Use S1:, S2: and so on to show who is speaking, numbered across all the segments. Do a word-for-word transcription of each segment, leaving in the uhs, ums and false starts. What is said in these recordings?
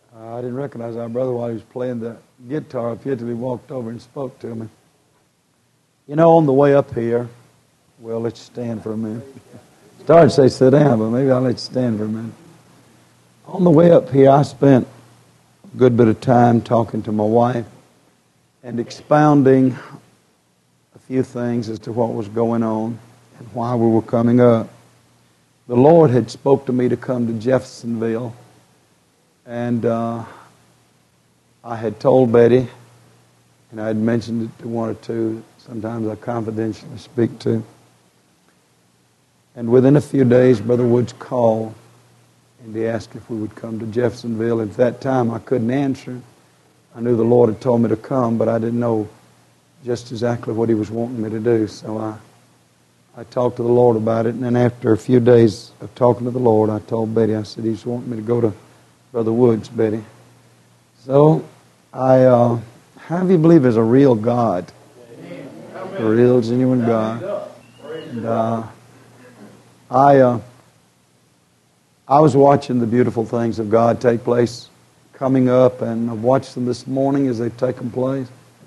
S1: Uh, I didn't recognize our brother while he was playing the guitar up here till he walked over and spoke to me. You know, on the way up here, well, let's stand for a minute. Started to say sit down, but maybe I'll let you stand for a minute. On the way up here, I spent a good bit of time talking to my wife and expounding a few things as to what was going on and why we were coming up. The Lord had spoke to me to come to Jeffersonville, and uh, I had told Betty, and I had mentioned it to one or two, sometimes I confidentially speak to. And within a few days, Brother Woods called, and he asked if we would come to Jeffersonville. At that time, I couldn't answer. I knew the Lord had told me to come, but I didn't know just exactly what He was wanting me to do. So I, I talked to the Lord about it, and then after a few days of talking to the Lord, I told Betty, I said, He's wanting me to go to Brother Woods, Betty. So I, uh, how do you believe there's a real God? A real, genuine God. And uh, I, uh, I was watching the beautiful things of God take place coming up, and I've watched them this morning as they've taken place.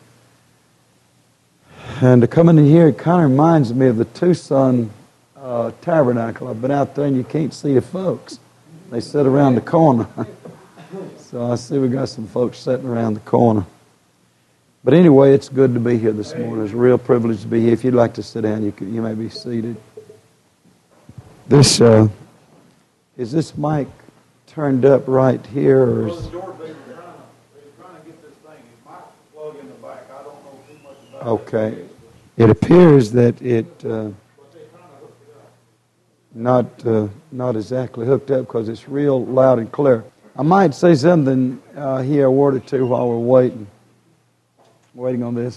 S1: And to come in here, it kind of reminds me of the Tucson uh, Tabernacle. I've been out there and you can't see the folks. They sit around the corner. So I see we got some folks sitting around the corner. But anyway, it's good to be here this morning. It's a real privilege to be here. If you'd like to sit down, you can, you may be seated. This uh, is this mic turned up right here, or is... Okay. It appears that it uh, not uh, not exactly hooked up because it's real loud and clear. I might say something uh, here, a word or two while we're waiting, waiting on this.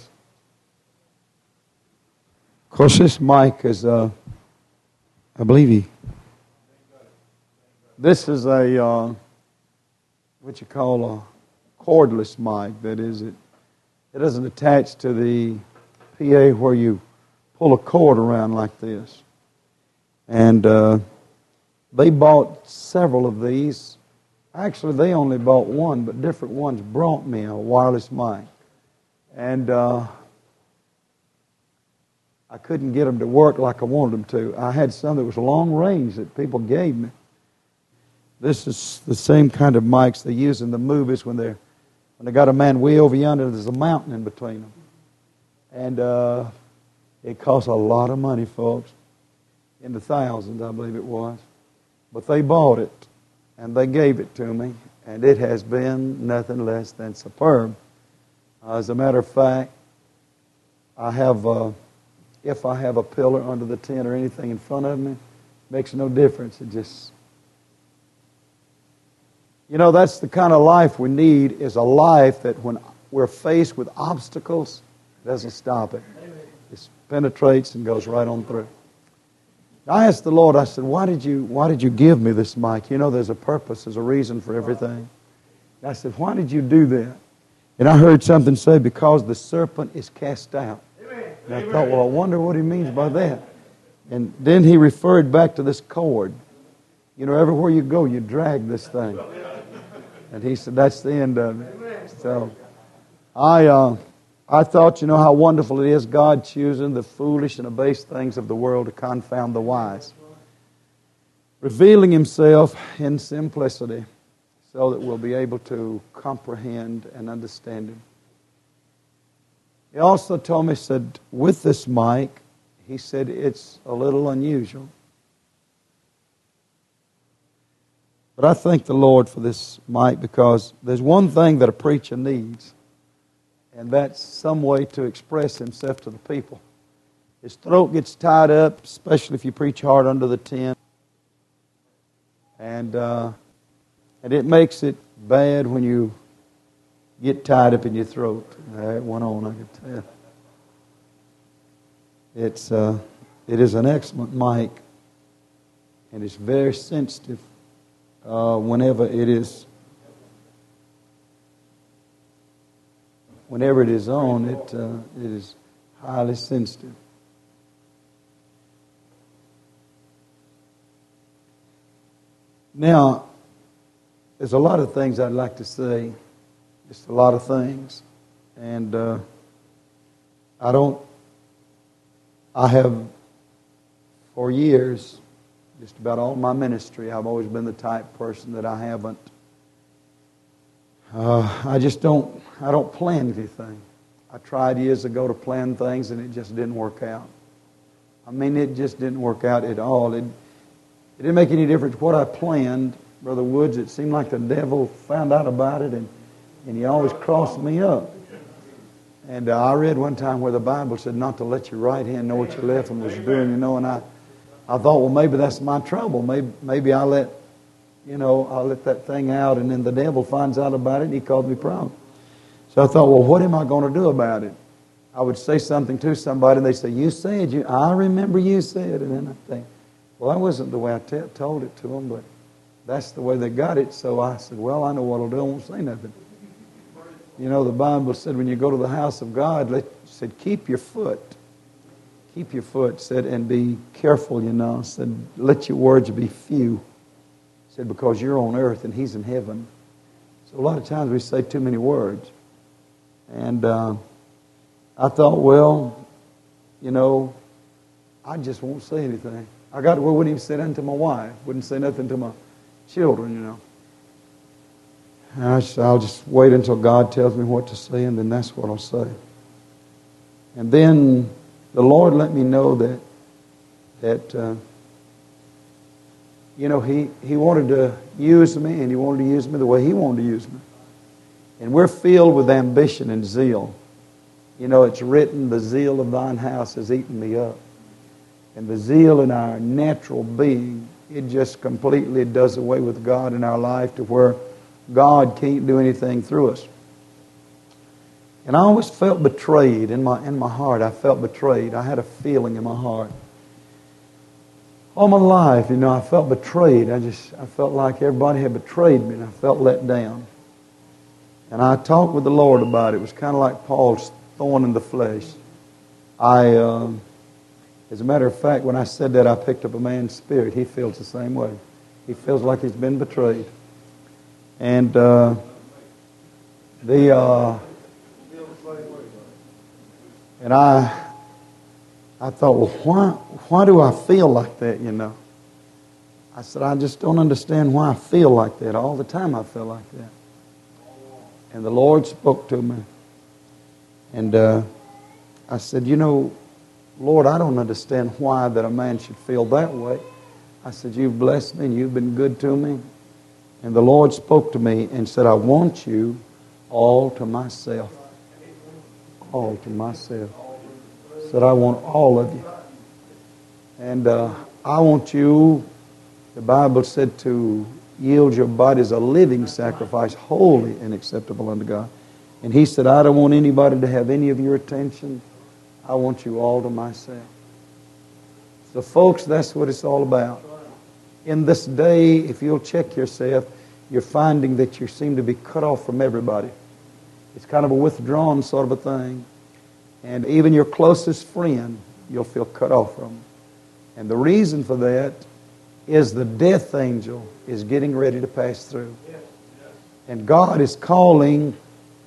S1: Of course, this mic is, uh, I believe he. This is a uh, what you call a cordless mic. That is, it. It doesn't attach to the P A where you pull a cord around like this. And uh, they bought several of these. Actually, they only bought one, but different ones brought me a wireless mic. And uh, I couldn't get them to work like I wanted them to. I had some that was long range that people gave me. This is the same kind of mics they use in the movies when they're when they got a man way over yonder, there's a mountain in between them. And uh, it cost a lot of money, folks. In the thousands, I believe it was. But they bought it, and they gave it to me, and it has been nothing less than superb. Uh, as a matter of fact, I have, uh, if I have a pillar under the tent or anything in front of me, it makes no difference. It just... You know, that's the kind of life we need, is a life that when we're faced with obstacles, it doesn't stop it. It penetrates and goes right on through. I asked the Lord, I said, why did you why did you give me this mic? You know, there's a purpose, there's a reason for everything. I said, why did you do that? And I heard something say, because the serpent is cast out. And I thought, well, I wonder what he means by that. And then he referred back to this cord. You know, everywhere you go, you drag this thing. And he said, that's the end of it. So I uh, I thought, you know how wonderful it is, God choosing the foolish and the base things of the world to confound the wise. Revealing Himself in simplicity so that we'll be able to comprehend and understand Him. He also told me, he said, with this mic, he said, it's a little unusual. But I thank the Lord for this mic, because there's one thing that a preacher needs, and that's some way to express himself to the people. His throat gets tied up, especially if you preach hard under the tent. And, uh, and it makes it bad when you get tied up in your throat. That went on, I could tell. It's, uh, it is an excellent mic, and it's very sensitive. Uh, whenever it is, whenever it is on, it uh, it is highly sensitive. Now, there's a lot of things I'd like to say. Just a lot of things. And uh, I don't, I have, for years, just about all my ministry, I've always been the type of person that I haven't, uh, I just don't, I don't plan anything. I tried years ago to plan things and it just didn't work out. I mean, it just didn't work out at all. It, it didn't make any difference what I planned, Brother Woods. It seemed like the devil found out about it and, and he always crossed me up. And uh, I read one time where the Bible said not to let your right hand know what your left one was doing, you know, and I, I thought, well, maybe that's my trouble. Maybe, maybe I let, you know, I let that thing out and then the devil finds out about it and he caused me problems. So I thought, well, what am I going to do about it? I would say something to somebody and they say, you said, you, I remember you said. And then I think, well, that wasn't the way I t- told it to them, but that's the way they got it. So I said, well, I know what I'll do. I won't say nothing. You know, the Bible said when you go to the house of God, it said, keep your foot. Keep your foot, said, and be careful, you know. Said, let your words be few. Said, because you're on earth and He's in heaven. So a lot of times we say too many words. And uh, I thought, well, you know, I just won't say anything. I got to where I wouldn't even say nothing to my wife. Wouldn't say nothing to my children, you know. And I said, I'll just wait until God tells me what to say, and then that's what I'll say. And then the Lord let me know that, that uh, you know, He, He wanted to use me, and He wanted to use me the way He wanted to use me. And we're filled with ambition and zeal. You know, it's written, the zeal of thine house has eaten me up. And the zeal in our natural being, it just completely does away with God in our life to where God can't do anything through us. And I always felt betrayed in my in my heart. I felt betrayed. I had a feeling in my heart. All my life, you know, I felt betrayed. I just I felt like everybody had betrayed me, and I felt let down. And I talked with the Lord about it. It was kind of like Paul's thorn in the flesh. I, uh, as a matter of fact, when I said that, I picked up a man's spirit. He feels the same way. He feels like he's been betrayed. And uh, the uh, and I I thought, well, why why do I feel like that? You know, I said, I just don't understand why I feel like that. All the time I feel like that. And the Lord spoke to me, and uh, I said, you know, Lord, I don't understand why that a man should feel that way. I said, you've blessed me and you've been good to me. And the Lord spoke to me and said, I want you all to myself. All to myself. Said, I want all of you. And uh, I want you, the Bible said, to yield your body as a living sacrifice, holy and acceptable unto God. And He said, I don't want anybody to have any of your attention. I want you all to myself. So folks, that's what it's all about. In this day, if you'll check yourself, you're finding that you seem to be cut off from everybody. It's kind of a withdrawn sort of a thing. And even your closest friend, you'll feel cut off from. And the reason for that is the death angel is getting ready to pass through. And God is calling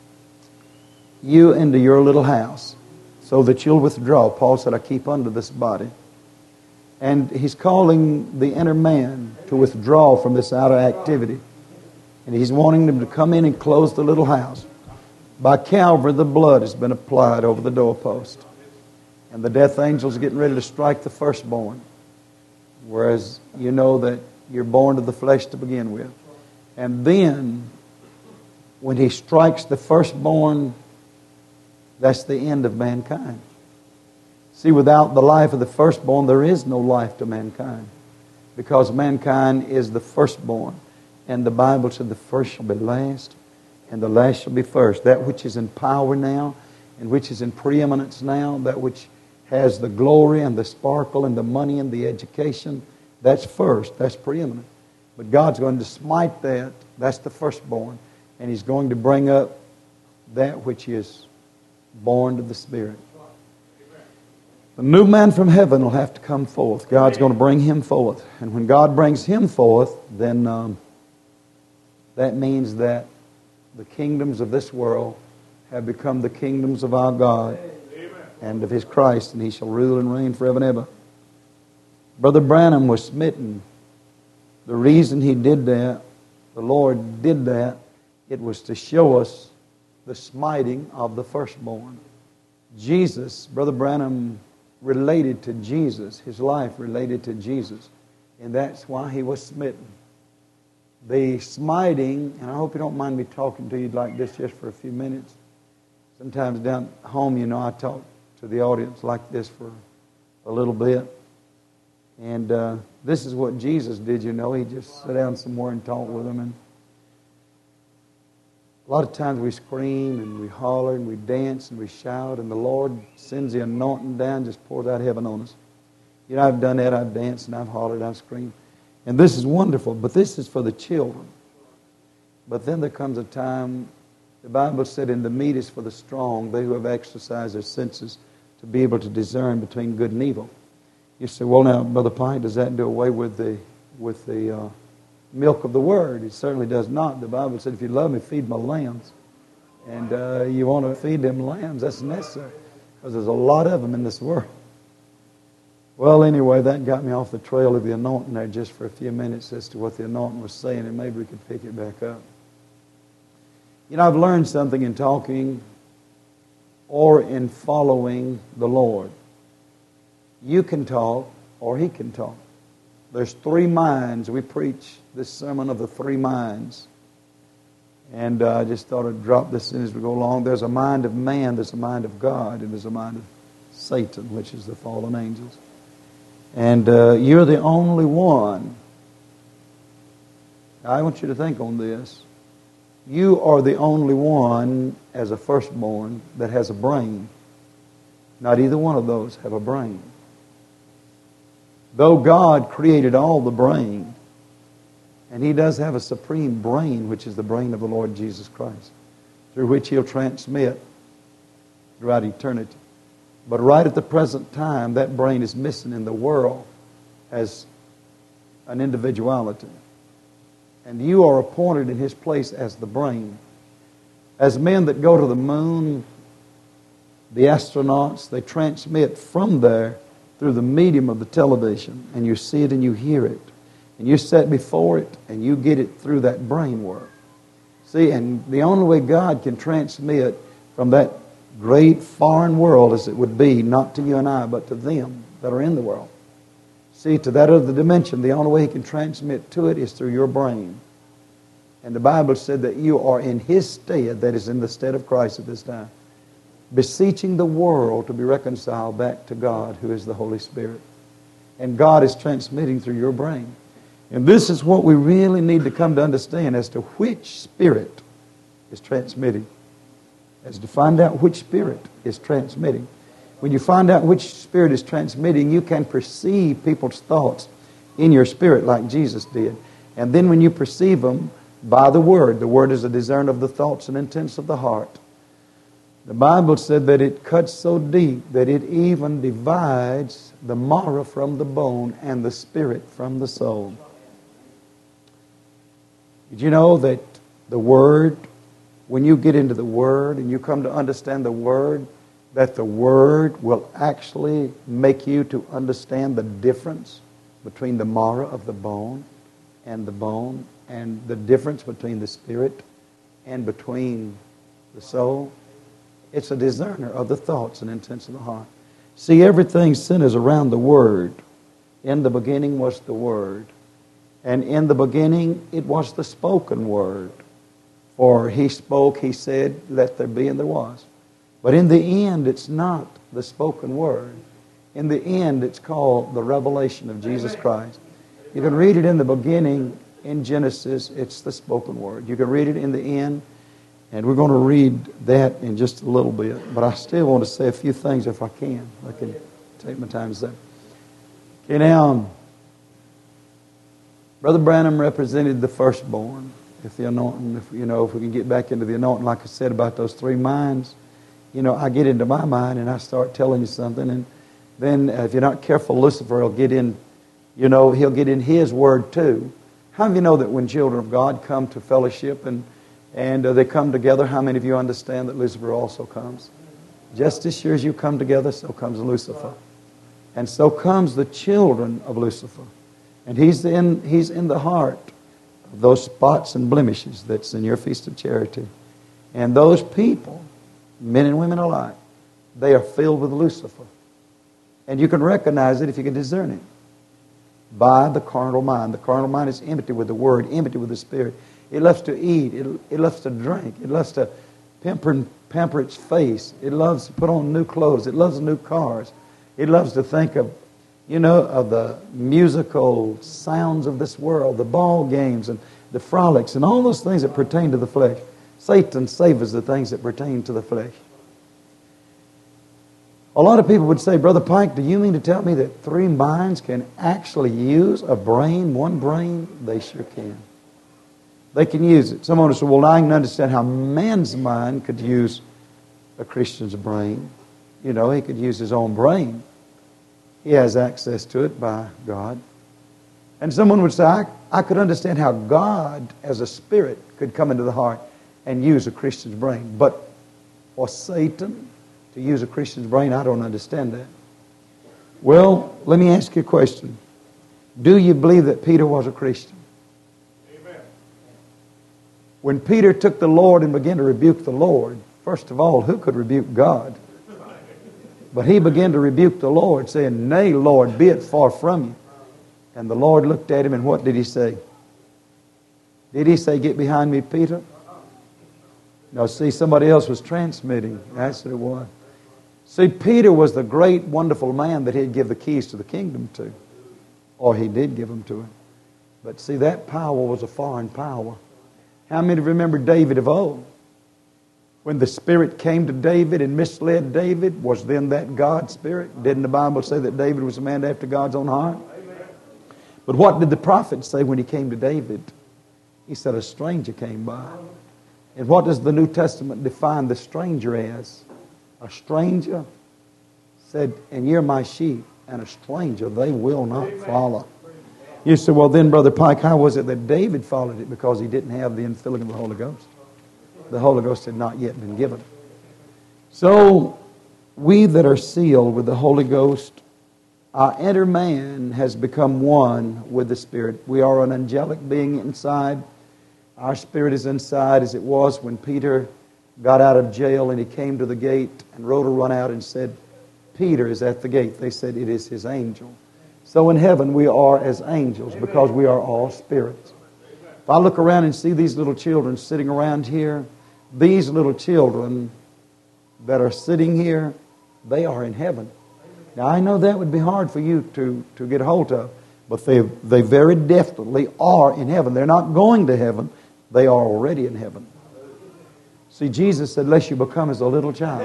S1: you into your little house so that you'll withdraw. Paul said, I keep under this body. And He's calling the inner man to withdraw from this outer activity. And He's wanting them to come in and close the little house. By Calvary, the blood has been applied over the doorpost. And the death angel's getting ready to strike the firstborn. Whereas you know that you're born to the flesh to begin with. And then, when He strikes the firstborn, that's the end of mankind. See, without the life of the firstborn, there is no life to mankind. Because mankind is the firstborn. And the Bible said the first shall be last, and the last shall be first. That which is in power now, and which is in preeminence now, that which has the glory and the sparkle and the money and the education, that's first, that's preeminent. But God's going to smite that, that's the firstborn. And He's going to bring up that which is born to the Spirit. The new man from heaven will have to come forth. God's going to bring him forth. And when God brings him forth, then um, That means that the kingdoms of this world have become the kingdoms of our God and of His Christ, and He shall rule and reign forever and ever. Brother Branham was smitten. The reason he did that, the Lord did that, it was to show us the smiting of the firstborn. Jesus, Brother Branham related to Jesus, his life related to Jesus, and that's why he was smitten. The smiting, and I hope you don't mind me talking to you like this just for a few minutes. Sometimes down home, you know, I talk to the audience like this for a little bit. And uh, this is what Jesus did, you know. He just sat down somewhere and talked with them. And a lot of times we scream and we holler and we dance and we shout, and the Lord sends the anointing down, just pours out heaven on us. You know, I've done that. I've danced and I've hollered, I've screamed. And this is wonderful, but this is for the children. But then there comes a time, the Bible said, in the meat is for the strong, they who have exercised their senses to be able to discern between good and evil. You say, well now, Brother Pike, does that do away with the with the uh, milk of the Word? It certainly does not. The Bible said, if you love me, feed my lambs. And uh, you want to feed them lambs, that's necessary. Because there's a lot of them in this world. Well, anyway, that got me off the trail of the anointing there just for a few minutes as to what the anointing was saying, and maybe we could pick it back up. You know, I've learned something in talking or in following the Lord. You can talk or He can talk. There's three minds. We preach this sermon of the three minds. And uh, I just thought I'd drop this in as we go along. There's a mind of man, there's a mind of God, and there's a mind of Satan, which is the fallen angels. And uh, you're the only one. Now, I want you to think on this. You are the only one as a firstborn that has a brain. Not either one of those have a brain. Though God created all the brain, and He does have a supreme brain, which is the brain of the Lord Jesus Christ, through which He'll transmit throughout eternity. But right at the present time, that brain is missing in the world as an individuality. And you are appointed in His place as the brain. As men that go to the moon, the astronauts, they transmit from there through the medium of the television, and you see it and you hear it. And you sit before it and you get it through that brain work. See, and the only way God can transmit from that great foreign world as it would be, not to you and I, but to them that are in the world. See, to that other dimension, the only way He can transmit to it is through your brain. And the Bible said that you are in His stead, that is in the stead of Christ at this time, beseeching the world to be reconciled back to God, who is the Holy Spirit. And God is transmitting through your brain. And this is what we really need to come to understand as to which spirit is transmitting. As to find out which spirit is transmitting. When you find out which spirit is transmitting, you can perceive people's thoughts in your spirit like Jesus did. And then when you perceive them by the Word, the Word is a discerner of the thoughts and intents of the heart. The Bible said that it cuts so deep that it even divides the marrow from the bone and the spirit from the soul. Did you know that the Word, when you get into the Word and you come to understand the Word, that the Word will actually make you to understand the difference between the marrow of the bone and the bone, and the difference between the spirit and between the soul? It's a discerner of the thoughts and intents of the heart. See, everything centers around the Word. In the beginning was the Word. And in the beginning it was the spoken Word. For He spoke, He said, let there be, and there was. But in the end, it's not the spoken Word. In the end, it's called the revelation of Jesus Christ. You can read it in the beginning, in Genesis, it's the spoken Word. You can read it in the end, and we're going to read that in just a little bit. But I still want to say a few things if I can. I can take my time to say. Okay, now, Brother Branham represented the firstborn. If the anointing, if, you know, if we can get back into the anointing, like I said about those three minds, you know, I get into my mind and I start telling you something, and then uh, if you're not careful, Lucifer will get in, you know, he'll get in his word too. How many of you know that when children of God come to fellowship and, and uh, they come together, how many of you understand that Lucifer also comes? Just as sure as you come together, so comes Lucifer. And so comes the children of Lucifer. And he's in, he's in the heart of those spots and blemishes that's in your Feast of Charity. And those people, men and women alike, they are filled with Lucifer. And you can recognize it if you can discern it by the carnal mind. The carnal mind is empty with the Word, empty with the Spirit. It loves to eat. It, it loves to drink. It loves to pamper, pamper its face. It loves to put on new clothes. It loves new cars. It loves to think of, you know, of the musical sounds of this world, the ball games and the frolics and all those things that pertain to the flesh. Satan savors the things that pertain to the flesh. A lot of people would say, Brother Pike, do you mean to tell me that three minds can actually use a brain, one brain? They sure can. They can use it. Someone would say, well, I can understand how man's mind could use a Christian's brain. You know, he could use his own brain. He has access to it by God. And someone would say, I, I could understand how God as a spirit could come into the heart and use a Christian's brain. But for Satan to use a Christian's brain, I don't understand that. Well, let me ask you a question. Do you believe that Peter was a Christian?
S2: Amen.
S1: When Peter took the Lord and began to rebuke the Lord, first of all, who could rebuke God? But he began to rebuke the Lord, saying, Nay, Lord, be it far from you. And the Lord looked at him, and what did he say? Did he say, get behind me, Peter? No, see, somebody else was transmitting. That's what it was. See, Peter was the great, wonderful man that he'd give the keys to the kingdom to. Or he did give them to him. But see, that power was a foreign power. How many remember David of old? When the Spirit came to David and misled David, was then that God Spirit? Didn't the Bible say that David was a man after God's own heart? But what did the prophet say when he came to David? He said, a stranger came by. And what does the New Testament define the stranger as? A stranger said, and you're my sheep, and a stranger they will not follow. You say, well then, Brother Pike, how was it that David followed it? Because he didn't have the infilling of the Holy Ghost. The Holy Ghost had not yet been given. So, we that are sealed with the Holy Ghost, our inner man has become one with the Spirit. We are an angelic being inside. Our spirit is inside as it was when Peter got out of jail and he came to the gate and Rhoda run out and said, Peter is at the gate. They said, it is his angel. So in heaven we are as angels because we are all spirits. If I look around and see these little children sitting around here, these little children that are sitting here, they are in heaven. Now I know that would be hard for you to, to get a hold of, but they, they very definitely are in heaven. They're not going to heaven. They are already in heaven. See, Jesus said, lest you become as a little child.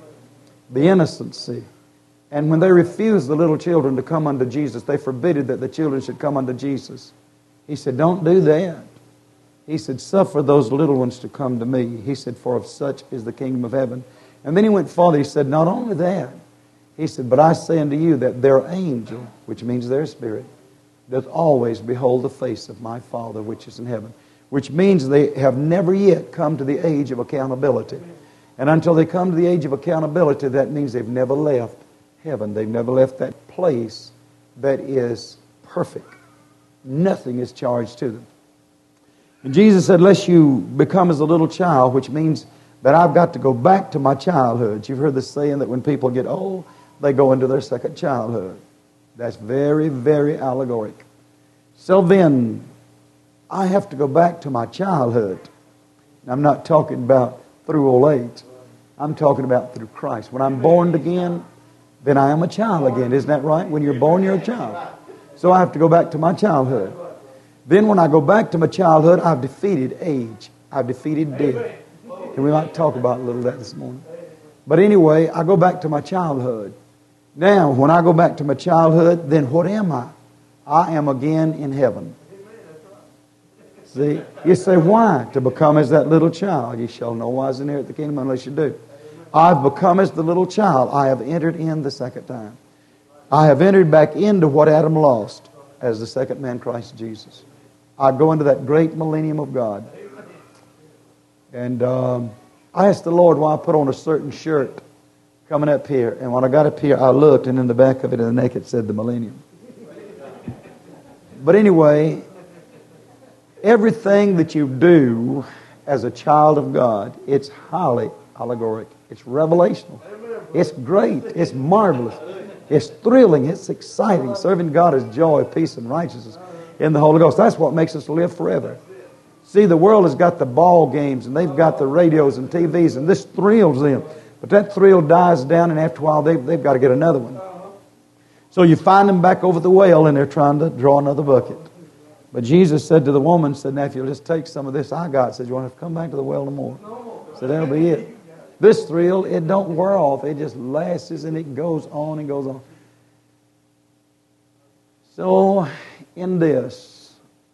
S1: The innocency. And when they refused the little children to come unto Jesus, they forbid that the children should come unto Jesus. He said, don't do that. He said, suffer those little ones to come to me. He said, for of such is the kingdom of heaven. And then he went farther. He said, not only that. He said, but I say unto you that their angel, which means their spirit, doth always behold the face of my Father which is in heaven. Which means they have never yet come to the age of accountability. And until they come to the age of accountability, that means they've never left heaven. They've never left that place that is perfect. Nothing is charged to them. And Jesus said, lest you become as a little child, which means that I've got to go back to my childhood. You've heard the saying that when people get old, they go into their second childhood. That's very, very allegoric. So then, I have to go back to my childhood. I'm not talking about through old age. I'm talking about through Christ. When I'm born again, then I am a child again. Isn't that right? When you're born, you're a child. So I have to go back to my childhood. Then when I go back to my childhood, I've defeated age. I've defeated death. And we might talk about a little of that this morning. But anyway, I go back to my childhood. Now, when I go back to my childhood, then what am I? I am again in heaven. See? You say, why? To become as that little child. You shall no wise inherit the kingdom unless you do. I've become as the little child. I have entered in the second time. I have entered back into what Adam lost as the second man, Christ Jesus. I go into that great millennium of God. And um, I asked the Lord why I put on a certain shirt coming up here. And when I got up here, I looked, and in the back of it, in the neck, it said the millennium. But anyway, everything that you do as a child of God, it's highly allegoric. It's revelational. It's great. It's marvelous. It's thrilling. It's exciting. Serving God is joy, peace, and righteousness in the Holy Ghost. That's what makes us live forever. See, the world has got the ball games, and they've got the radios and T Vs, and this thrills them. But that thrill dies down, and after a while, they've, they've got to get another one. So you find them back over the well, and they're trying to draw another bucket. But Jesus said to the woman, said, now if you'll just take some of this I got, said, you won't have to come back to the well no more. So that'll be it. This thrill, it don't wear off. It just lasts, and it goes on and goes on. So in this,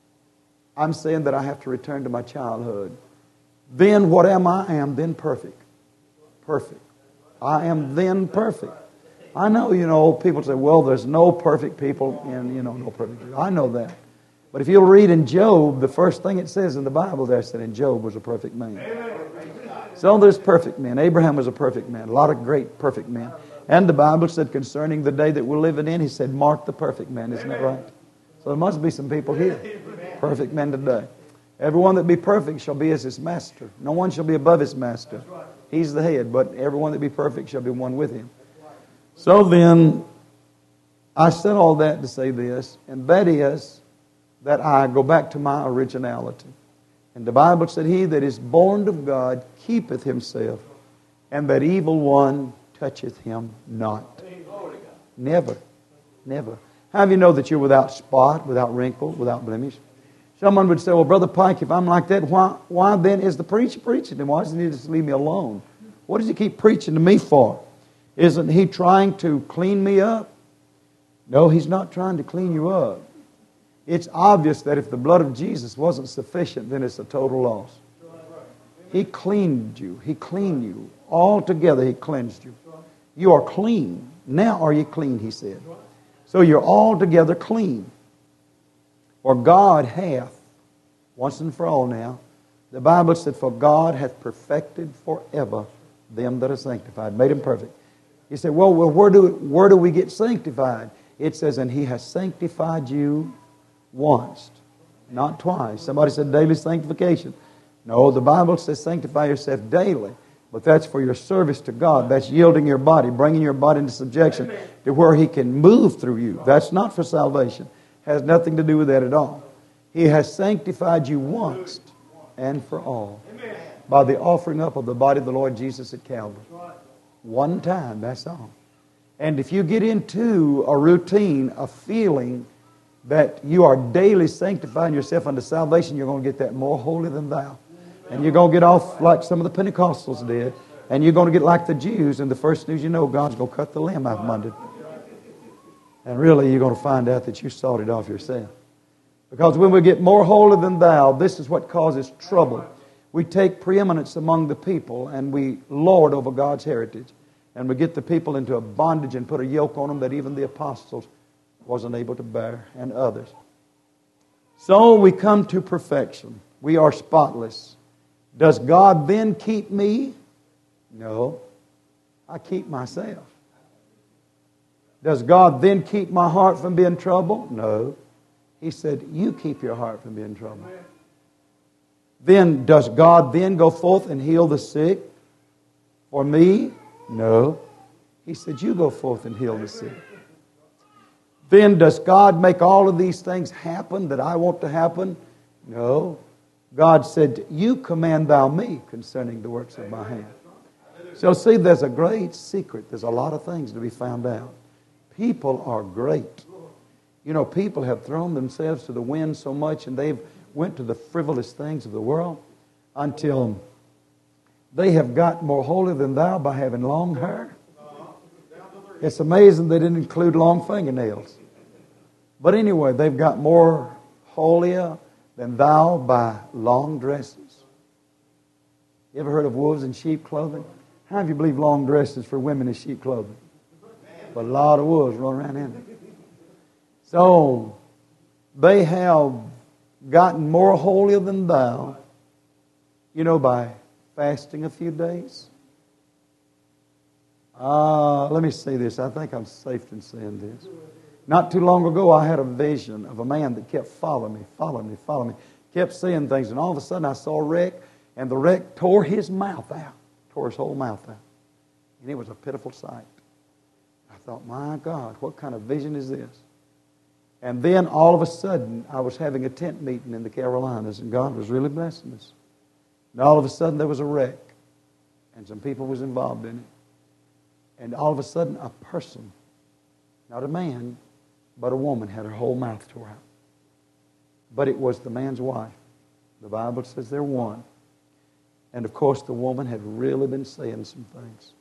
S1: I'm saying that I have to return to my childhood. Then what am I? I am then perfect. Perfect. I am then perfect. I know, you know, people say, well, there's no perfect people and, you know, no perfect people. I know that. But if you'll read in Job, the first thing it says in the Bible there said, and Job was a perfect man. So there's perfect men. Abraham was a perfect man. A lot of great perfect men. And the Bible said concerning the day that we're living in, He said, mark the perfect man. Isn't that right? So there must be some people here. Perfect men today. Everyone that be perfect shall be as his master. No one shall be above his master. He's the head, but everyone that be perfect shall be one with him. So then, I said all that to say this, and that is that I go back to my originality. And the Bible said, he that is born of God keepeth himself, and that evil one toucheth him not. Never. Never. How do you know that you're without spot, without wrinkle, without blemish? Someone would say, well, Brother Pike, if I'm like that, why, why then is the preacher preaching? And why doesn't he just leave me alone? What does he keep preaching to me for? Isn't he trying to clean me up? No, he's not trying to clean you up. It's obvious that if the blood of Jesus wasn't sufficient, then it's a total loss. He cleaned you. He cleaned you. Altogether, He cleansed you. You are clean. Now are you clean, He said. So you're altogether clean. For God hath, once and for all now, the Bible said, for God hath perfected forever them that are sanctified, made them perfect. You say, well, well where do where do we get sanctified? It says, and He has sanctified you once, not twice. Somebody said daily sanctification. No, the Bible says sanctify yourself daily. But that's for your service to God. That's yielding your body, bringing your body into subjection to where He can move through you. That's not for salvation. Has nothing to do with that at all. He has sanctified you once and for all by the offering up of the body of the Lord Jesus at Calvary. One time, that's all. And if you get into a routine, a feeling that you are daily sanctifying yourself unto salvation, you're going to get that more holy than thou. And you're going to get off like some of the Pentecostals did. And you're going to get like the Jews, and the first news you know, God's going to cut the limb out from under. And really, you're going to find out that you sawed it off yourself. Because when we get more holy than thou, this is what causes trouble. We take preeminence among the people, and we lord over God's heritage. And we get the people into a bondage and put a yoke on them that even the apostles wasn't able to bear, and others. So we come to perfection. We are spotless. Does God then keep me? No. I keep myself. Does God then keep my heart from being troubled? No. He said, you keep your heart from being troubled. Then, does God then go forth and heal the sick? For me? No. He said, you go forth and heal the sick. Then, does God make all of these things happen that I want to happen? No. God said, you command thou me concerning the works of my hand. So see, there's a great secret. There's a lot of things to be found out. People are great. You know, people have thrown themselves to the wind so much, and they've went to the frivolous things of the world until they have got more holy than thou by having long hair. It's amazing they didn't include long fingernails. But anyway, they've got more holier than thou by long dresses. You ever heard of wolves in sheep clothing? How do you believe long dresses for women is sheep clothing? But a lot of wolves run around in it. So, they have gotten more holier than thou, you know, by fasting a few days? Uh, let me say this. I think I'm safe in saying this. Not too long ago, I had a vision of a man that kept following me, following me, following me, kept saying things, and all of a sudden I saw a wreck, and the wreck tore his mouth out, tore his whole mouth out. And it was a pitiful sight. I thought, my God, what kind of vision is this? And then all of a sudden, I was having a tent meeting in the Carolinas, and God was really blessing us. And all of a sudden, there was a wreck, and some people was involved in it. And all of a sudden, a person, not a man, but a woman, had her whole mouth tore out. But it was the man's wife. The Bible says they're one. And of course, the woman had really been saying some things.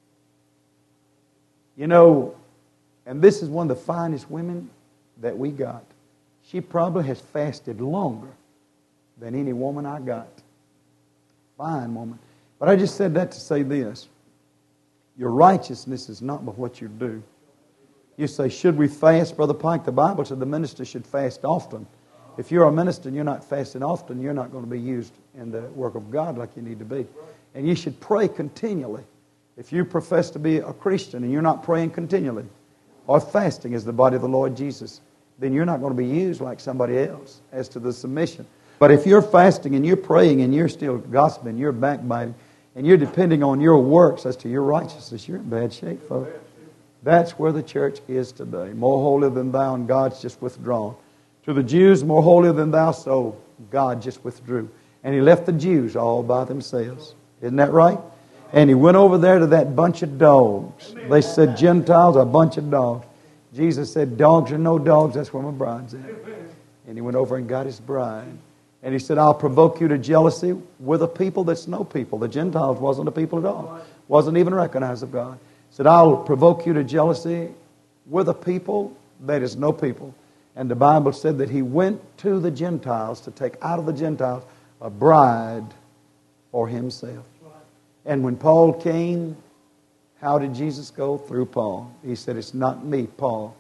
S1: You know, and this is one of the finest women that we got. She probably has fasted longer than any woman I got. Fine woman. But I just said that to say this. Your righteousness is not by what you do. You say, should we fast, Brother Pike? The Bible said the minister should fast often. If you're a minister and you're not fasting often, you're not going to be used in the work of God like you need to be. And you should pray continually. If you profess to be a Christian and you're not praying continually, or fasting as the body of the Lord Jesus, then you're not going to be used like somebody else as to the submission. But if you're fasting and you're praying and you're still gossiping, you're backbiting, and you're depending on your works as to your righteousness, you're in bad shape, folks. That's where the church is today. More holy than thou, and God's just withdrawn. To the Jews, more holy than thou, so God just withdrew. And He left the Jews all by themselves. Isn't that right? And He went over there to that bunch of dogs. They said, Gentiles are a bunch of dogs. Jesus said, dogs are no dogs, that's where my bride's at. And He went over and got His bride. And He said, I'll provoke you to jealousy with a people that's no people. The Gentiles wasn't a people at all. Wasn't even recognized of God. He said, I'll provoke you to jealousy with a people that is no people. And the Bible said that He went to the Gentiles to take out of the Gentiles a bride for Himself. And when Paul came, how did Jesus go? Through Paul. He said, it's not me, Paul.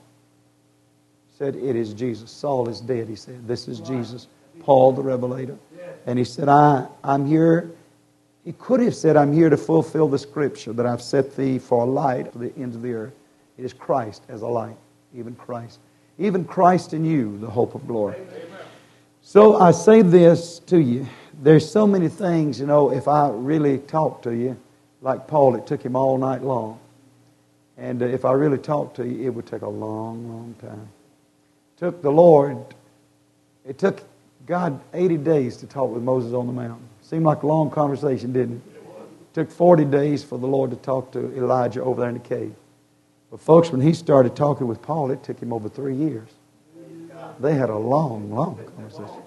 S1: He said, it is Jesus. Saul is dead, he said. This is Jesus. Paul the Revelator. And he said, I, I'm here. He could have said, I'm here to fulfill the scripture that I've set thee for a light to the ends of the earth. It is Christ as a light. Even Christ. Even Christ in you, the hope of glory. So I say this to you. There's so many things, you know, if I really talk to you, like Paul, it took him all night long. And if I really talked to you, it would take a long, long time. It took the Lord, it took God eighty days to talk with Moses on the mountain. Seemed like a long conversation, didn't it? It took forty days for the Lord to talk to Elijah over there in the cave. But folks, when He started talking with Paul, it took him over three years. They had a long, long conversation.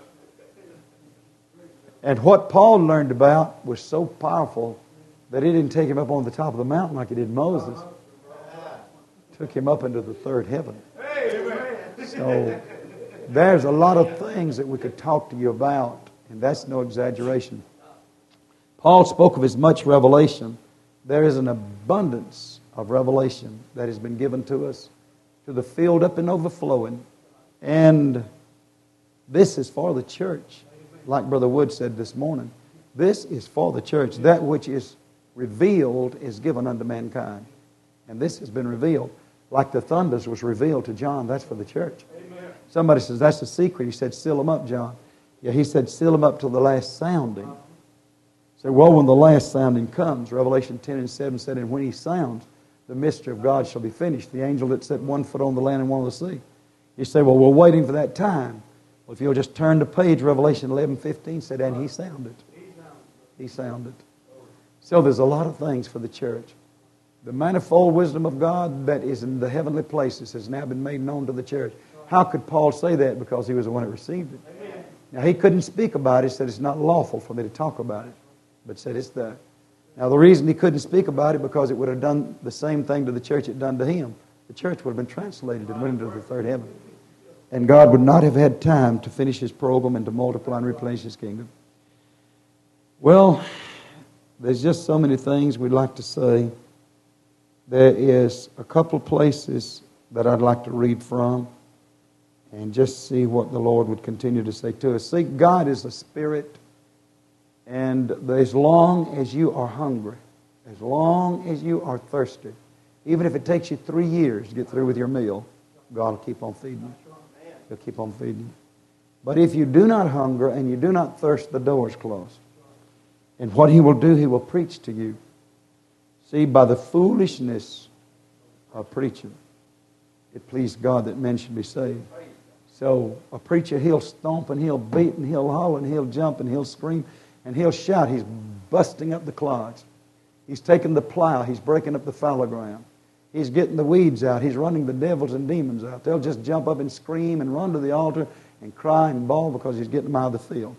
S1: And what Paul learned about was so powerful that it didn't take him up on the top of the mountain like it did Moses. It took him up into the third heaven. So there's a lot of things that we could talk to you about, and that's no exaggeration. Paul spoke of as much revelation. There is an abundance of revelation that has been given to us, to the filled up and overflowing. And this is for the church. Like Brother Wood said this morning, this is for the church. That which is revealed is given unto mankind. And this has been revealed. Like the thunders was revealed to John, that's for the church. Amen. Somebody says, that's the secret. He said, seal them up, John. Yeah, he said, seal them up till the last sounding. He said, well, when the last sounding comes, Revelation ten and seven said, and when He sounds, the mystery of God shall be finished. The angel that set one foot on the land and one on the sea. You say, well, we're waiting for that time. Well, if you'll just turn the page, Revelation eleven fifteen said, and He sounded. He sounded. So there's a lot of things for the church. The manifold wisdom of God that is in the heavenly places has now been made known to the church. How could Paul say that? Because he was the one that received it. Now, he couldn't speak about it. He said, it's not lawful for me to talk about it. But said, it's there. Now, the reason he couldn't speak about it, because it would have done the same thing to the church it done to him. The church would have been translated and went into the third heaven. And God would not have had time to finish His program and to multiply and replenish His kingdom. Well, there's just so many things we'd like to say. There is a couple of places that I'd like to read from. and just see what the Lord would continue to say to us. See, God is a spirit, and as long as you are hungry, as long as you are thirsty, even if it takes you three years to get through with your meal, God will keep on feeding you. He'll keep on feeding you. But if you do not hunger and you do not thirst, the door is closed. And what He will do, He will preach to you. See, by the foolishness of preaching, it pleased God that men should be saved. So a preacher, he'll stomp and he'll beat and he'll holler and he'll jump and he'll scream and he'll shout. He's busting up the clods. He's taking the plow. He's breaking up the fallow ground. He's getting the weeds out. He's running the devils and demons out. They'll just jump up and scream and run to the altar and cry and bawl because He's getting them out of the field.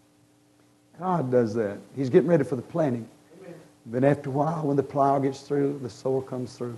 S1: God does that. He's getting ready for the planting. Amen. Then after a while, when the plow gets through, the sower comes through.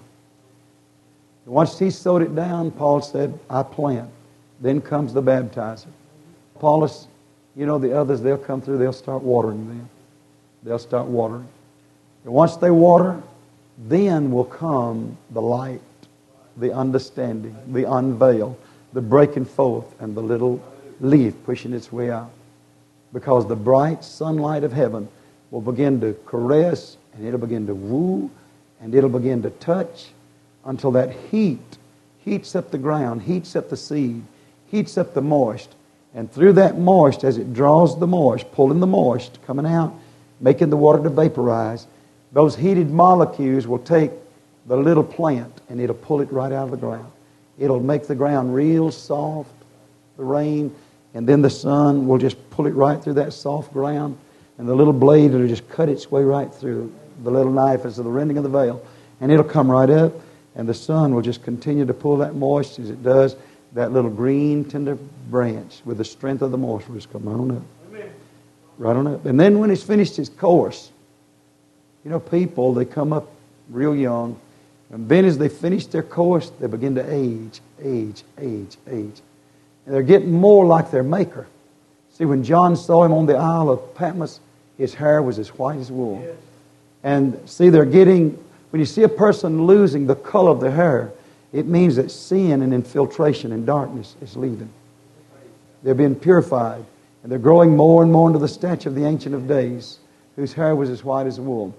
S1: Once He sowed it down, Paul said, I plant. Then comes the baptizer. Apollos, you know, the others, they'll come through, they'll start watering them. They'll start watering. And once they water, then will come the light, the understanding, the unveil, the breaking forth, and the little leaf pushing its way out. Because the bright sunlight of heaven will begin to caress, and it'll begin to woo, and it'll begin to touch, until that heat heats up the ground, heats up the seed, heats up the moist. And through that moist, as it draws the moist, pulling the moist, coming out, making the water to vaporize, those heated molecules will take the little plant and it'll pull it right out of the ground. It'll make the ground real soft, the rain, and then the sun will just pull it right through that soft ground, and the little blade will just cut its way right through. The little knife is the rending of the veil, and it'll come right up. And the sun will just continue to pull that moist as it does. That little green, tender branch with the strength of the moist will just come right on up. Amen. Right on up. And then when He's finished His course, you know, people, they come up real young. And then as they finish their course, they begin to age, age, age, age. And they're getting more like their Maker. See, when John saw Him on the Isle of Patmos, His hair was as white as wool. Yes. And see, they're getting... When you see a person losing the color of their hair, it means that sin and infiltration and darkness is leaving. They're being purified, and they're growing more and more into the stature of the Ancient of Days, whose hair was as white as wool.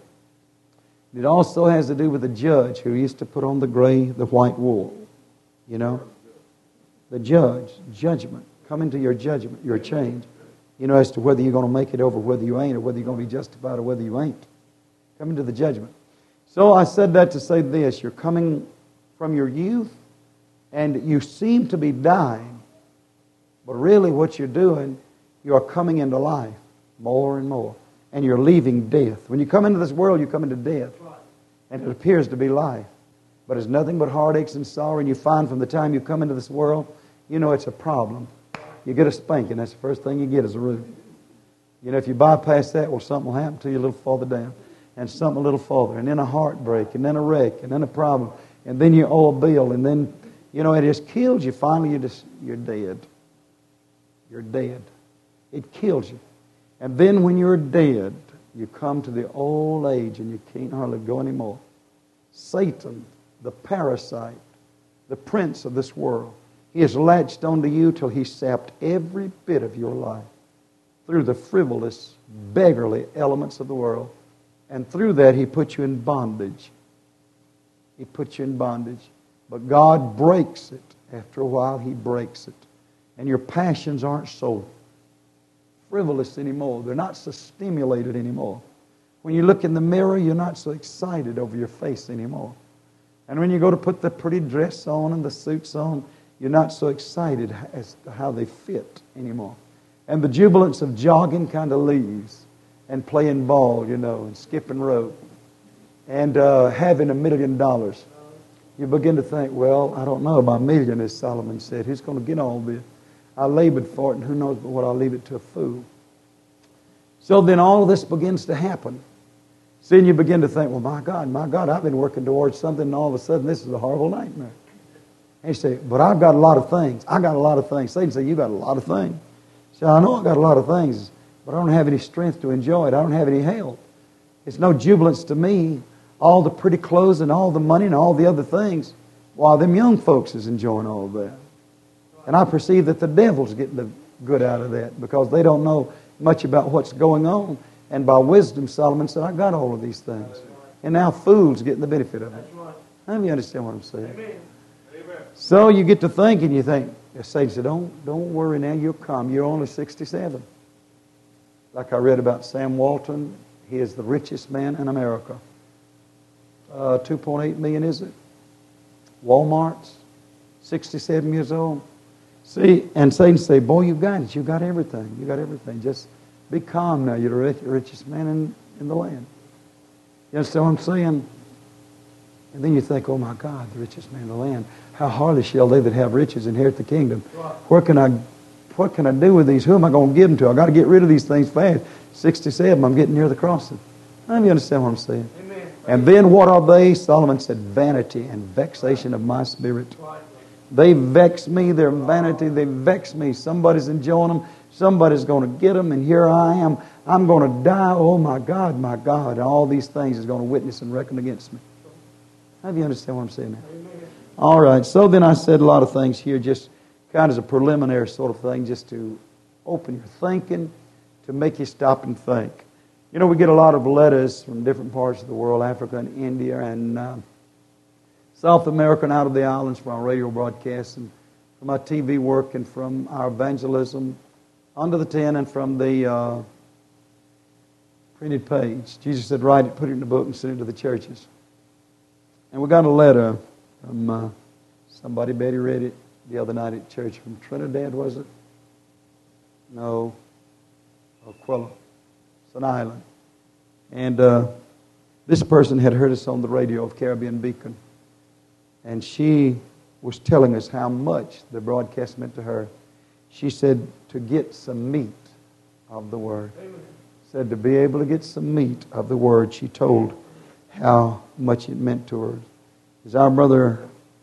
S1: It also has to do with the judge who used to put on the gray, the white wool. You know? The judge, judgment. Come into your judgment, your change. You know, as to whether you're going to make it over, whether you ain't, or whether you're going to be justified, or whether you ain't. Come into the judgment. So I said that to say this. You're coming from your youth, and you seem to be dying. But really what you're doing, you are coming into life more and more. And you're leaving death. When you come into this world, you come into death. And it appears to be life. But it's nothing but heartaches and sorrow. And you find from the time you come into this world, you know it's a problem. You get a spanking. That's the first thing you get is a root. You know, if you bypass that, well, something will happen to you a little farther down. And something a little farther, and then a heartbreak, and then a wreck, and then a problem, and then you owe a bill, and then, you know, it just kills you. Finally, you just, you're dead. You're dead. It kills you. And then when you're dead, you come to the old age, and you can't hardly go anymore. Satan, the parasite, the prince of this world, he has latched onto you till he sapped every bit of your life through the frivolous, beggarly elements of the world. And through that, he puts you in bondage. He puts you in bondage. But God breaks it. After a while, He breaks it. And your passions aren't so frivolous anymore. They're not so stimulated anymore. When you look in the mirror, you're not so excited over your face anymore. And when you go to put the pretty dress on and the suits on, you're not so excited as to how they fit anymore. And the jubilance of jogging kind of leaves. And playing ball, you know, and skipping rope, and uh, having a million dollars. You begin to think, well, I don't know about a million, as Solomon said. Who's going to get all this? I labored for it, and who knows but what I'll leave it to a fool. So then all of this begins to happen. So then you begin to think, well, my God, my God, I've been working towards something, and all of a sudden this is a horrible nightmare. And you say, but I've got a lot of things. I got a lot of things. Satan say, you got a lot of things. So I know I got a lot of things. But I don't have any strength to enjoy it. I don't have any help. It's no jubilance to me. All the pretty clothes and all the money and all the other things, while them young folks is enjoying all of that. And I perceive that the devil's getting the good out of that because they don't know much about what's going on. And by wisdom, Solomon said, I got all of these things. And now fools getting the benefit of it. How do you understand what I'm saying? So you get to think and you think, Satan said, don't, don't worry now, you'll come. You're only sixty-seven. Like I read about Sam Walton, he is the richest man in America. Uh, two point eight million, is it? Walmart's, sixty-seven years old. See, and Satan say, boy, you got it. You got everything. You got everything. Just be calm now. You're the rich, richest man in, in the land. You understand what I'm saying? And then you think, oh my God, the richest man in the land. How hardly shall they that have riches inherit the kingdom? Where can I, what can I do with these? Who am I going to give them to? I got to get rid of these things fast. sixty-seven, I'm getting near the crossing. How do you understand what I'm saying? Amen. And then what are they? Solomon said, vanity and vexation of my spirit. They vex me. They're vanity. They vex me. Somebody's enjoying them. Somebody's going to get them. And here I am. I'm going to die. Oh my God, my God. And all these things is going to witness and reckon against me. How do you understand what I'm saying now? All right. So then I said a lot of things here, just kind of as a preliminary sort of thing, just to open your thinking, to make you stop and think. You know, we get a lot of letters from different parts of the world, Africa and India and uh, South America and out of the islands, from our radio broadcasts and from our T V work and from our evangelism under the tent and from the uh, printed page. Jesus said, write it, put it in the book and send it to the churches. And we got a letter from uh, somebody, Betty read it the other night at church, from Trinidad, was it? No. Aquila. It's an island. And uh, this person had heard us on the radio of Caribbean Beacon. And she was telling us how much the broadcast meant to her. She said to get some meat of the Word. Amen. Said to be able to get some meat of the Word. She told how much it meant to her. As our brother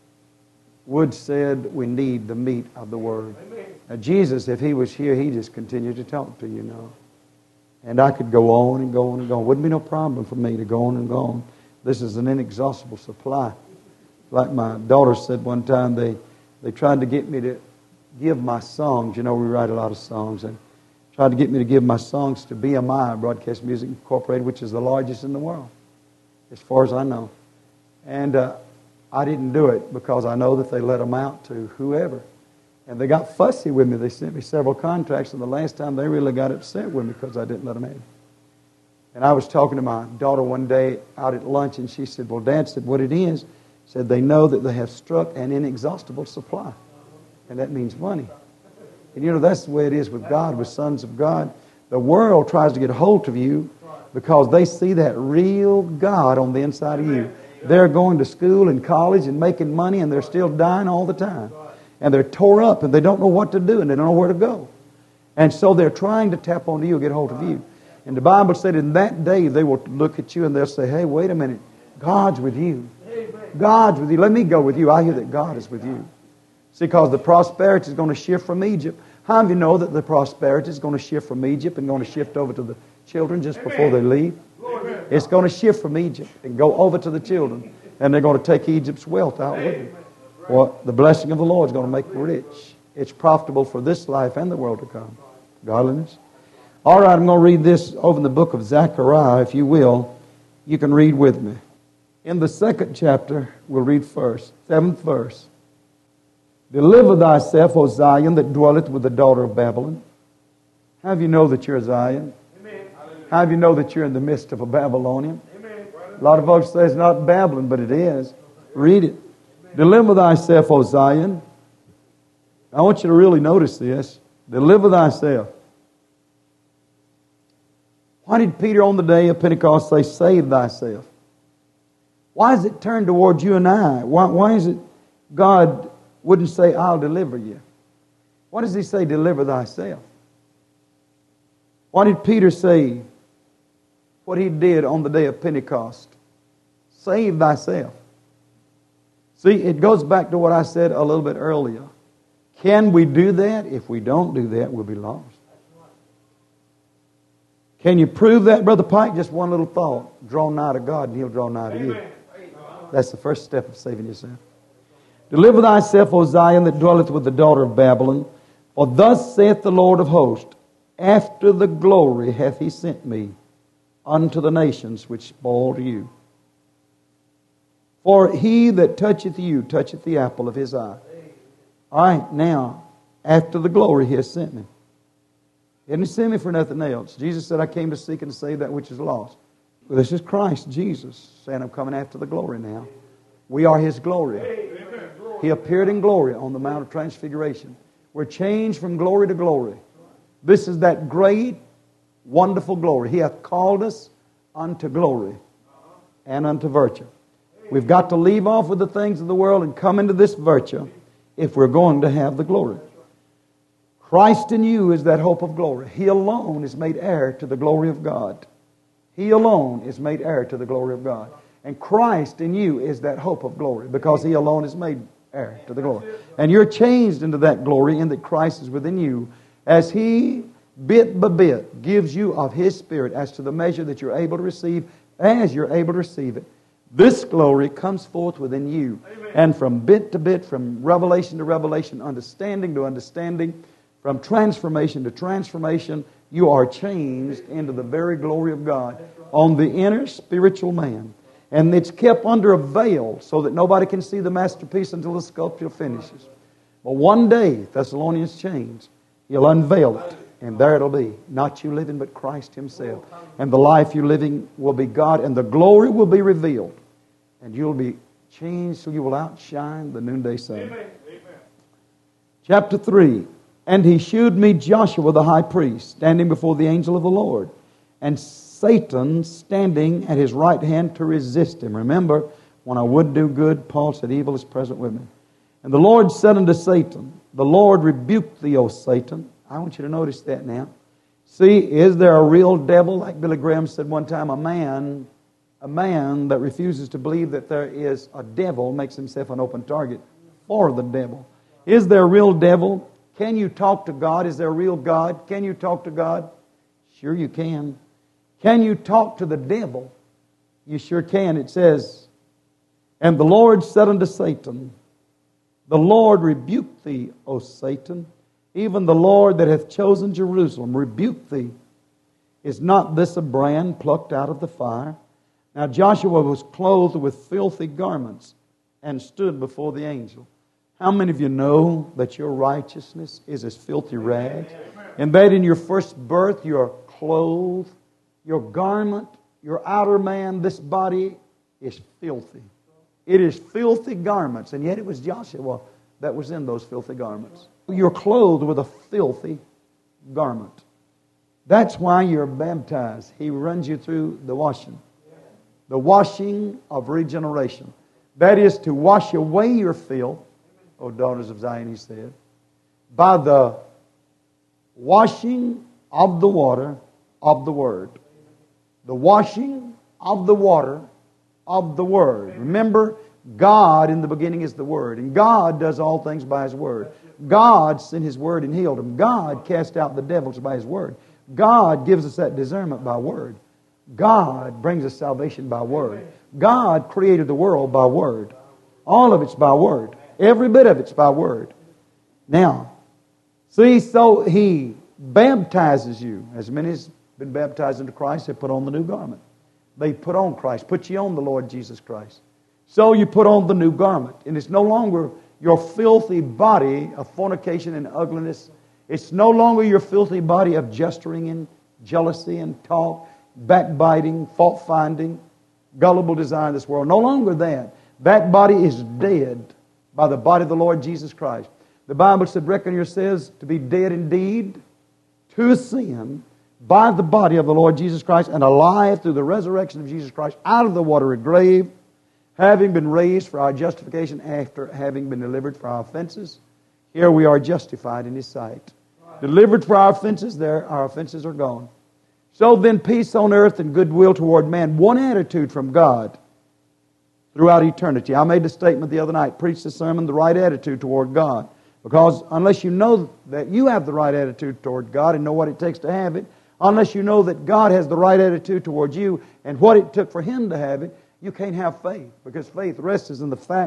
S1: Wood said, we need the meat of the Word. Amen. Now Jesus, if He was here, He'd just continue to talk to you now. And I could go on and go on and go on. Wouldn't be no problem for me to go on and go on. This is an inexhaustible supply. Like my daughter said one time, they, they tried to get me to give my songs. You know, we write a lot of songs. And tried to get me to give my songs to B M I, Broadcast Music Incorporated, which is the largest in the world, as far as I know. And uh, I didn't do it because I know that they let them out to whoever. And they got fussy with me. They sent me several contracts, and the last time they really got upset with me because I didn't let them in. And I was talking to my daughter one day out at lunch, and she said, well, Dad said, what it is, said they know that they have struck an inexhaustible supply. And that means money. And you know, that's the way it is with God, with sons of God. The world tries to get a hold of you because they see that real God on the inside of you. They're going to school and college and making money, and they're still dying all the time. And they're tore up, and they don't know what to do, and they don't know where to go. And so they're trying to tap onto you, get a hold of you. And the Bible said in that day they will look at you and they'll say, hey, wait a minute. God's with you. God's with you. Let me go with you. I hear that God is with you. See, because the prosperity is going to shift from Egypt. How many of you know that the prosperity is going to shift from Egypt and going to shift over to the children just before they leave? It's going to shift from Egypt and go over to the children. And they're going to take Egypt's wealth out with them. Well, the blessing of the Lord is going to make you rich. It's profitable for this life and the world to come. Godliness. All right, I'm going to read this over in the book of Zechariah, if you will. You can read with me. In the second chapter, we'll read first, seventh verse. Deliver thyself, O Zion, that dwelleth with the daughter of Babylon. How do you know that you're Zion? Amen. How do you know that you're in the midst of a Babylonian? Amen. A lot of folks say it's not Babylon, but it is. Read it. Deliver thyself, O Zion. I want you to really notice this. Deliver thyself. Why did Peter on the day of Pentecost say, save thyself? Why is it turned toward you and I? Why, why is it God wouldn't say, I'll deliver you? Why does He say, deliver thyself? Why did Peter say what he did on the day of Pentecost? Save thyself. See, it goes back to what I said a little bit earlier. Can we do that? If we don't do that, we'll be lost. Can you prove that, Brother Pike? Just one little thought. Draw nigh to God and He'll draw nigh to you. That's the first step of saving yourself. Deliver thyself, O Zion, that dwelleth with the daughter of Babylon. For thus saith the Lord of hosts, after the glory hath he sent me unto the nations which spoiled you. For he that toucheth you toucheth the apple of his eye. All right, now, after the glory he has sent me. He didn't send me for nothing else. Jesus said, I came to seek and to save that which is lost. Well, this is Christ, Jesus, saying, I'm coming after the glory now. We are His glory. He appeared in glory on the Mount of Transfiguration. We're changed from glory to glory. This is that great, wonderful glory. He hath called us unto glory and unto virtue. We've got to leave off with the things of the world and come into this virtue if we're going to have the glory. Christ in you is that hope of glory. He alone is made heir to the glory of God. He alone is made heir to the glory of God. And Christ in you is that hope of glory because He alone is made heir to the glory. And you're changed into that glory in that Christ is within you as He, bit by bit, gives you of His Spirit as to the measure that you're able to receive as you're able to receive it. This glory comes forth within you. And from bit to bit, from revelation to revelation, understanding to understanding, from transformation to transformation, you are changed into the very glory of God on the inner spiritual man. And it's kept under a veil so that nobody can see the masterpiece until the sculpture finishes. But one day, Thessalonians changed, He'll unveil it. And there it'll be. Not you living, but Christ Himself. And the life you're living will be God. And the glory will be revealed. And you'll be changed so you will outshine the noonday sun. Amen. Amen. Chapter three. And he shewed me Joshua the high priest, standing before the angel of the Lord, and Satan standing at his right hand to resist him. Remember, when I would do good, Paul said, evil is present with me. And the Lord said unto Satan, the Lord rebuked thee, O Satan. I want you to notice that now. See, is there a real devil? Like Billy Graham said one time, a man, a man that refuses to believe that there is a devil makes himself an open target for the devil. Is there a real devil? Can you talk to God? Is there a real God? Can you talk to God? Sure you can. Can you talk to the devil? You sure can. It says, and the Lord said unto Satan, the Lord rebuke thee, O Satan. Even the Lord that hath chosen Jerusalem rebuke thee. Is not this a brand plucked out of the fire? Now Joshua was clothed with filthy garments and stood before the angel. How many of you know that your righteousness is as filthy rags? And that in your first birth you are clothed, your garment, your outer man, this body is filthy. It is filthy garments. And yet it was Joshua that was in those filthy garments. You're clothed with a filthy garment. That's why you're baptized. He runs you through the washing. The washing of regeneration. That is to wash away your filth, O daughters of Zion, He said, by the washing of the water of the Word. The washing of the water of the Word. Remember, God in the beginning is the Word. And God does all things by His Word. God sent His Word and healed them. God cast out the devils by His Word. God gives us that discernment by Word. God brings us salvation by Word. God created the world by Word. All of it's by Word. Every bit of it's by Word. Now, see, so He baptizes you. As many as been baptized into Christ, they put on the new garment. They put on Christ. Put you on the Lord Jesus Christ. So you put on the new garment. And it's no longer your filthy body of fornication and ugliness. It's no longer your filthy body of gesturing and jealousy and talk, backbiting, fault-finding, gullible desire of this world. No longer that. That body is dead by the body of the Lord Jesus Christ. The Bible said, reckon yourselves to be dead indeed to sin by the body of the Lord Jesus Christ and alive through the resurrection of Jesus Christ out of the watery grave, having been raised for our justification after having been delivered for our offenses. Here we are justified in His sight. Delivered for our offenses, there our offenses are gone. So then peace on earth and goodwill toward man. One attitude from God throughout eternity. I made the statement the other night, preached the sermon, the right attitude toward God. Because unless you know that you have the right attitude toward God and know what it takes to have it, unless you know that God has the right attitude toward you and what it took for Him to have it, you can't have faith. Because faith rests in the fact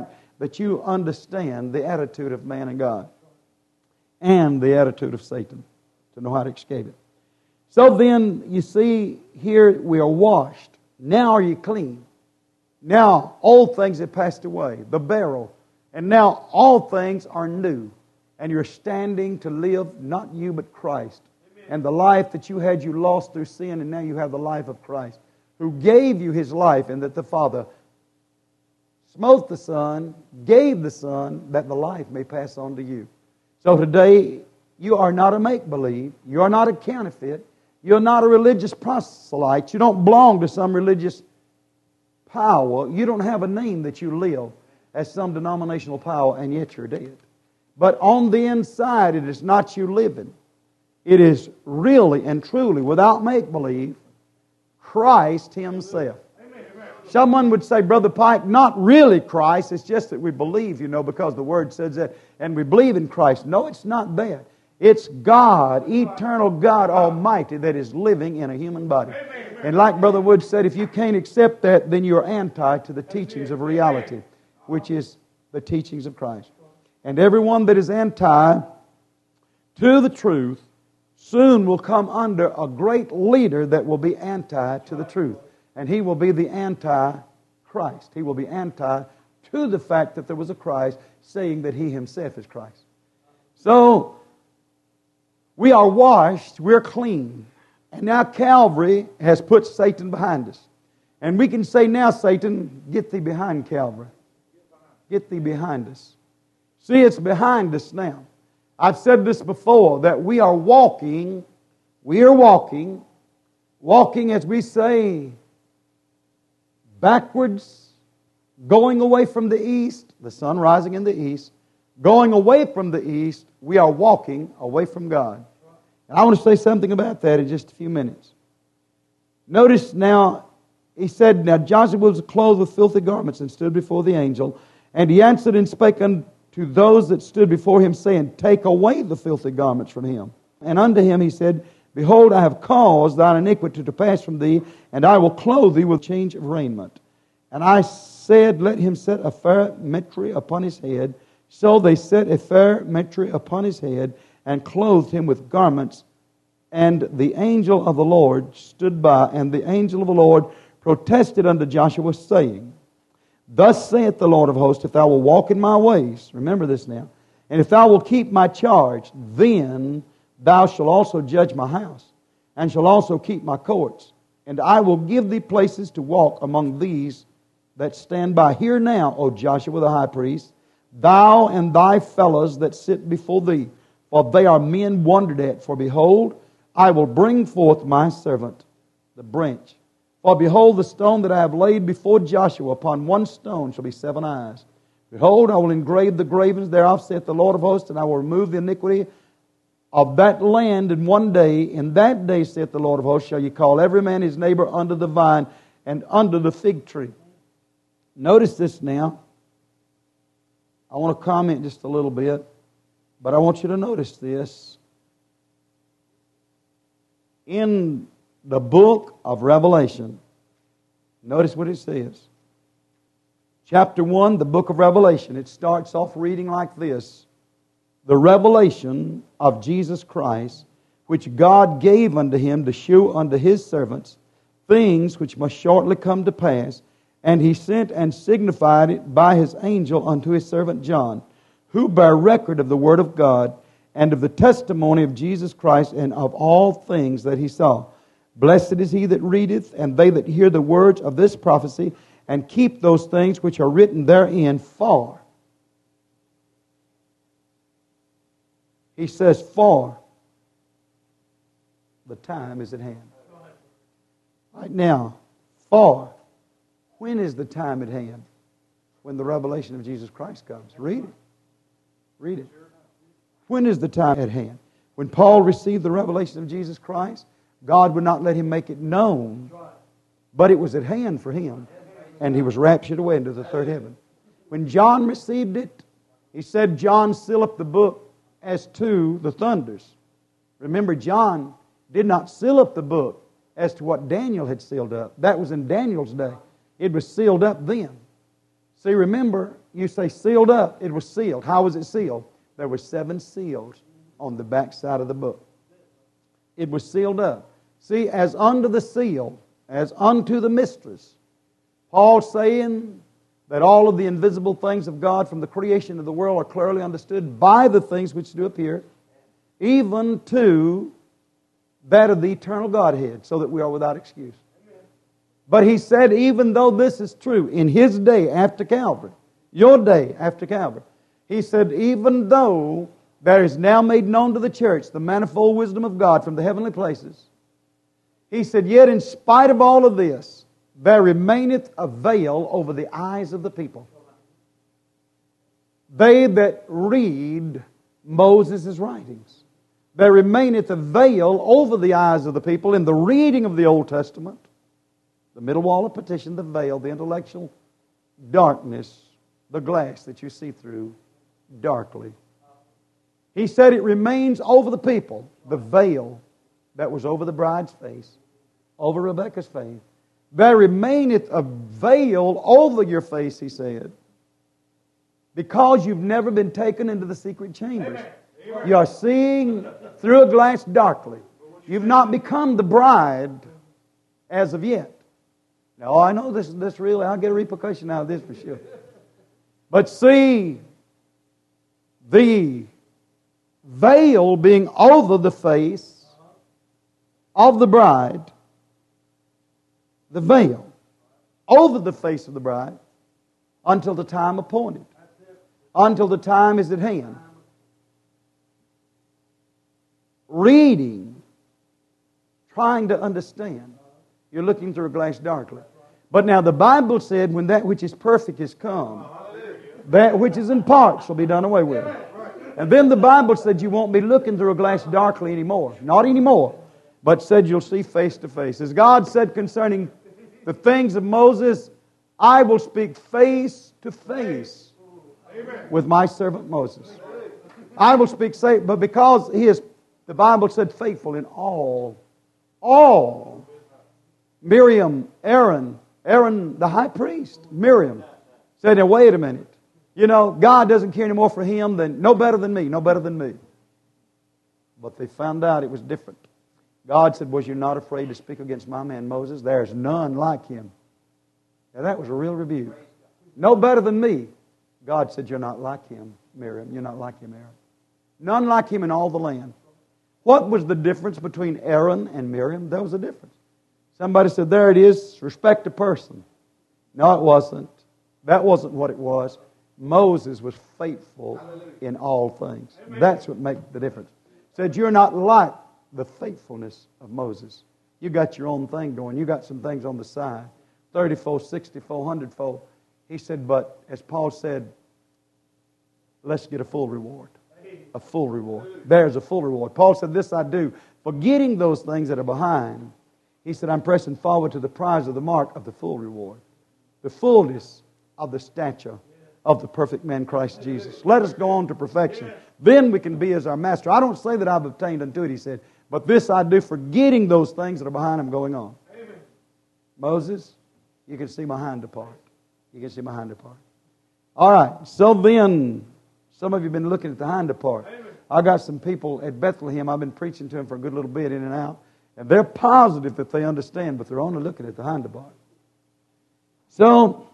S1: that you understand the attitude of man and God and the attitude of Satan to know how to escape it. So then, you see, here we are washed. Now are you clean. Now old things have passed away, the beryl, and now all things are new. And you're standing to live, not you but Christ. Amen. And the life that you had, you lost through sin, and now you have the life of Christ, who gave you His life, and that the Father smote the Son, gave the Son, that the life may pass on to you. So today, you are not a make-believe. You are not a counterfeit. You're not a religious proselyte. You don't belong to some religious power. You don't have a name that you live as some denominational power, and yet you're dead. But on the inside, it is not you living. It is really and truly, without make-believe, Christ Himself. Someone would say, Brother Pike, not really Christ. It's just that we believe, you know, because the Word says that, and we believe in Christ. No, it's not that. It's God, eternal God Almighty, that is living in a human body. And like Brother Wood said, if you can't accept that, then you're anti to the teachings of reality, which is the teachings of Christ. And everyone that is anti to the truth soon will come under a great leader that will be anti to the truth. And he will be the anti-Christ. He will be anti to the fact that there was a Christ, saying that He Himself is Christ. So, we are washed, we're clean. And now Calvary has put Satan behind us. And we can say now, Satan, get thee behind Calvary. Get thee behind us. See, it's behind us now. I've said this before, that we are walking, we are walking, walking as we say, backwards, going away from the east, the sun rising in the east, going away from the east, we are walking away from God. And I want to say something about that in just a few minutes. Notice now, he said, now Joshua was clothed with filthy garments and stood before the angel, and he answered and spake unto those that stood before him, saying, take away the filthy garments from him. And unto him he said, behold, I have caused thine iniquity to pass from thee, and I will clothe thee with change of raiment. And I said, let him set a fair mitre upon his head. So they set a fair mitre upon his head, and clothed him with garments. And the angel of the Lord stood by, and the angel of the Lord protested unto Joshua, saying, thus saith the Lord of hosts, if thou wilt walk in my ways, remember this now, and if thou wilt keep my charge, then thou shalt also judge my house, and shalt also keep my courts. And I will give thee places to walk among these that stand by. Hear now, O Joshua the high priest, thou and thy fellows that sit before thee, for they are men wondered at. For behold, I will bring forth my servant, the branch. For behold, the stone that I have laid before Joshua, upon one stone shall be seven eyes. Behold, I will engrave the gravings thereof, saith the Lord of hosts, and I will remove the iniquity of that land in one day. In that day, saith the Lord of hosts, shall ye call every man his neighbor under the vine and under the fig tree. Notice this now. I want to comment just a little bit, but I want you to notice this. In the book of Revelation, notice what it says. Chapter one, the book of Revelation, it starts off reading like this. The revelation of Jesus Christ, which God gave unto Him to shew unto His servants things which must shortly come to pass. And He sent and signified it by His angel unto His servant John, who bare record of the Word of God and of the testimony of Jesus Christ, and of all things that he saw. Blessed is he that readeth, and they that hear the words of this prophecy, and keep those things which are written therein, for. He says, for the time is at hand. Right now, for. When is the time at hand? When the revelation of Jesus Christ comes. Read it. Read it. When is the time at hand? When Paul received the revelation of Jesus Christ, God would not let him make it known, but it was at hand for him, and he was raptured away into the third heaven. When John received it, he said, John sealed up the book as to the thunders. Remember, John did not seal up the book as to what Daniel had sealed up. That was in Daniel's day. It was sealed up then. See, remember, you say sealed up. It was sealed. How was it sealed? There were seven seals on the back side of the book. It was sealed up. See, as unto the seal, as unto the mysteries. Paul saying that all of the invisible things of God from the creation of the world are clearly understood by the things which do appear, even to that of the eternal Godhead, so that we are without excuse. But he said, even though this is true, in his day after Calvary, your day after Calvary, he said, even though there is now made known to the church the manifold wisdom of God from the heavenly places, he said, yet in spite of all of this, there remaineth a veil over the eyes of the people. They that read Moses' writings. There remaineth a veil over the eyes of the people in the reading of the Old Testament. The middle wall of petition, the veil, the intellectual darkness, the glass that you see through darkly. He said it remains over the people, the veil that was over the bride's face, over Rebekah's face. There remaineth a veil over your face, he said, because you've never been taken into the secret chambers. You are seeing through a glass darkly. You've not become the bride as of yet. Now, I know this, this really, I'll get a repercussion out of this for sure. But see, the veil being over the face of the bride, the veil over the face of the bride, until the time appointed, until the time is at hand. Reading, trying to understand, you're looking through a glass darkly. But now the Bible said, when that which is perfect is come, that which is in part shall be done away with. And then the Bible said you won't be looking through a glass darkly anymore. Not anymore. But said you'll see face to face. As God said concerning the things of Moses, I will speak face to face with my servant Moses. I will speak, say, but because he is, the Bible said, faithful in all, all. Miriam, Aaron, Aaron the high priest, Miriam said, now wait a minute. You know, God doesn't care any more for him than, no better than me, no better than me. But they found out it was different. God said, was you not afraid to speak against my man Moses? There's none like him. Now that was a real rebuke. No better than me. God said, you're not like him, Miriam. You're not like him, Aaron. None like him in all the land. What was the difference between Aaron and Miriam? There was a difference. Somebody said, there it is, respect a person. No, it wasn't. That wasn't what it was. Moses was faithful in all things. That's what makes the difference. Said, you're not like the faithfulness of Moses. You got your own thing going. You got some things on the side. thirty-fold, sixty-fold, one hundred-fold. He said, but as Paul said, let's get a full reward. A full reward. There's a full reward. Paul said, this I do, forgetting those things that are behind. He said, I'm pressing forward to the prize of the mark of the full reward. The fullness of the stature of the perfect man Christ Jesus. Let us go on to perfection. Then we can be as our master. I don't say that I've obtained unto it, he said, but this I do, forgetting those things that are behind him going on. Amen. Moses, you can see my hand apart. You can see my hand apart. All right, so then, some of you have been looking at the hind part. I got some people at Bethlehem, I've been preaching to them for a good little bit in and out, and they're positive that they understand, but they're only looking at the hind part. So,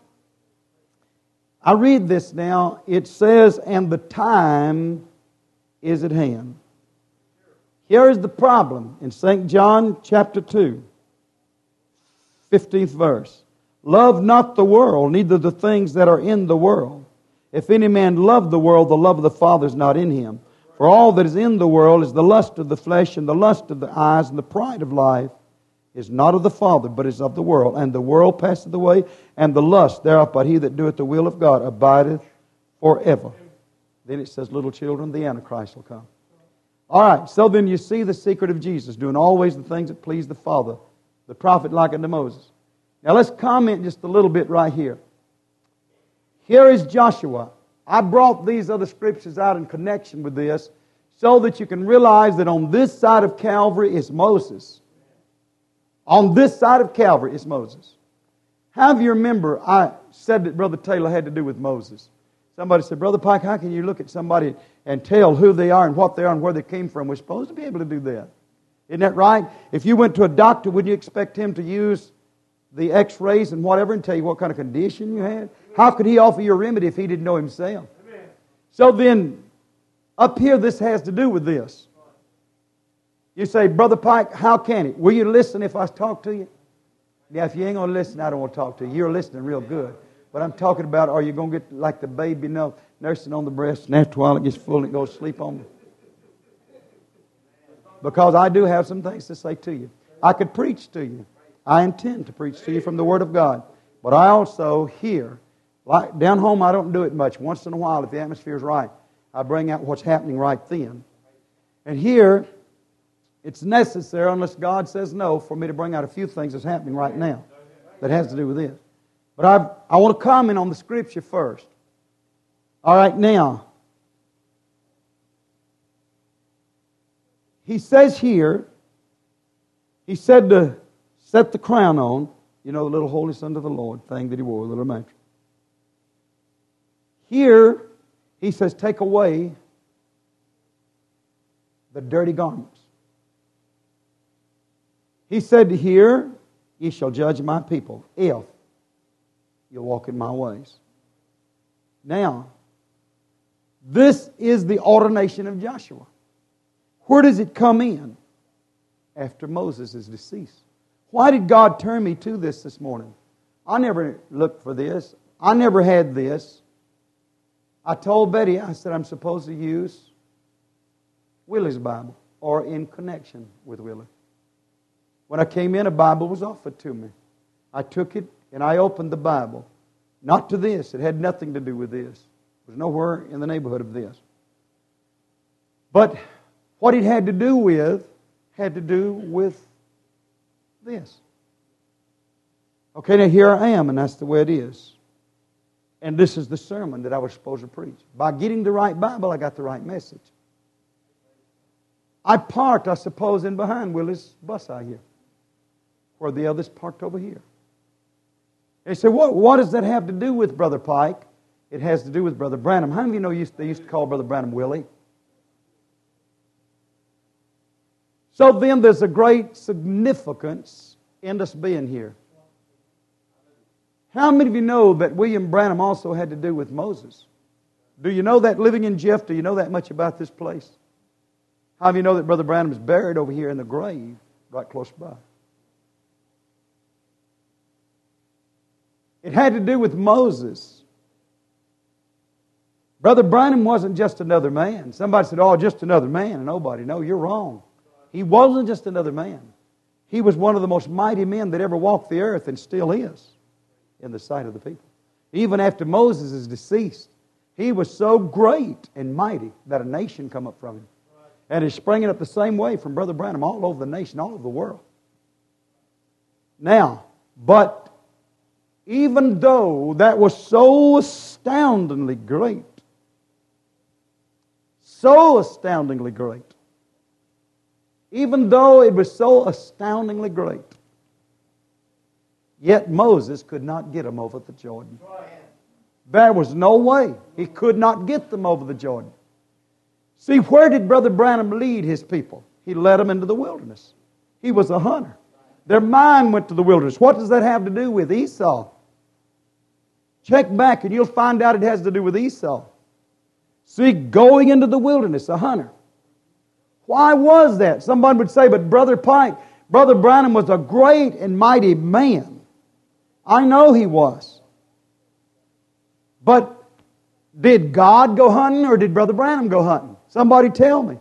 S1: I read this now. It says, and the time is at hand. Here is the problem in Saint John chapter two, fifteenth verse. Love not the world, neither the things that are in the world. If any man love the world, the love of the Father is not in him. For all that is in the world is the lust of the flesh, and the lust of the eyes, and the pride of life is not of the Father, but is of the world. And the world passeth away, and the lust thereof, but he that doeth the will of God abideth forever. Then it says, little children, the Antichrist will come. All right, so then you see the secret of Jesus, doing always the things that please the Father, the prophet like unto Moses. Now let's comment just a little bit right here. Here is Joshua. I brought these other scriptures out in connection with this so that you can realize that on this side of Calvary is Moses. On this side of Calvary is Moses. How do you remember I said that Brother Taylor had to do with Moses? Somebody said, Brother Pike, how can you look at somebody and tell who they are and what they are and where they came from? We're supposed to be able to do that. Isn't that right? If you went to a doctor, wouldn't you expect him to use the x-rays and whatever and tell you what kind of condition you had? How could he offer you a remedy if he didn't know himself? So then, up here, this has to do with this. You say, Brother Pike, how can it? Will you listen if I talk to you? Yeah, if you ain't going to listen, I don't want to talk to you. You're listening real good. But I'm talking about, are you going to get like the baby, you know, nursing on the breast, and after a while it gets full and it goes to sleep on me? Because I do have some things to say to you. I could preach to you. I intend to preach to you from the Word of God. But I also hear, like down home I don't do it much. Once in a while, if the atmosphere is right, I bring out what's happening right then. And here, it's necessary, unless God says no, for me to bring out a few things that's happening right now that has to do with this. But I I want to comment on the Scripture first. All right, now, he says here, he said to set the crown on, you know, the little holy son of the Lord thing that he wore, the little mantle. Here, he says, take away the dirty garments. He said here, ye shall judge my people if you'll walk in my ways. Now, this is the ordination of Joshua. Where does it come in? After Moses is deceased. Why did God turn me to this this morning? I never looked for this. I never had this. I told Betty, I said I'm supposed to use Willie's Bible or in connection with Willie. When I came in, a Bible was offered to me. I took it and I opened the Bible. Not to this. It had nothing to do with this. It was nowhere in the neighborhood of this. But what it had to do with had to do with this. Okay, now here I am, and that's the way it is. And this is the sermon that I was supposed to preach. By getting the right Bible, I got the right message. I parked, I suppose, in behind Willie's bus out here, where the others parked over here. They said, what, what does that have to do with Brother Pike? It has to do with Brother Branham. How many of you know used, they used to call Brother Branham Willie? So then there's a great significance in us being here. How many of you know that William Branham also had to do with Moses? Do you know that living in Jeff? Do you know that much about this place? How do you know that Brother Branham is buried over here in the grave right close by? It had to do with Moses. Brother Branham wasn't just another man. Somebody said, oh, just another man. And nobody, no, you're wrong. He wasn't just another man. He was one of the most mighty men that ever walked the earth and still is in the sight of the people. Even after Moses is deceased, he was so great and mighty that a nation come up from him. And it's springing up the same way from Brother Branham all over the nation, all over the world. Now, but even though that was so astoundingly great, so astoundingly great, even though it was so astoundingly great, yet Moses could not get them over the Jordan. There was no way. He could not get them over the Jordan. See, where did Brother Branham lead his people? He led them into the wilderness. He was a hunter. Their mind went to the wilderness. What does that have to do with Esau? Check back and you'll find out it has to do with Esau. See, going into the wilderness, a hunter. Why was that? Somebody would say, but Brother Pike, Brother Branham was a great and mighty man. I know he was. But did God go hunting or did Brother Branham go hunting? Somebody tell me.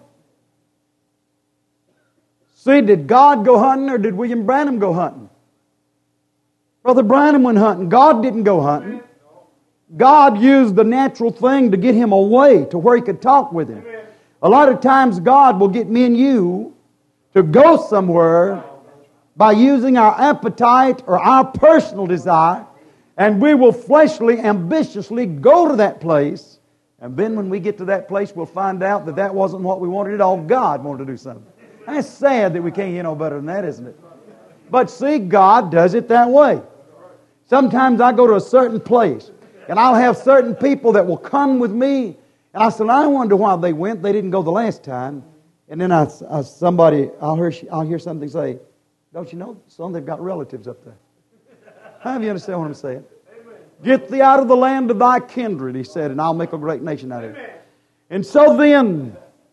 S1: See, did God go hunting or did William Branham go hunting? Brother Branham went hunting. God didn't go hunting. God used the natural thing to get him away to where he could talk with him. A lot of times God will get me and you to go somewhere by using our appetite or our personal desire, and we will fleshly, ambitiously go to that place, and then when we get to that place we'll find out that that wasn't what we wanted at all. God wanted to do something. That's sad that we can't get no better than that, isn't it? But see, God does it that way. Sometimes I go to a certain place And I'll have certain people that will come with me. And I said, I wonder why they went. They didn't go the last time. And then I, I somebody, I'll hear, I'll hear something say, don't you know, son, they've got relatives up there. How do you understand what I'm saying? Amen. Get thee out of the land of thy kindred, he said, and I'll make a great nation out of it. And so then,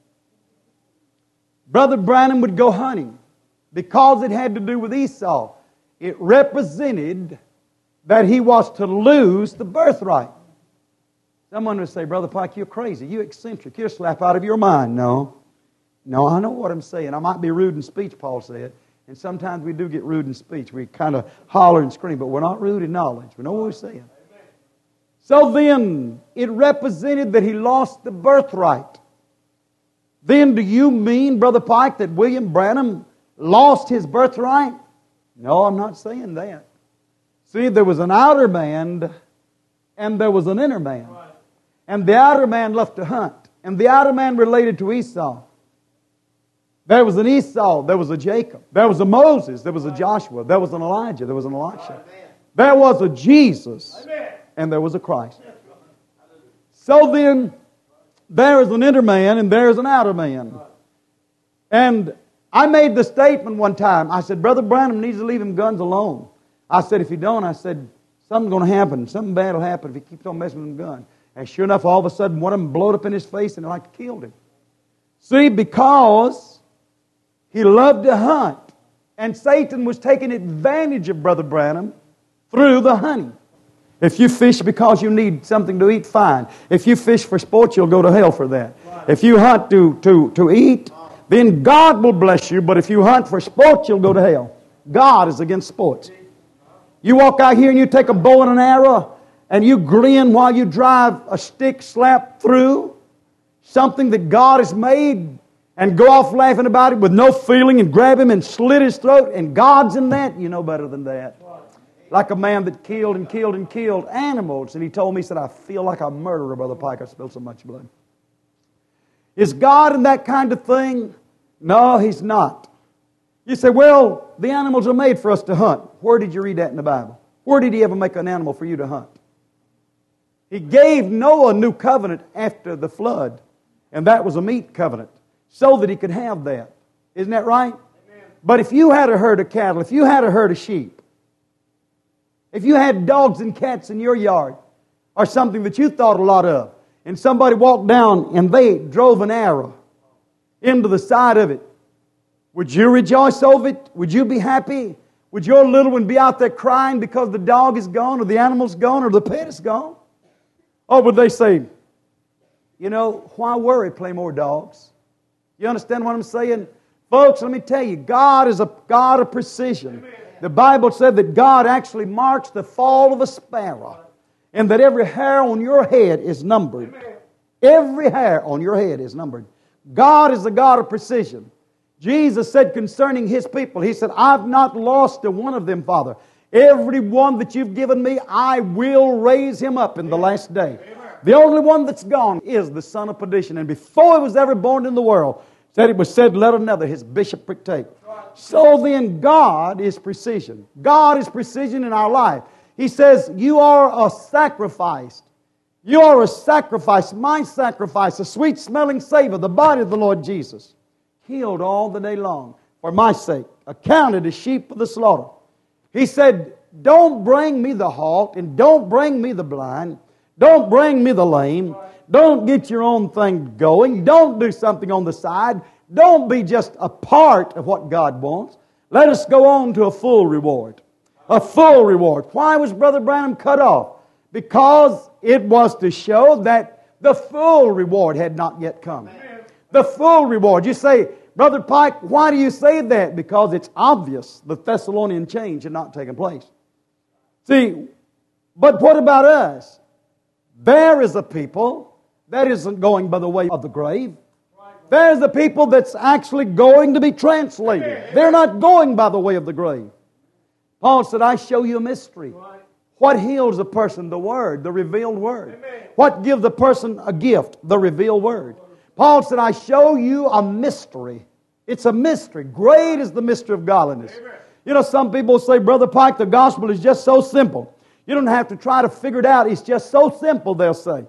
S1: Brother Branham would go hunting because it had to do with Esau. It represented that he was to lose the birthright. Someone would say, Brother Pike, you're crazy. You're eccentric. You're slap out of your mind. No. No, I know what I'm saying. I might be rude in speech, Paul said. And sometimes we do get rude in speech. We kind of holler and scream, but we're not rude in knowledge. We know what we're saying. So then, it represented that he lost the birthright. Then do you mean, Brother Pike, that William Branham lost his birthright? No, I'm not saying that. See, there was an outer man and there was an inner man. And the outer man loved to hunt. And the outer man related to Esau. There was an Esau, there was a Jacob, there was a Moses, there was a Joshua, there was an Elijah, there was an Elisha. There was a Jesus, and there was a Christ. So then, there is an inner man and there is an outer man. And I made the statement one time. I said, Brother Branham needs to leave him guns alone. I said, if he don't, I said, something's going to happen. Something bad will happen if he keeps on messing with them guns. And sure enough, all of a sudden, one of them blowed up in his face and it like killed him. See, because he loved to hunt. And Satan was taking advantage of Brother Branham through the hunting. If you fish because you need something to eat, fine. If you fish for sport, you'll go to hell for that. If you hunt to, to, to eat, then God will bless you. But if you hunt for sport, you'll go to hell. God is against sports. You walk out here and you take a bow and an arrow and you grin while you drive a stick slap through something that God has made and go off laughing about it with no feeling and grab him and slit his throat, and God's in that, you know better than that. Like a man that killed and killed and killed animals, and he told me, he said, I feel like a murderer, Brother Pike, I spilled so much blood. Is God in that kind of thing? No, He's not. You say, well, the animals are made for us to hunt. Where did you read that in the Bible? Where did He ever make an animal for you to hunt? He gave Noah a new covenant after the flood, and that was a meat covenant, so that he could have that. Isn't that right? Amen. But if you had a herd of cattle, if you had a herd of sheep, if you had dogs and cats in your yard, or something that you thought a lot of, and somebody walked down and they drove an arrow into the side of it, would you rejoice over it? Would you be happy? Would your little one be out there crying because the dog is gone, or the animal's gone, or the pet is gone? Or would they say, you know, why worry, play more dogs? You understand what I'm saying? Folks, let me tell you, God is a God of precision. Amen. The Bible said that God actually marks the fall of a sparrow, and that every hair on your head is numbered. Amen. Every hair on your head is numbered. God is a God of precision. Jesus said concerning His people, He said, I've not lost a one of them, Father. Every one that you've given me, I will raise him up in the last day. The only one that's gone is the son of perdition. And before he was ever born in the world, said it was said, let another his bishopric take. So then God is precision. God is precision in our life. He says, you are a sacrifice. You are a sacrifice, my sacrifice, a sweet smelling savor, the body of the Lord Jesus, killed all the day long for my sake, accounted as sheep for the slaughter. He said, don't bring me the halt and don't bring me the blind. Don't bring me the lame. Don't get your own thing going. Don't do something on the side. Don't be just a part of what God wants. Let us go on to a full reward. A full reward. Why was Brother Branham cut off? Because it was to show that the full reward had not yet come. The full reward. You say, Brother Pike, why do you say that? Because it's obvious the Thessalonian change had not taken place. See, but what about us? There is a people that isn't going by the way of the grave. There's a people that's actually going to be translated. They're not going by the way of the grave. Paul said, I show you a mystery. What heals a person? The Word, the revealed Word. What gives a person a gift? The revealed Word. Paul said, I show you a mystery. It's a mystery. Great is the mystery of godliness. You know, some people say, Brother Pike, the gospel is just so simple. You don't have to try to figure it out. It's just so simple, they'll say.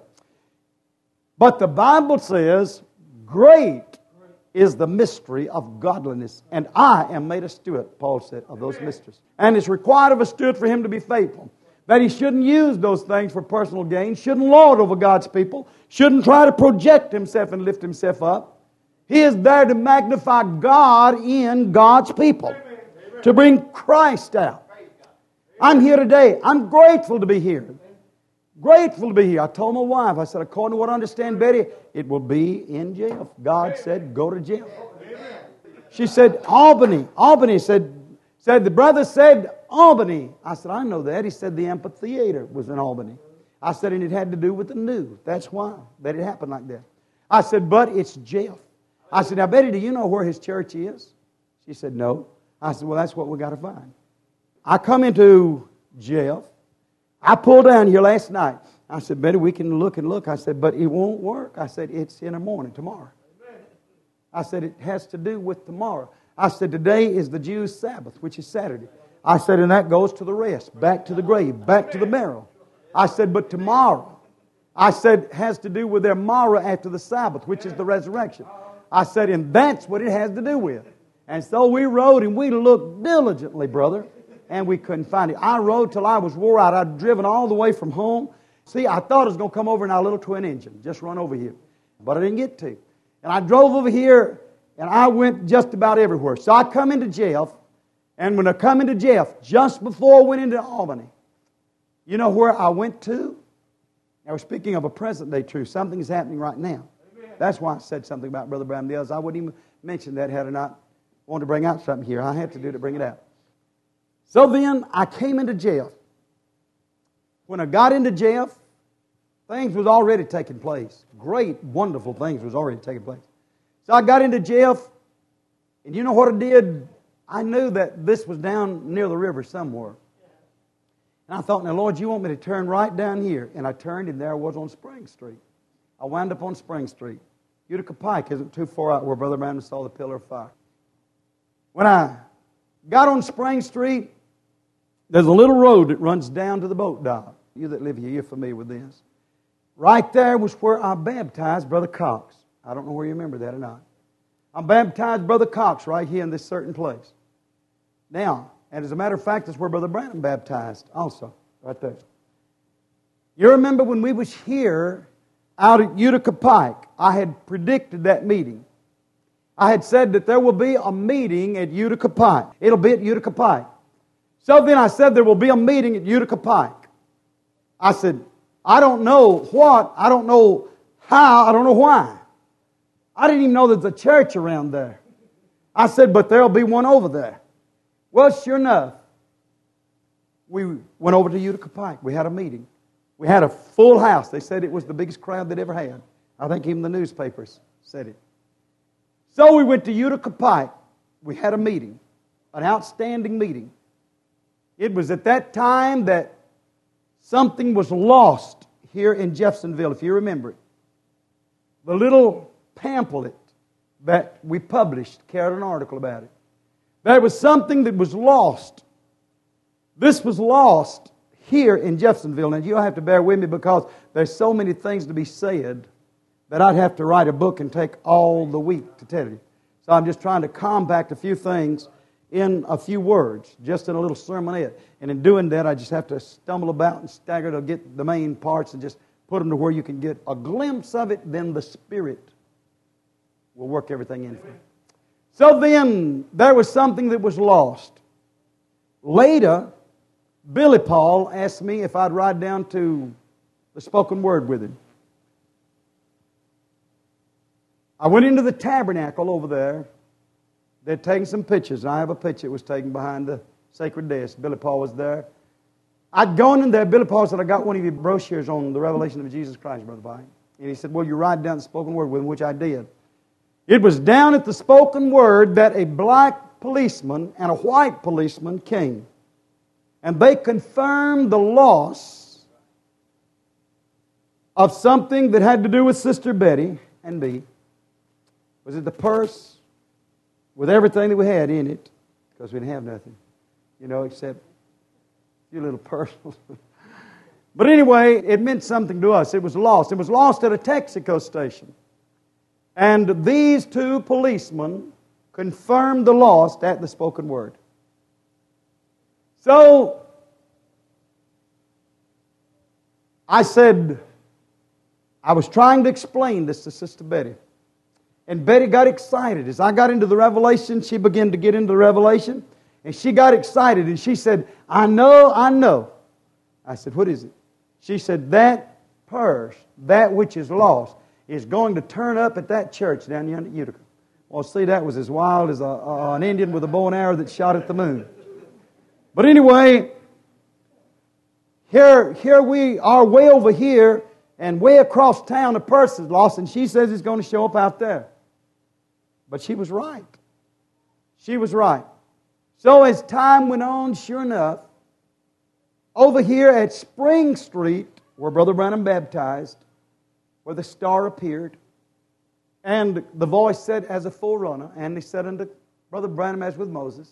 S1: But the Bible says, great is the mystery of godliness. And I am made a steward, Paul said, of those mysteries. And it's required of a steward for him to be faithful. That he shouldn't use those things for personal gain, shouldn't lord over God's people, shouldn't try to project himself and lift himself up. He is there to magnify God in God's people, to bring Christ out. I'm here today. I'm grateful to be here. Grateful to be here. I told my wife, I said, according to what I understand, Betty, it will be in jail. God said, go to jail. She said, Albany. Albany said, said the brother said, Albany. I said, I know that. He said the amphitheater was in Albany. I said, and it had to do with the news. That's why that it happened like that. I said, but it's Jeff. I said, now, Betty, do you know where his church is? She said, no. I said, well, that's what we got to find. I come into Jeff. I pulled down here last night. I said, Betty, we can look and look. I said, but it won't work. I said, it's in the morning, tomorrow. I said, it has to do with tomorrow. I said, today is the Jews' Sabbath, which is Saturday. I said, and that goes to the rest, back to the grave, back to the marrow. I said, but tomorrow, I said, has to do with their morrow after the Sabbath, which is the resurrection. I said, and that's what it has to do with. And so we rode and we looked diligently, brother, and we couldn't find it. I rode till I was wore out. I'd driven all the way from home. See, I thought it was going to come over in our little twin engine, just run over here. But I didn't get to. And I drove over here, and I went just about everywhere. So I come into Jeff, and when I come into Jeff, just before I went into Albany, you know where I went to? I was speaking of a present-day truth. Something is happening right now. Amen. That's why I said something about Brother Branham the others. I wouldn't even mention that had I not wanted to bring out something here. I had to do to bring it out. So then I came into Jeff. When I got into Jeff, things was already taking place. Great, wonderful things was already taking place. So I got into Jeff, and you know what I did? I knew that this was down near the river somewhere. And I thought, now, Lord, you want me to turn right down here. And I turned, and there I was on Spring Street. I wound up on Spring Street. Utica Pike isn't too far out where Brother Branham saw the pillar of fire. When I got on Spring Street, there's a little road that runs down to the boat dock. You that live here, you're familiar with this. Right there was where I baptized Brother Cox. I don't know where you remember that or not. I baptized Brother Cox right here in this certain place. Now, and as a matter of fact, that's where Brother Branham baptized also, right there. You remember when we was here out at Utica Pike, I had predicted that meeting. I had said that there will be a meeting at Utica Pike. It'll be at Utica Pike. So then I said there will be a meeting at Utica Pike. I said, I don't know what, I don't know how, I don't know why. I didn't even know there's a church around there. I said, but there'll be one over there. Well, sure enough, we went over to Utica Pike. We had a meeting. We had a full house. They said it was the biggest crowd they'd ever had. I think even the newspapers said it. So we went to Utica Pike. We had a meeting, an outstanding meeting. It was at that time that something was lost here in Jeffersonville, if you remember it. The little pamphlet that we published carried an article about it. There was something that was lost. This was lost here in Jeffersonville. And you'll have to bear with me because there's so many things to be said that I'd have to write a book and take all the week to tell you. So I'm just trying to compact a few things in a few words, just in a little sermonette. And in doing that, I just have to stumble about and stagger to get the main parts and just put them to where you can get a glimpse of it, then the Spirit will work everything in for you. So then, there was something that was lost. Later, Billy Paul asked me if I'd ride down to the spoken word with him. I went into the tabernacle over there. They'd taken some pictures. I have a picture that was taken behind the sacred desk. Billy Paul was there. I'd gone in there. Billy Paul said, I got one of your brochures on the revelation of Jesus Christ, Brother Pike. And he said, well, you ride down the spoken word with him, which I did. It was down at the spoken word that a black policeman and a white policeman came. And they confirmed the loss of something that had to do with Sister Betty and me. Was it the purse with everything that we had in it? Because we didn't have nothing, you know, except a few little personals. But anyway, it meant something to us. It was lost. It was lost at a Texaco station. And these two policemen confirmed the lost at the spoken word. So, I said, I was trying to explain this to Sister Betty. And Betty got excited. As I got into the revelation, she began to get into the revelation. And she got excited. And she said, I know, I know. I said, what is it? She said, that purse, that which is lost, is going to turn up at that church down yonder at Utica. Well, see, that was as wild as a, a, an Indian with a bow and arrow that shot at the moon. But anyway, here, here we are way over here, and way across town a purse is lost, and she says it's going to show up out there. But she was right. She was right. So as time went on, sure enough, over here at Spring Street, where Brother Branham baptized, where the star appeared, and the voice said as a forerunner, and he said unto Brother Branham as with Moses.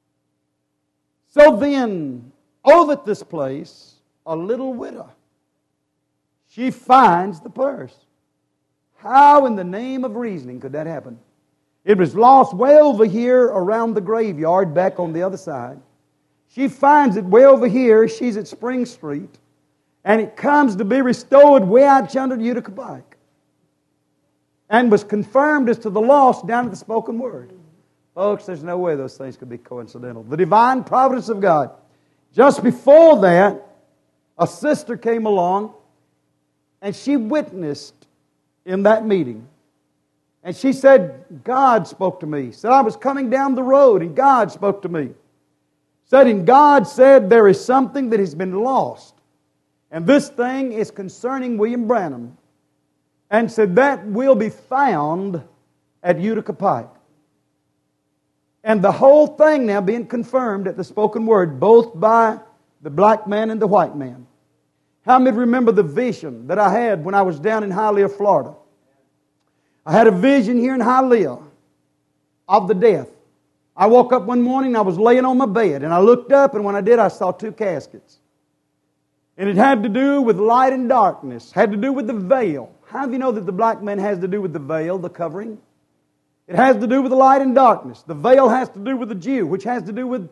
S1: So then, over at this place, a little widow, she finds the purse. How in the name of reasoning could that happen? It was lost way over here around the graveyard back on the other side. She finds it way over here. She's at Spring Street. And it comes to be restored way out yonder at Utica Pike. And was confirmed as to the lost down at the spoken word. Folks, there's no way those things could be coincidental. The divine providence of God. Just before that, a sister came along and she witnessed in that meeting. And she said, God spoke to me. Said, I was coming down the road and God spoke to me. Said, and God said, there is something that has been lost. And this thing is concerning William Branham. And said, that will be found at Utica Pike. And the whole thing now being confirmed at the spoken word, both by the black man and the white man. How many remember the vision that I had when I was down in Hialeah, Florida? I had a vision here in Hialeah of the death. I woke up one morning, I was laying on my bed, and I looked up, and when I did, I saw two caskets. And it had to do with light and darkness, had to do with the veil. How do you know that the black man has to do with the veil, the covering? It has to do with the light and darkness. The veil has to do with the Jew, which has to do with,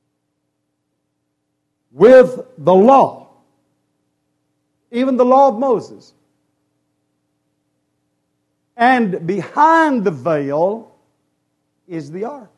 S1: with the law. Even the law of Moses. And behind the veil is the ark.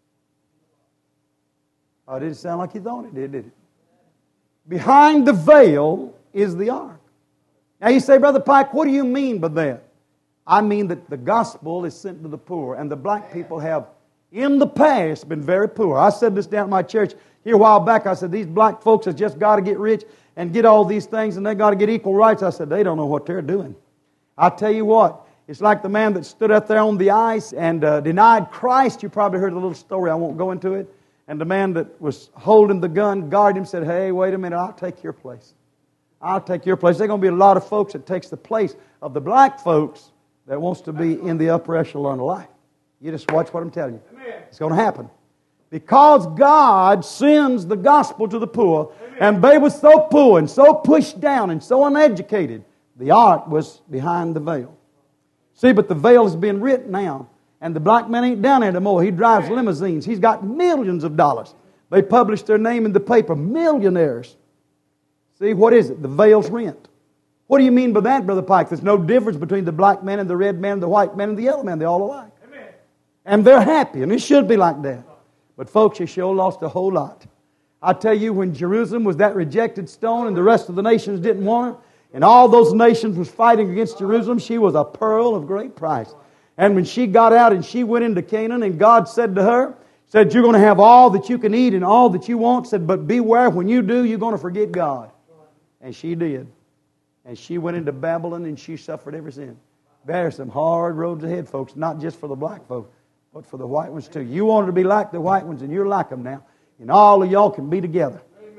S1: Oh, it didn't sound like you thought it did, did it? Behind the veil is the ark. Now you say, Brother Pike, what do you mean by that? I mean that the gospel is sent to the poor, and the black people have, in the past, been very poor. I said this down at my church here a while back. I said, these black folks have just got to get rich and get all these things, and they got to get equal rights. I said, they don't know what they're doing. I tell you what, it's like the man that stood up there on the ice and uh, denied Christ. You probably heard a little story. I won't go into it. And the man that was holding the gun, guarded him, said, hey, wait a minute, I'll take your place. I'll take your place. There's going to be a lot of folks that takes the place of the black folks that wants to be in the upper echelon of life. You just watch what I'm telling you. Amen. It's going to happen. Because God sends the gospel to the poor, amen, and they were so poor and so pushed down and so uneducated, the ark was behind the veil. See, but the veil is being written now. And the black man ain't down there anymore. He drives limousines. He's got millions of dollars. They publish their name in the paper. Millionaires. See, what is it? The veil's rent. What do you mean by that, Brother Pike? There's no difference between the black man and the red man, the white man and the yellow man. They're all alike. Amen. And they're happy, and it should be like that. But folks, you sure lost a whole lot. I tell you, when Jerusalem was that rejected stone and the rest of the nations didn't want her, and all those nations was fighting against Jerusalem, she was a pearl of great price. And when she got out and she went into Canaan, and God said to her, said, you're going to have all that you can eat and all that you want. Said, but beware, when you do, you're going to forget God. And she did. And she went into Babylon and she suffered ever since. There are some hard roads ahead, folks, not just for the black folks, but for the white ones too. You wanted to be like the white ones, and you're like them now. And all of y'all can be together.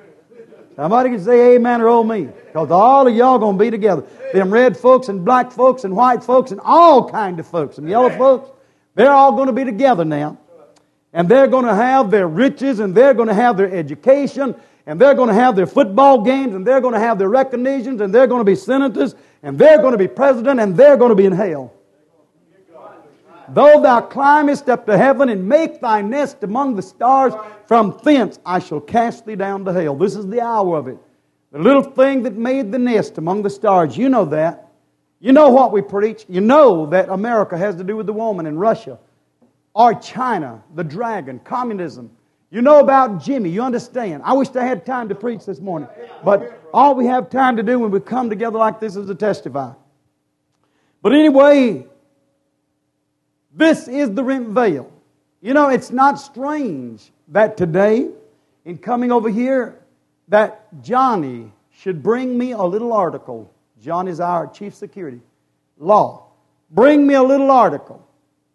S1: Somebody can say amen or oh me. Because all of y'all going to be together. Them red folks and black folks and white folks and all kind of folks and yellow folks, they're all going to be together now. And they're going to have their riches and they're going to have their education and they're going to have their football games, and they're going to have their recognitions, and they're going to be senators, and they're going to be president, and they're going to be in hell. Though thou climbest up to heaven and make thy nest among the stars, from thence I shall cast thee down to hell. This is the hour of it. The little thing that made the nest among the stars, you know that. You know what we preach. You know that America has to do with the woman in Russia, or China, the dragon, communism. You know about Jimmy. You understand. I wish I had time to preach this morning. But all we have time to do when we come together like this is to testify. But anyway, this is the rent veil. You know, it's not strange that today, in coming over here, that Johnny should bring me a little article. John is our chief security. Law. Bring me a little article.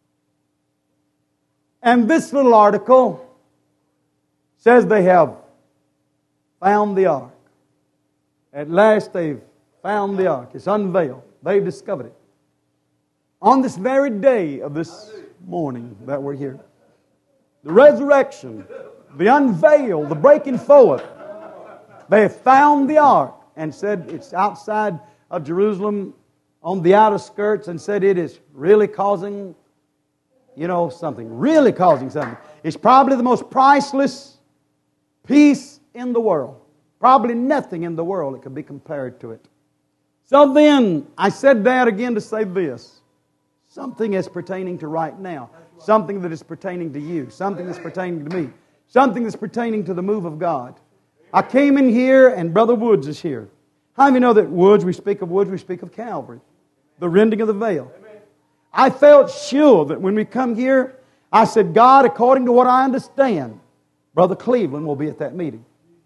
S1: And this little article says they have found the ark. At last they've found the ark. It's unveiled. They've discovered it. On this very day of this morning that we're here. The resurrection, the unveil, the breaking forth. They have found the ark and said it's outside of Jerusalem on the outer skirts, and said it is really causing, you know, something. Really causing something. It's probably the most priceless piece in the world. Probably nothing in the world that could be compared to it. So then, I said that again to say this. Something is pertaining to right now. Something that is pertaining to you. Something that's pertaining to me. Something that's pertaining to the move of God. I came in here and Brother Woods is here. How many know that Woods, we speak of Woods, we speak of Calvary. The rending of the veil. I felt sure that when we come here, I said, God, according to what I understand, Brother Cleveland will be at that meeting.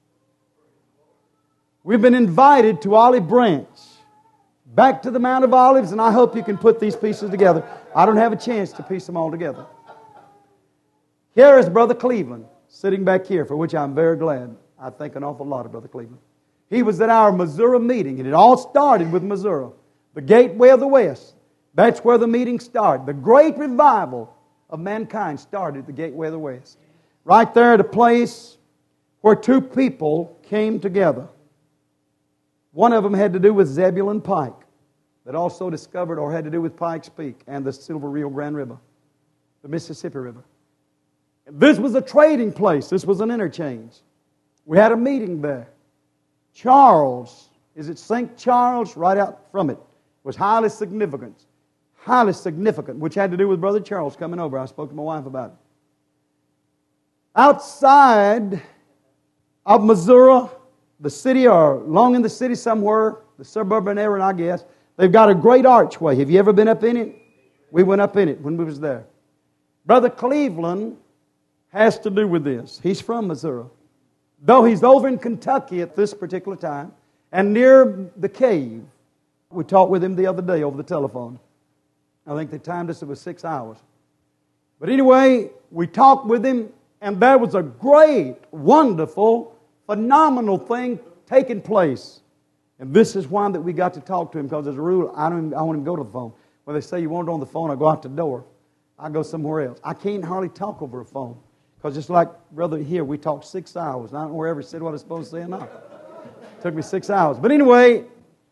S1: We've been invited to Olive Branch, back to the Mount of Olives, and I hope you can put these pieces together. I don't have a chance to piece them all together. Here is Brother Cleveland sitting back here, for which I'm very glad. I think an awful lot of Brother Cleveland. He was at our Missouri meeting, and it all started with Missouri, the gateway of the West. That's where the meeting started. The great revival of mankind started at the gateway of the West. Right there at a place where two people came together. One of them had to do with Zebulon Pike, that also discovered or had to do with Pikes Peak and the Silver Rio Grande River, the Mississippi River. This was a trading place. This was an interchange. We had a meeting there. Charles, is it Saint Charles? Right out from it, was highly significant. Highly significant, which had to do with Brother Charles coming over. I spoke to my wife about it. Outside of Missouri, the city, or long in the city somewhere, the suburban area, I guess, they've got a great archway. Have you ever been up in it? We went up in it when we was there. Brother Cleveland has to do with this. He's from Missouri. Though he's over in Kentucky at this particular time, and near the cave. We talked with him the other day over the telephone. I think they timed us, it was six hours. But anyway, we talked with him, and there was a great, wonderful, phenomenal thing taking place. And this is why that we got to talk to him, because as a rule, I don't even, I won't even go to the phone. When they say you want it on the phone, I go out the door. I go somewhere else. I can't hardly talk over a phone. Because just like brother here, we talked six hours. And I don't know where I said what I was supposed to say or not. It took me six hours. But anyway,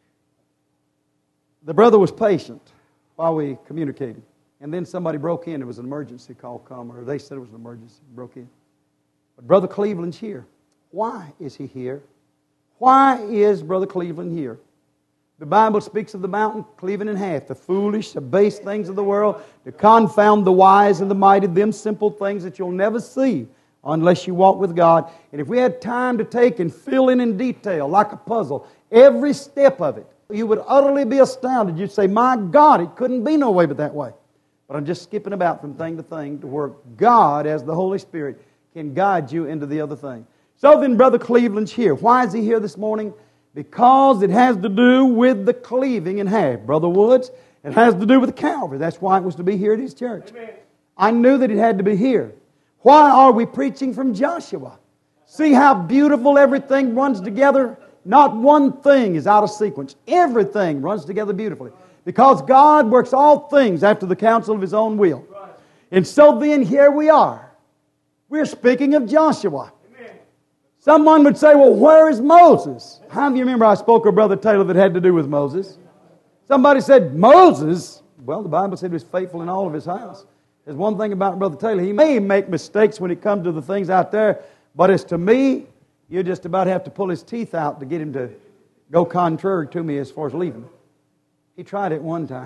S1: the brother was patient while we communicated. And then somebody broke in. It was an emergency call come, or they said it was an emergency. Broke in. But Brother Cleveland's here. Why is he here? Why is Brother Cleveland here? The Bible speaks of the mountain cleaving in half, the foolish, the base things of the world, to confound the wise and the mighty, them simple things that you'll never see unless you walk with God. And if we had time to take and fill in in detail, like a puzzle, every step of it, you would utterly be astounded. You'd say, my God, it couldn't be no way but that way. But I'm just skipping about from thing to thing to where God, as the Holy Spirit, can guide you into the other thing. So then Brother Cleveland's here. Why is he here this morning? Because it has to do with the cleaving in half. Brother Woods, it has to do with Calvary. That's why it was to be here at his church. Amen. I knew that it had to be here. Why are we preaching from Joshua? See how beautiful everything runs together? Not one thing is out of sequence. Everything runs together beautifully. Because God works all things after the counsel of His own will. And so then here we are. We're speaking of Joshua. Someone would say, well, where is Moses? How do you remember I spoke of Brother Taylor that had to do with Moses? Somebody said, Moses? Well, the Bible said he was faithful in all of his house. There's one thing about Brother Taylor. He may make mistakes when it comes to the things out there, but as to me, you just about have to pull his teeth out to get him to go contrary to me as far as leaving. He tried it one time.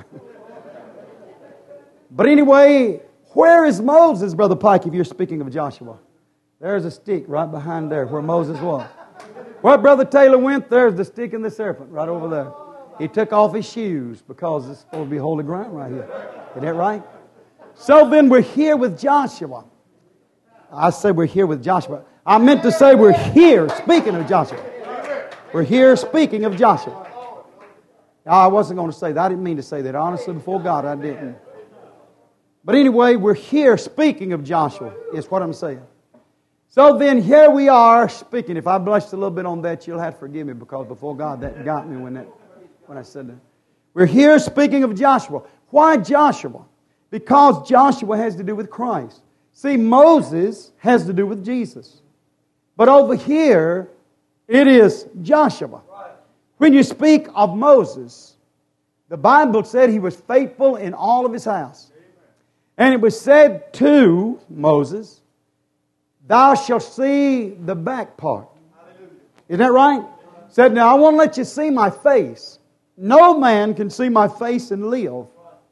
S1: But anyway, where is Moses, Brother Pike, if you're speaking of Joshua? There's a stick right behind there where Moses was. Where Brother Taylor went, there's the stick and the serpent right over there. He took off his shoes because it's supposed to be holy ground right here. Isn't that right? So then we're here with Joshua. I say we're here with Joshua. I meant to say we're here speaking of Joshua. We're here speaking of Joshua. Now, I wasn't going to say that. I didn't mean to say that. Honestly, before God, I didn't. But anyway, we're here speaking of Joshua, is what I'm saying. So then here we are speaking. If I blushed a little bit on that, you'll have to forgive me because before God, that got me when that when I said that. We're here speaking of Joshua. Why Joshua? Because Joshua has to do with Christ. See, Moses has to do with Jesus. But over here, it is Joshua. When you speak of Moses, the Bible said he was faithful in all of his house. And it was said to Moses, thou shalt see the back part. Isn't that right? Said, now I want to let you see my face. No man can see my face and live.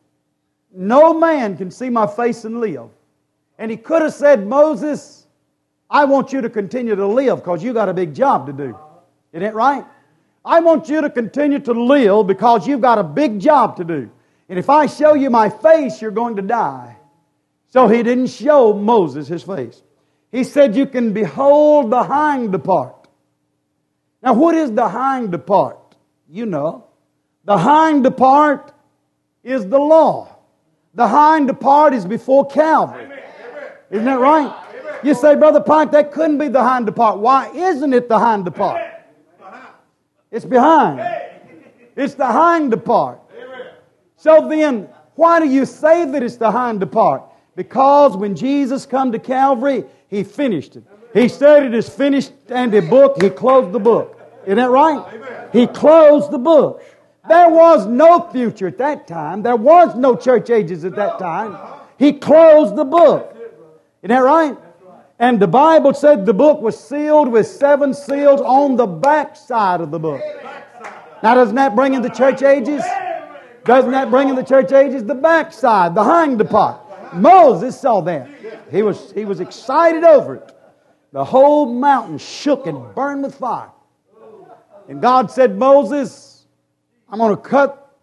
S1: No man can see my face and live. And he could have said, Moses, I want you to continue to live because you got a big job to do. Isn't that right? I want you to continue to live because you've got a big job to do. And if I show you my face, you're going to die. So he didn't show Moses his face. He said you can behold the hind part. Now what is the hind part? You know. The hind part is the law. The hind part is before Calvary. Isn't that right? You say, Brother Pike, that couldn't be the hind part. Why isn't it the hind part? It's behind. It's the hind part. So then, why do you say that it's the hind part? Because when Jesus come to Calvary, He finished it. He said it is finished and the book, He closed the book. Isn't that right? He closed the book. There was no future at that time. There was no church ages at that time. He closed the book. Isn't that right? And the Bible said the book was sealed with seven seals on the back side of the book. Now doesn't that bring in the church ages? Doesn't that bring in the church ages? The back side, the hind part. Moses saw that. He was, he was excited over it. The whole mountain shook and burned with fire. And God said, Moses, I'm going to cut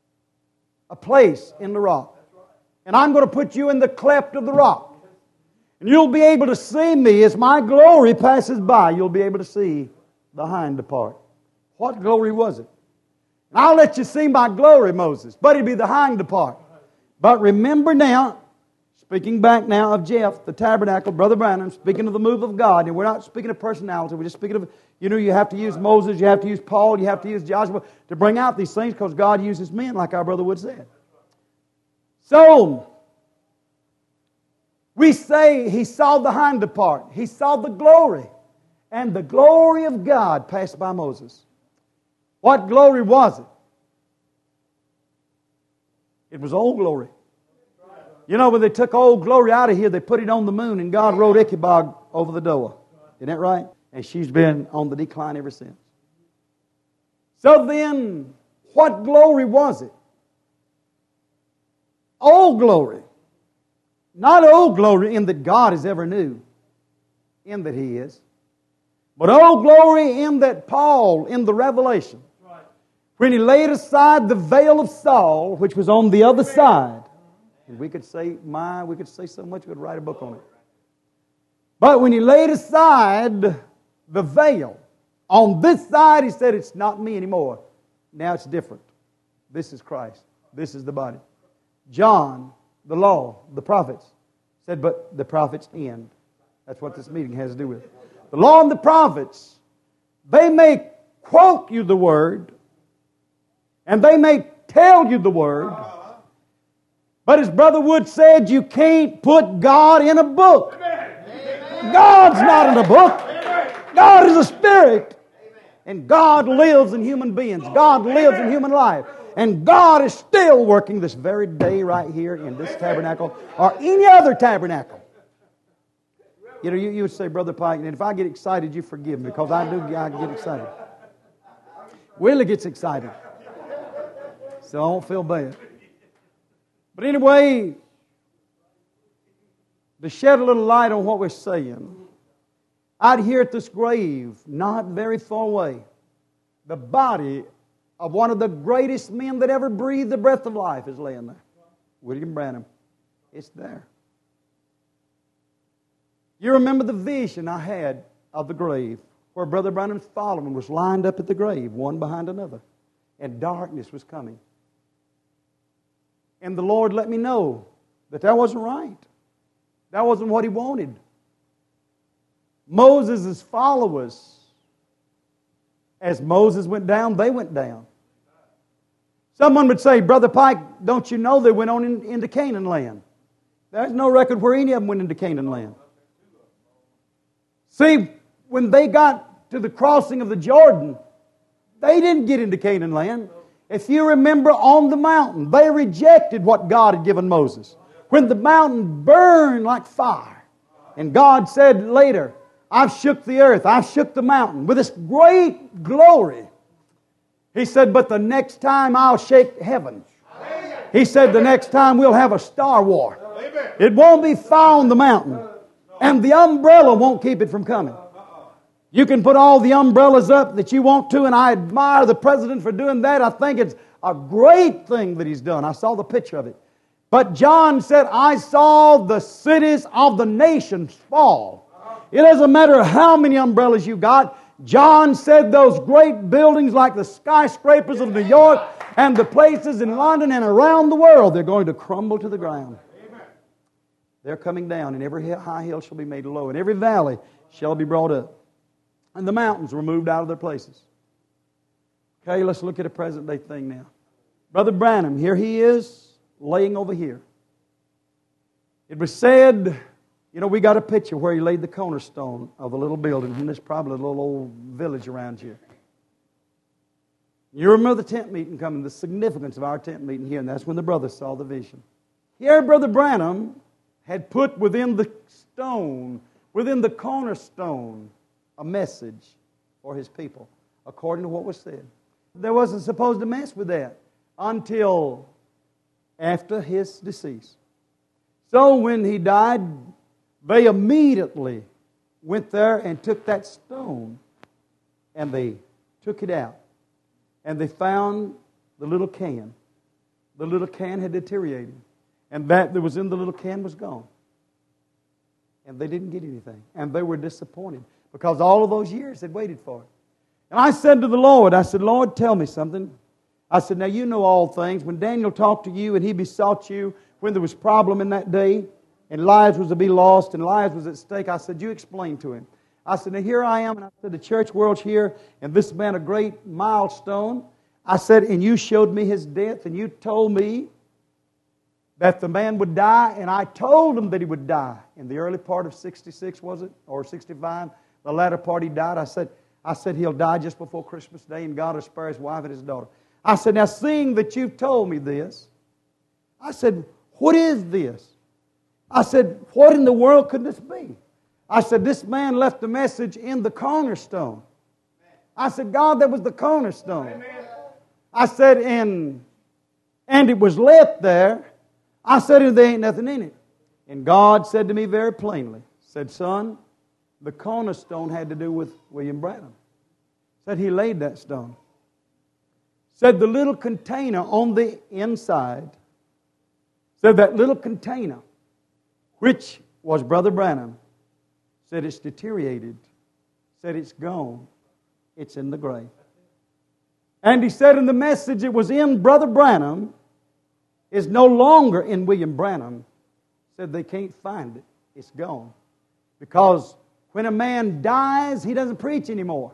S1: a place in the rock. And I'm going to put you in the cleft of the rock. And you'll be able to see me as my glory passes by. You'll be able to see the hind part. What glory was it? And I'll let you see my glory, Moses. But it'll be the hind part. But remember now, speaking back now of Jeff, the tabernacle, Brother Branham, speaking of the move of God. And we're not speaking of personality. We're just speaking of, you know, you have to use Moses, you have to use Paul, you have to use Joshua to bring out these things because God uses men, like our Brother Wood said. So, we say he saw the hind part. He saw the glory. And the glory of God passed by Moses. What glory was it? It was old glory. You know, when they took old glory out of here, they put it on the moon and God wrote Ichabod over the door. Isn't that right? And she's been on the decline ever since. So then, what glory was it? Old glory. Not old glory in that God is ever new, in that He is. But old glory in that Paul, in the Revelation, when he laid aside the veil of Saul, which was on the other side, and we could say, my, we could say so much, we could write a book on it. But when he laid aside the veil, on this side, he said, it's not me anymore. Now it's different. This is Christ. This is the body. John, the law, the prophets, said, but the prophets end. That's what this meeting has to do with. The law and the prophets, they may quote you the word, and they may tell you the word, but as Brother Wood said, you can't put God in a book. God's not in a book. God is a spirit. And God lives in human beings. God lives in human life. And God is still working this very day right here in this tabernacle or any other tabernacle. You know, you, you would say, Brother Pike, and if I get excited, you forgive me, because I do I get excited. Willie gets excited. So I don't feel bad. But anyway, to shed a little light on what we're saying, out here at this grave, not very far away, the body of one of the greatest men that ever breathed the breath of life is laying there. William Branham. It's there. You remember the vision I had of the grave, where Brother Branham's following was lined up at the grave, one behind another, and darkness was coming. And the Lord let me know that that wasn't right. That wasn't what He wanted. Moses' followers, as Moses went down, they went down. Someone would say, Brother Pike, don't you know they went on in, into Canaan land? There's no record where any of them went into Canaan land. See, when they got to the crossing of the Jordan, they didn't get into Canaan land. If you remember on the mountain, they rejected what God had given Moses. When the mountain burned like fire, and God said later, I've shook the earth, I've shook the mountain with this great glory. He said, but the next time I'll shake heaven. He said, the next time we'll have a star war. It won't be fire on the mountain. And the umbrella won't keep it from coming. You can put all the umbrellas up that you want to, and I admire the president for doing that. I think it's a great thing that he's done. I saw the picture of it. But John said, I saw the cities of the nations fall. It doesn't matter how many umbrellas you got. John said those great buildings like the skyscrapers of New York and the places in London and around the world, they're going to crumble to the ground. They're coming down, and every high hill shall be made low, and every valley shall be brought up. And the mountains were moved out of their places. Okay, let's look at a present day thing now. Brother Branham, here he is, laying over here. It was said, you know, we got a picture where he laid the cornerstone of the little building, and there's probably a little old village around here. You remember the tent meeting coming, the significance of our tent meeting here, and that's when the brothers saw the vision. Here, Brother Branham had put within the stone, within the cornerstone, a message for his people, according to what was said. They wasn't supposed to mess with that until after his decease. So when he died, they immediately went there and took that stone, and they took it out, and they found the little can. The little can had deteriorated. And that that was in the little can was gone. And they didn't get anything. And they were disappointed because all of those years they'd waited for it. And I said to the Lord, I said, Lord, tell me something. I said, now you know all things. When Daniel talked to you and he besought you when there was problem in that day and lives was to be lost and lives was at stake, I said, you explain to him. I said, now here I am. And I said, the church world's here and this has been a great milestone. I said, and you showed me his death and you told me that the man would die, and I told him that he would die. In the early part of sixty-six, was it? Or sixty-five? The latter part he died. I said, I said he'll die just before Christmas Day, and God will spare his wife and his daughter. I said, now seeing that you've told me this, I said, what is this? I said, what in the world could this be? I said, this man left a message in the cornerstone. I said, God, that was the cornerstone. I said, and, and it was left there. I said, there ain't nothing in it. And God said to me very plainly, said, son, the cornerstone had to do with William Branham. Said he laid that stone. Said the little container on the inside, said that little container, which was Brother Branham, said it's deteriorated, said it's gone, it's in the grave. And he said in the message it was in Brother Branham, is no longer in William Branham. Said they can't find it. It's gone. Because when a man dies, he doesn't preach anymore.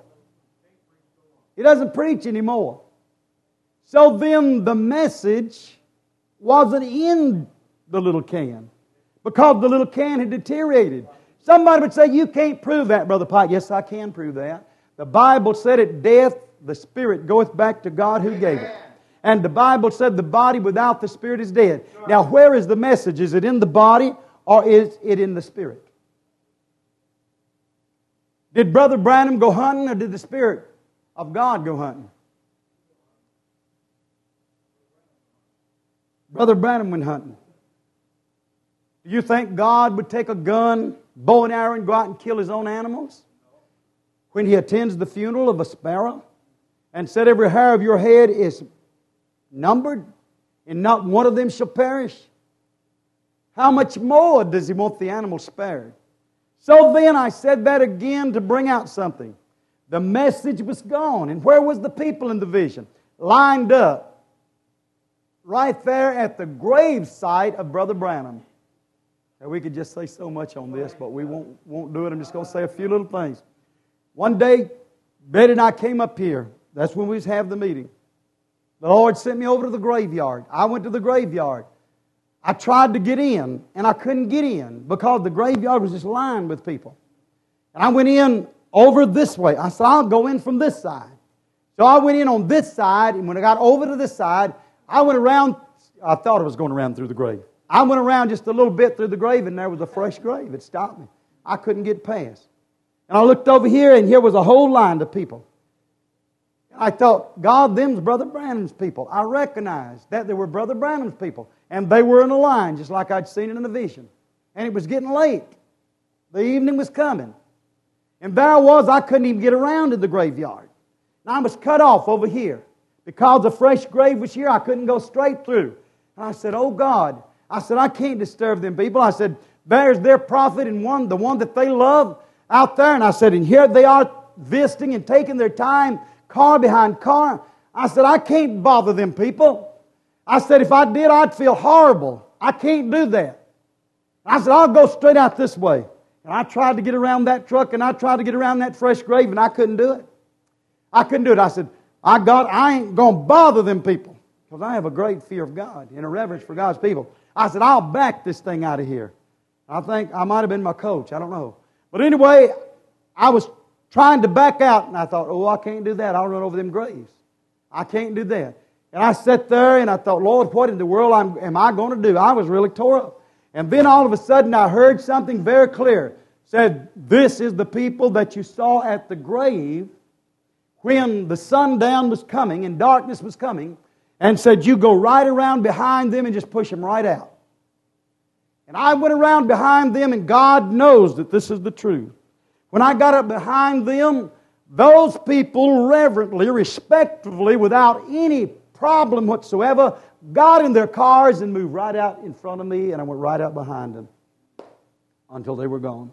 S1: He doesn't preach anymore. So then the message wasn't in the little can. Because the little can had deteriorated. Somebody would say, you can't prove that, Brother Pike. Yes, I can prove that. The Bible said at death, the spirit goeth back to God who gave it. And the Bible said the body without the spirit is dead. Now, where is the message? Is it in the body or is it in the spirit? Did Brother Branham go hunting or did the Spirit of God go hunting? Brother Branham went hunting. Do you think God would take a gun, bow and arrow, and go out and kill His own animals? When He attends the funeral of a sparrow and said every hair of your head is numbered and not one of them shall perish? How much more does He want the animal spared? So then I said that again to bring out something. The message was gone. And where was the people in the vision? Lined up right there at the grave site of Brother Branham. Now, we could just say so much on this, but we won't, won't do it. I'm just going to say a few little things. One day, Betty and I came up here. That's when we was having the meeting. The Lord sent me over to the graveyard. I went to the graveyard. I tried to get in, and I couldn't get in because the graveyard was just lined with people. And I went in over this way. I said, I'll go in from this side. So I went in on this side, and when I got over to this side, I went around. I thought I was going around through the grave. I went around just a little bit through the grave, and there was a fresh grave. It stopped me. I couldn't get past. And I looked over here, and here was a whole line of people. I thought, God, them's Brother Branham's people. I recognized that they were Brother Branham's people. And they were in a line, just like I'd seen it in a vision. And it was getting late. The evening was coming. And there I was, I couldn't even get around to the graveyard. And I was cut off over here. Because the fresh grave was here, I couldn't go straight through. And I said, oh God. I said, I can't disturb them people. I said, there's their prophet and one, the one that they love out there. And I said, and here they are visiting and taking their time, car behind car. I said, I can't bother them people. I said, if I did, I'd feel horrible. I can't do that. I said, I'll go straight out this way. And I tried to get around that truck, and I tried to get around that fresh grave, and I couldn't do it. I couldn't do it. I said, I God, I ain't going to bother them people because I have a great fear of God and a reverence for God's people. I said, I'll back this thing out of here. I think I might have been my coach. I don't know. But anyway, I was trying to back out, and I thought, oh, I can't do that. I'll run over them graves. I can't do that. And I sat there, and I thought, Lord, what in the world am I going to do? I was really tore up. And then all of a sudden, I heard something very clear. It said, this is the people that you saw at the grave when the sundown was coming and darkness was coming, and said, you go right around behind them and just push them right out. And I went around behind them, and God knows that this is the truth. When I got up behind them, those people reverently, respectfully, without any problem whatsoever, got in their cars and moved right out in front of me, and I went right out behind them until they were gone.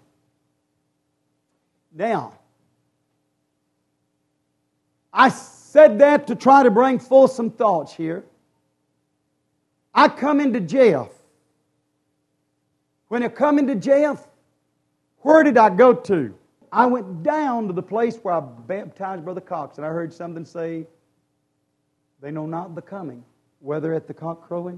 S1: Now, I said that to try to bring forth some thoughts here. I come into jail. When I come into jail, where did I go to? I went down to the place where I baptized Brother Cox, and I heard something say, they know not the coming, whether at the cock crowing.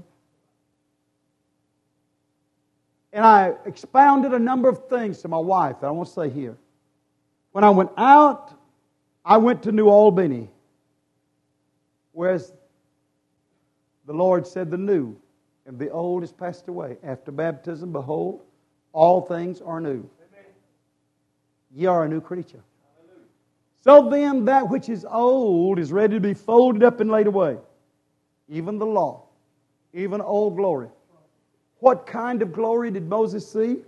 S1: And I expounded a number of things to my wife that I won't say here. When I went out, I went to New Albany, whereas the Lord said the new and the old is passed away. After baptism, behold, all things are new. Ye are a new creature. So then that which is old is ready to be folded up and laid away. Even the law, even old glory. What kind of glory did Moses see?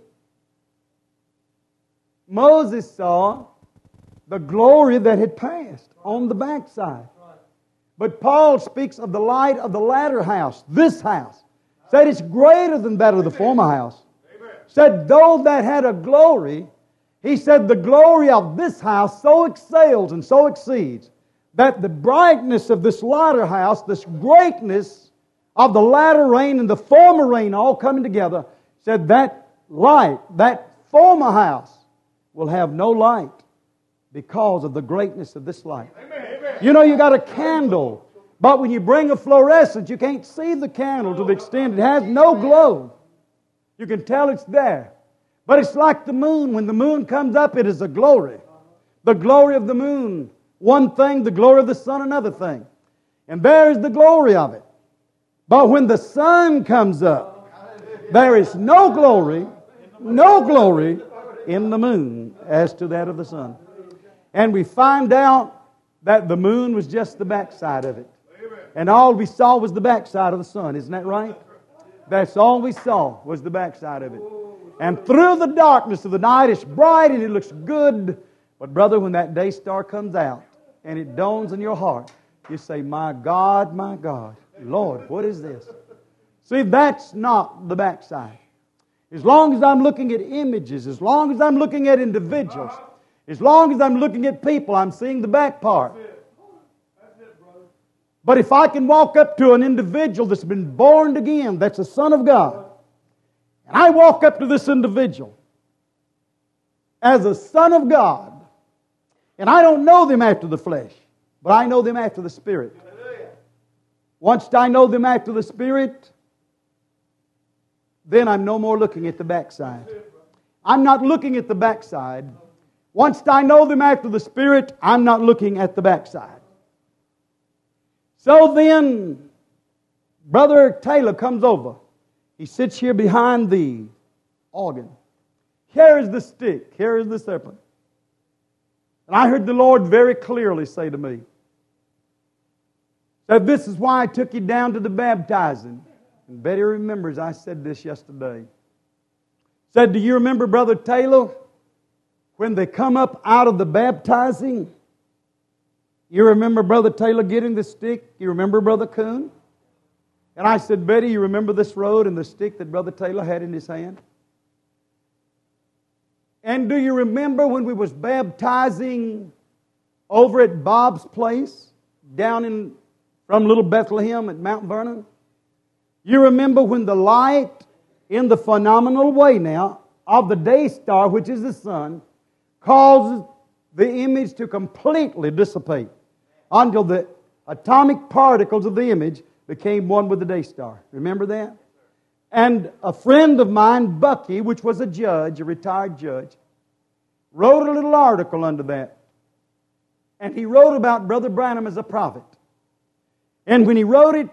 S1: Moses saw the glory that had passed on the backside. But Paul speaks of the light of the latter house, this house. Said it's greater than that of the former house. Said though that had a glory, he said the glory of this house so excels and so exceeds that the brightness of this latter house, this greatness of the latter rain and the former rain all coming together, said that light, that former house will have no light because of the greatness of this light. Amen. You know, you got a candle, but when you bring a fluorescent, you can't see the candle to the extent it has no glow. You can tell it's there. But it's like the moon. When the moon comes up, it is a glory. The glory of the moon, one thing, the glory of the sun, another thing. And there is the glory of it. But when the sun comes up, there is no glory, no glory in the moon as to that of the sun. And we find out that the moon was just the backside of it. And all we saw was the backside of the sun. Isn't that right? That's all we saw was the backside of it. And through the darkness of the night, it's bright and it looks good. But brother, when that day star comes out and it dawns in your heart, you say, my God, my God, Lord, what is this? See, that's not the backside. As long as I'm looking at images, as long as I'm looking at individuals, as long as I'm looking at people, I'm seeing the back part. But if I can walk up to an individual that's been born again, that's a son of God, and I walk up to this individual as a son of God, and I don't know them after the flesh, but I know them after the Spirit. Once I know them after the Spirit, then I'm no more looking at the backside. I'm not looking at the backside. Once I know them after the Spirit, I'm not looking at the backside. So then, Brother Taylor comes over. He sits here behind the organ. Here is the stick. Here is the serpent. And I heard the Lord very clearly say to me that this is why I took you down to the baptizing. And Betty remembers I said this yesterday. Said, do you remember, Brother Taylor, when they come up out of the baptizing? You remember Brother Taylor getting the stick? You remember Brother Coon? And I said, Betty, you remember this road and the stick that Brother Taylor had in his hand? And do you remember when we was baptizing over at Bob's place, down in from Little Bethlehem at Mount Vernon? You remember when the light, in the phenomenal way now, of the day star, which is the sun, causes the image to completely dissipate until the atomic particles of the image became one with the day star. Remember that? And a friend of mine, Bucky, which was a judge, a retired judge, wrote a little article under that. And he wrote about Brother Branham as a prophet. And when he wrote it,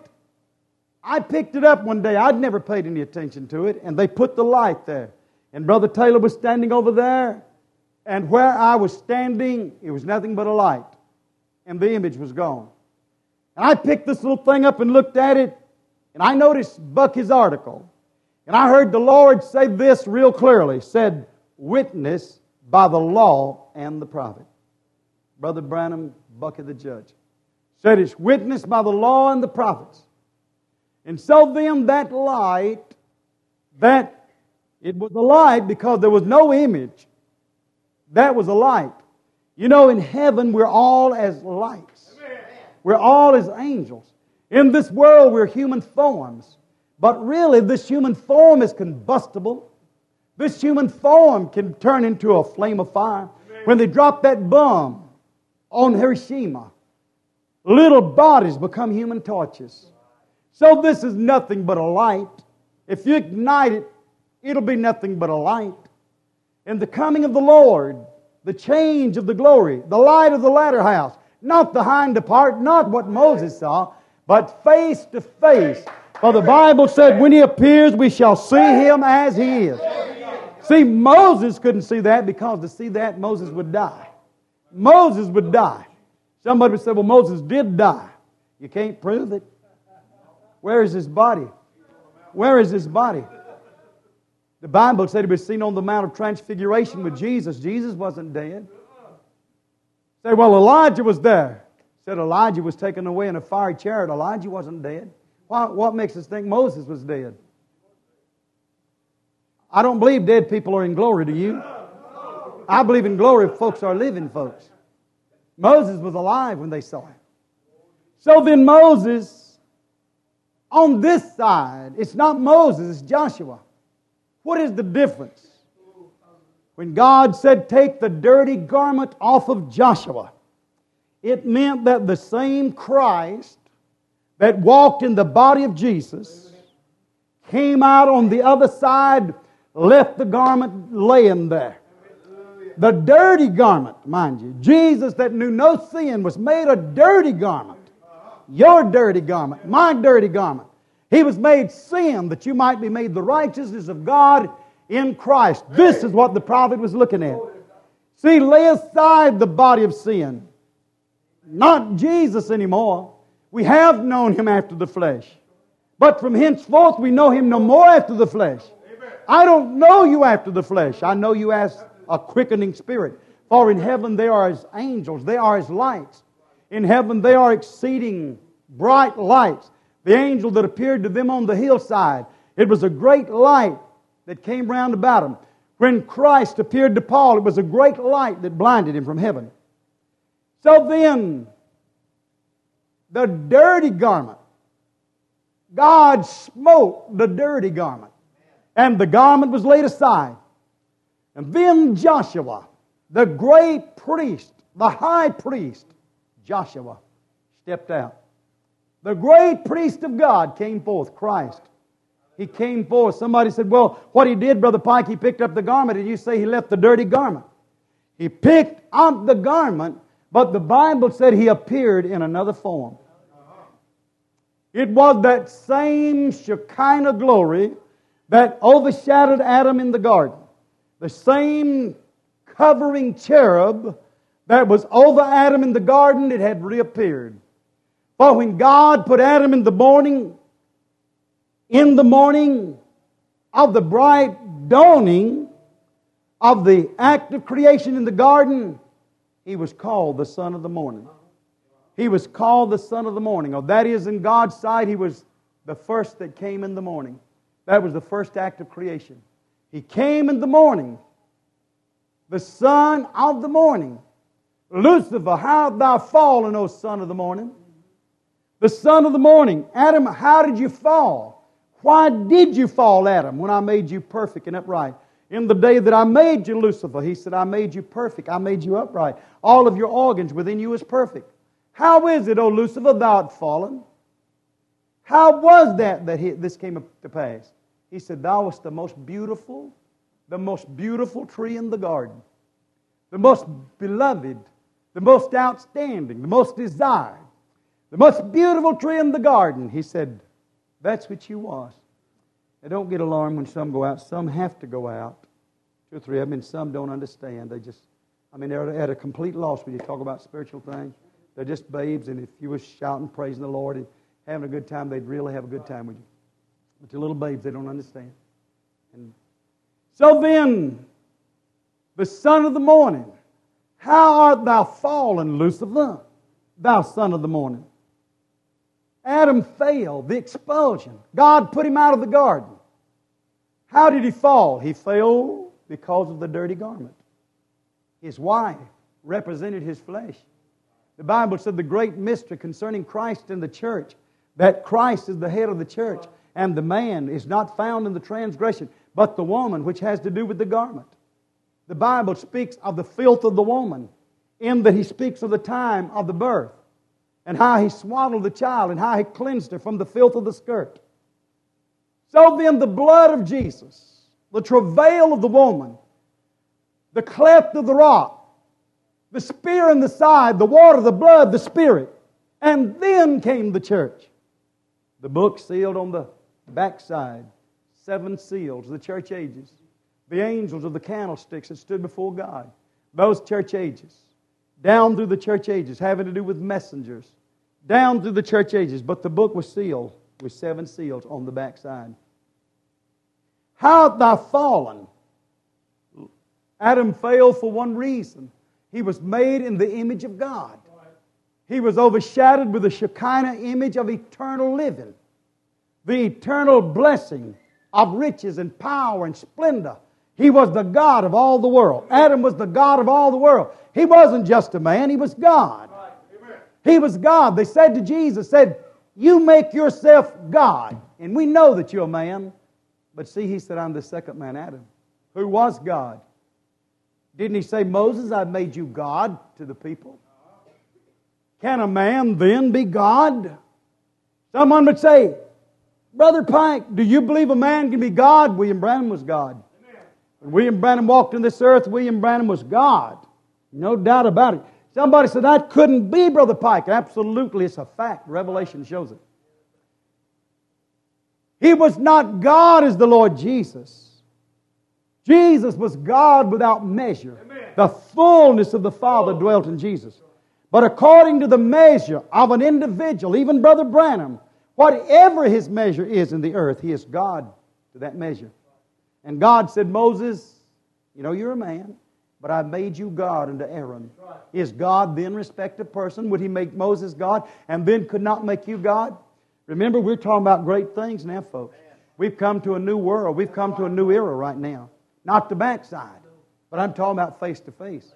S1: I picked it up one day. I'd never paid any attention to it. And they put the light there. And Brother Taylor was standing over there. And where I was standing, it was nothing but a light. And the image was gone. And I picked this little thing up and looked at it. And I noticed Bucky's article. And I heard the Lord say this real clearly. Said, witness by the law and the prophet. Brother Branham, Bucky the judge. Said it's witnessed by the law and the prophets. And so then that light, that it was a light because there was no image. That was a light. You know, in heaven we're all as lights. We're all as angels. In this world we're human forms. But really this human form is combustible. This human form can turn into a flame of fire. When they drop that bomb on Hiroshima, little bodies become human torches. So this is nothing but a light. If you ignite it, it'll be nothing but a light. In the coming of the Lord, the change of the glory, the light of the latter house, not the hind part, not what Moses saw, but face to face. For the Bible said, when He appears, we shall see Him as He is. See, Moses couldn't see that because to see that, Moses would die. Moses would die. Somebody would say, well, Moses did die. You can't prove it. Where is his body? Where is his body? The Bible said he was seen on the Mount of Transfiguration with Jesus. Jesus wasn't dead. Say, well, Elijah was there. Said Elijah was taken away in a fiery chariot. Elijah wasn't dead. Why, what makes us think Moses was dead? I don't believe dead people are in glory, do you? I believe in glory folks are living folks. Moses was alive when they saw him. So then Moses, on this side, it's not Moses, it's Joshua. What is the difference? When God said, take the dirty garment off of Joshua, it meant that the same Christ that walked in the body of Jesus came out on the other side left the garment laying there. The dirty garment, mind you. Jesus that knew no sin was made a dirty garment. Your dirty garment, my dirty garment. He was made sin that you might be made the righteousness of God in Christ. This is what the prophet was looking at. See, lay aside the body of sin. Not Jesus anymore. We have known Him after the flesh. But from henceforth we know Him no more after the flesh. I don't know you after the flesh. I know you as a quickening spirit. For in heaven they are as angels. They are as lights. In heaven they are exceeding bright lights. The angel that appeared to them on the hillside, it was a great light that came round about him. When Christ appeared to Paul, it was a great light that blinded him from heaven. So then, the dirty garment, God smote the dirty garment, and the garment was laid aside. And then Joshua, the great priest, the high priest, Joshua, stepped out. The great priest of God came forth, Christ. He came forth. Somebody said, well, what he did, Brother Pike, he picked up the garment, and you say he left the dirty garment. He picked up the garment, but the Bible said he appeared in another form. It was that same Shekinah glory that overshadowed Adam in the garden. The same covering cherub that was over Adam in the garden, it had reappeared. For when God put Adam in the morning, in the morning of the bright dawning of the act of creation in the garden, He was called the Son of the Morning. He was called the Son of the Morning. Oh, that is, in God's sight, He was the first that came in the morning. That was the first act of creation. He came in the morning, the Son of the Morning. Lucifer, how art thou fallen, O Son of the Morning? The Son of the Morning. Adam, how did you fall? Why did you fall, Adam, when I made you perfect and upright? In the day that I made you, Lucifer, He said, I made you perfect. I made you upright. All of your organs within you is perfect. How is it, O Lucifer, thou art fallen? How was that that he, this came to pass? He said, thou wast the most beautiful, the most beautiful tree in the garden. The most beloved, the most outstanding, the most desired. The most beautiful tree in the garden. He said, that's what you was. Now don't get alarmed when some go out. Some have to go out. Two or three of them, and some don't understand. They just, I mean, they're at a complete loss when you talk about spiritual things. They're just babes, and if you was shouting, praising the Lord, and having a good time, they'd really have a good time with you. But they're little babes, they don't understand. And so then, the Son of the Morning, how art thou fallen, Lucifer, thou Son of the Morning? Adam failed, the expulsion. God put him out of the garden. How did he fall? He fell because of the dirty garment. His wife represented his flesh. The Bible said the great mystery concerning Christ and the church, that Christ is the head of the church, and the man is not found in the transgression, but the woman, which has to do with the garment. The Bible speaks of the filth of the woman, in that He speaks of the time of the birth, and how He swaddled the child, and how He cleansed her from the filth of the skirt. So then the blood of Jesus, the travail of the woman, the cleft of the rock, the spear in the side, the water, the blood, the Spirit, and then came the church. The book sealed on the backside, seven seals, the church ages. The angels of the candlesticks that stood before God, those church ages. Down through the church ages, having to do with messengers. Down through the church ages, but the book was sealed with seven seals on the backside. How art thou fallen? Adam failed for one reason. He was made in the image of God. He was overshadowed with the Shekinah image of eternal living. The eternal blessing of riches and power and splendor. He was the God of all the world. Adam was the God of all the world. He wasn't just a man, he was God. He was God. They said to Jesus, said, you make yourself God. And we know that you're a man. But see, He said, I'm the second man, Adam, who was God. Didn't He say, Moses, I've made you God to the people? Can a man then be God? Someone would say, Brother Pike, do you believe a man can be God? William Branham was God. When William Branham walked in this earth, William Branham was God. No doubt about it. Somebody said, that couldn't be, Brother Pike. Absolutely, it's a fact. Revelation shows it. He was not God as the Lord Jesus. Jesus was God without measure. Amen. The fullness of the Father dwelt in Jesus. But according to the measure of an individual, even Brother Branham, whatever his measure is in the earth, he is God to that measure. And God said, Moses, you know you're a man, but I made you God unto Aaron. Is God then respected person? Would He make Moses God and then could not make you God? Remember, we're talking about great things now, folks. We've come to a new world. We've come to a new era right now. Not the backside, but I'm talking about face to face.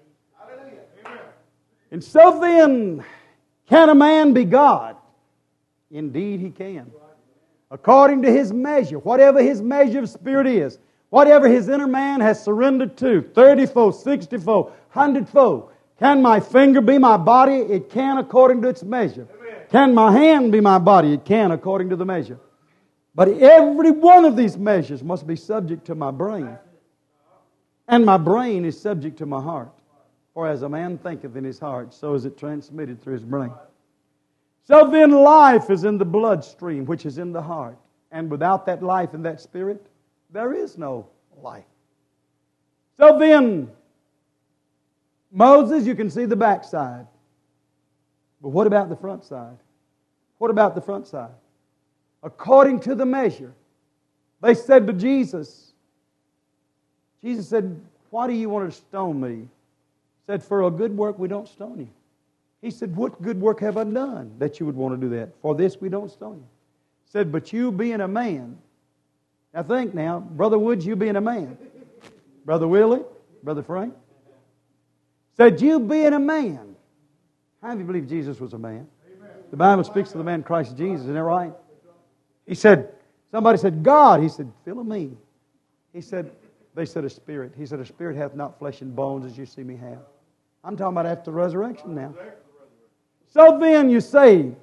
S1: And so then, can a man be God? Indeed he can. According to his measure, whatever his measure of spirit is, whatever his inner man has surrendered to, thirty-fold, sixty-fold, hundred-fold. Can my finger be my body? It can according to its measure. Amen. Can my hand be my body? It can according to the measure. But every one of these measures must be subject to my brain. And my brain is subject to my heart. For as a man thinketh in his heart, so is it transmitted through his brain. So then life is in the bloodstream, which is in the heart. And without that life and that spirit, there is no life. So then, Moses, you can see the backside. But what about the front side? What about the front side? According to the measure, they said to Jesus, Jesus said, why do you want to stone me? He said, for a good work we don't stone you. He said, what good work have I done that you would want to do that? For this we don't stone you. He said, but you being a man. Now think now, Brother Woods, you being a man. Brother Willie, Brother Frank. Said, you being a man. How many believe Jesus was a man? Amen. The Bible speaks of the man Christ Jesus, isn't that right? He said, somebody said, God. He said, fill of me. He said, they said a spirit. He said, a spirit hath not flesh and bones as you see me have. I'm talking about after the resurrection now. So then you say,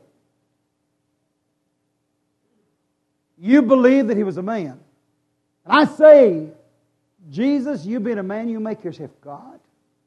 S1: you believe that He was a man. And I say, Jesus, you being a man, you make yourself God.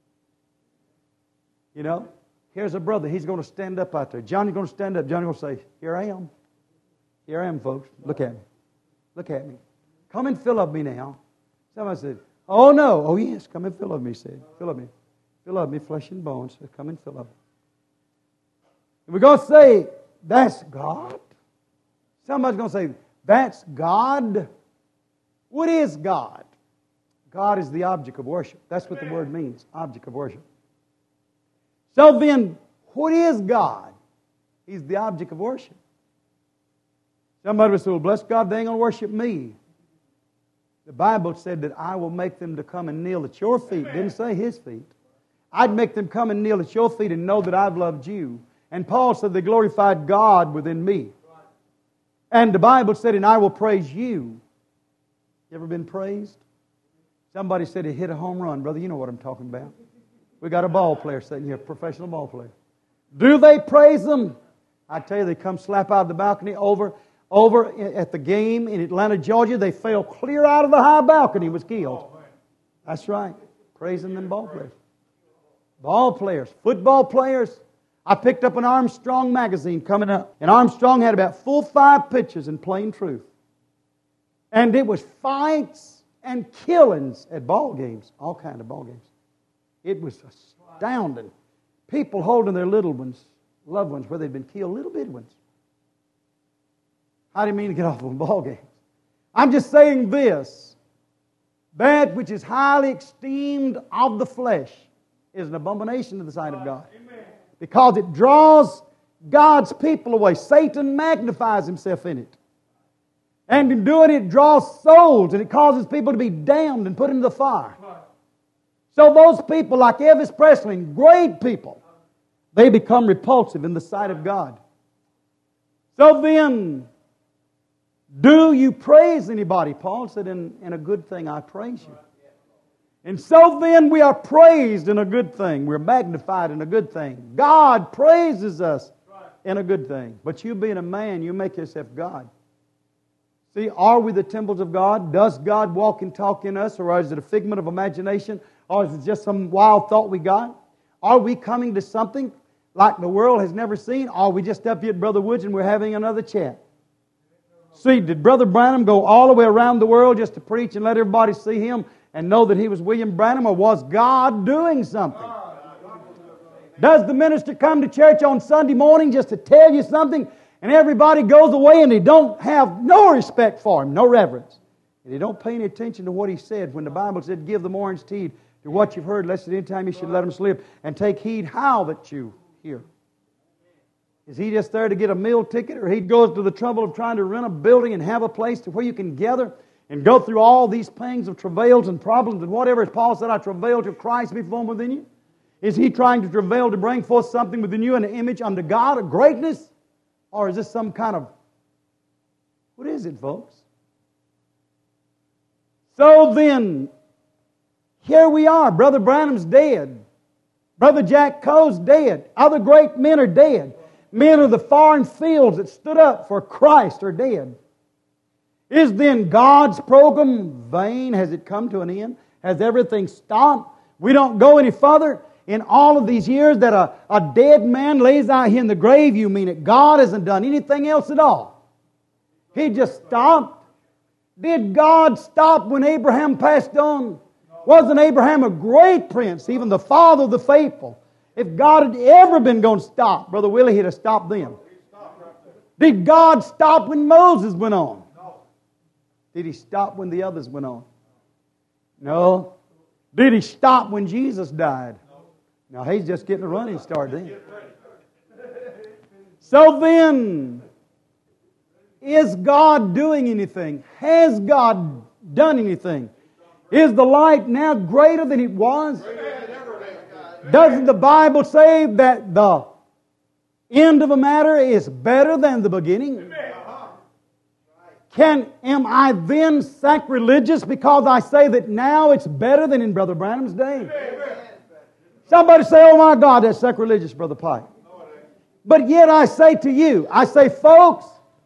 S1: You know, here's a brother. He's going to stand up out there. Johnny's going to stand up. Johnny's going to say, here I am. Here I am, folks. Look at me. Look at me. Come and fill of me now. Somebody said, oh no. Oh yes, come and fill of me, he said. Fill of me. Fill of me, flesh and bones. Come and fill of me. And we're going to say, that's God? Somebody's going to say, that's God? What is God? God is the object of worship. That's what the word means, object of worship. So then, what is God? He's the object of worship. Somebody would say, well, bless God, they ain't going to worship me. The Bible said that I will make them to come and kneel at your feet. It didn't say His feet. I'd make them come and kneel at your feet and know that I've loved you. And Paul said they glorified God within me. And the Bible said, and I will praise you. You ever been praised? Somebody said he hit a home run. Brother, you know what I'm talking about. We got a ball player sitting here, a professional ball player. Do they praise them? I tell you, they come slap out of the balcony over, over at the game in Atlanta, Georgia. They fell clear out of the high balcony, was killed. That's right. Praising them ball players. Ball players, football players. I picked up an Armstrong magazine coming up. And Armstrong had about full five pictures in Plain Truth. And it was fights and killings at ball games. All kinds of ball games. It was astounding. People holding their little ones, loved ones, where they'd been killed, little bitty ones. How do you mean to get off of ball games? I'm just saying this. That which is highly esteemed of the flesh is an abomination to the sight of God. Amen. Because it draws God's people away. Satan magnifies himself in it. And in doing it, it draws souls and it causes people to be damned and put into the fire. So those people like Elvis Presley, great people, they become repulsive in the sight of God. So then, do you praise anybody? Paul said, in, in a good thing I praise you. And so then we are praised in a good thing. We're magnified in a good thing. God praises us in a good thing. But you being a man, you make yourself God. See, are we the temples of God? Does God walk and talk in us? Or is it a figment of imagination? Or is it just some wild thought we got? Are we coming to something like the world has never seen? Or are we just up here at Brother Woods and we're having another chat? See, did Brother Branham go all the way around the world just to preach and let everybody see him and know that he was William Branham? Or was God doing something? Does the minister come to church on Sunday morning just to tell you something, and everybody goes away and they don't have no respect for him, no reverence? And they don't pay any attention to what he said when the Bible said, give them orange heed to what you've heard, lest at any time you should let them slip, and take heed how that you hear. Is he just there to get a meal ticket, or he goes to the trouble of trying to rent a building and have a place to where you can gather and go through all these pangs of travails and problems and whatever, as Paul said, I travail till Christ be formed within you? Is he trying to travail to bring forth something within you, an image unto God, a greatness? Or is this some kind of, what is it, folks? So then, here we are. Brother Branham's dead. Brother Jack Coe's dead. Other great men are dead. Men of the foreign fields that stood up for Christ are dead. Is then God's program vain? Has it come to an end? Has everything stopped? We don't go any further? In all of these years that a, a dead man lays out here in the grave, you mean it? God hasn't done anything else at all. He just stopped. Did God stop when Abraham passed on? Wasn't Abraham a great prince, even the father of the faithful? If God had ever been going to stop, Brother Willie, he'd have stopped then. Did God stop when Moses went on? Did He stop when the others went on? No. Did He stop when Jesus died? Now He's just getting a running start then. So then, is God doing anything? Has God done anything? Is the light now greater than it was? Doesn't the Bible say that the end of a matter is better than the beginning? Can, am I then sacrilegious because I say that now it's better than in Brother Branham's day? Somebody say, oh my God, that's sacrilegious, Brother Pike. But yet I say to you, I say, folks,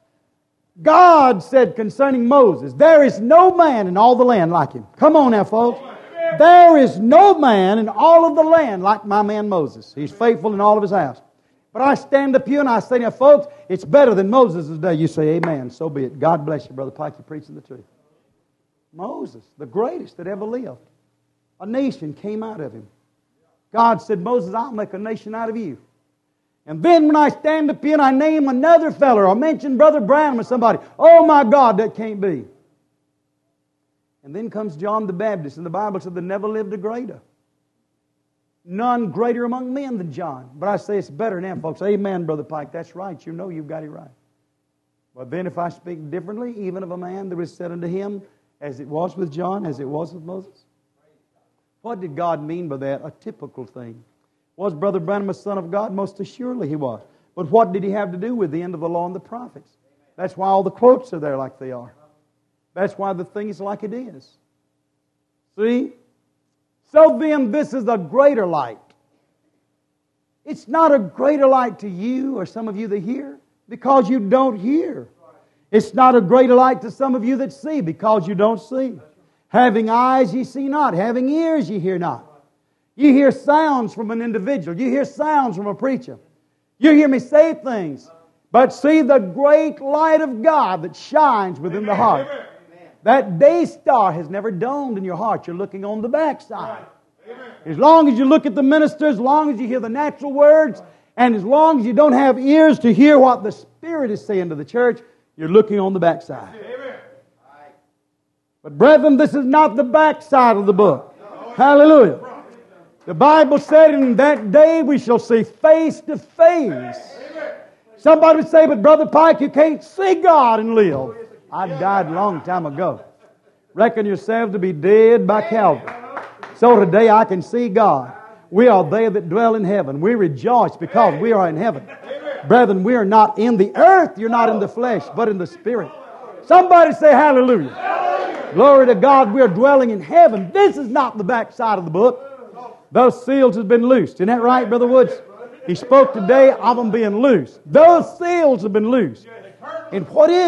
S1: God said concerning Moses, there is no man in all the land like him. Come on now, folks. There is no man in all of the land like my man Moses. He's faithful in all of his house. But I stand up here and I say, now folks, it's better than Moses' day. You say, amen, so be it. God bless you, Brother Pike, you're preaching the truth. Moses, the greatest that ever lived. A nation came out of him. God said, Moses, I'll make a nation out of you. And then when I stand up here and I name another feller or mention Brother Branham or somebody, oh my God, that can't be. And then comes John the Baptist, and the Bible said there never lived a greater. None greater among men than John. But I say it's better now, folks. Amen, Brother Pike. That's right. You know you've got it right. But then if I speak differently, even of a man that was said unto him, as it was with John, as it was with Moses. What did God mean by that? A typical thing. Was Brother Branham a son of God? Most assuredly he was. But what did he have to do with the end of the law and the prophets? That's why all the quotes are there like they are. That's why the thing is like it is. See? So then this is a greater light. It's not a greater light to you or some of you that hear because you don't hear. It's not a greater light to some of you that see because you don't see. Having eyes ye see not, having ears ye hear not. You hear sounds from an individual. You hear sounds from a preacher. You hear me say things. But see the great light of God that shines within the heart. That day star has never dawned in your heart. You're looking on the backside. As long as you look at the minister, as long as you hear the natural words, and as long as you don't have ears to hear what the Spirit is saying to the church, you're looking on the backside. But brethren, this is not the backside of the book. Hallelujah. The Bible said in that day we shall see face to face. Somebody would say, but Brother Pike, you can't see God and live. I died a long time ago. Reckon yourselves to be dead by Calvary. So today I can see God. We are they that dwell in heaven. We rejoice because we are in heaven. Brethren, we are not in the earth. You're not in the flesh, but in the Spirit. Somebody say hallelujah. Hallelujah. Glory to God, we are dwelling in heaven. This is not the backside of the book. Those seals have been loosed. Isn't that right, Brother Woods? He spoke today of them being loose. Those seals have been loosed. And what is it?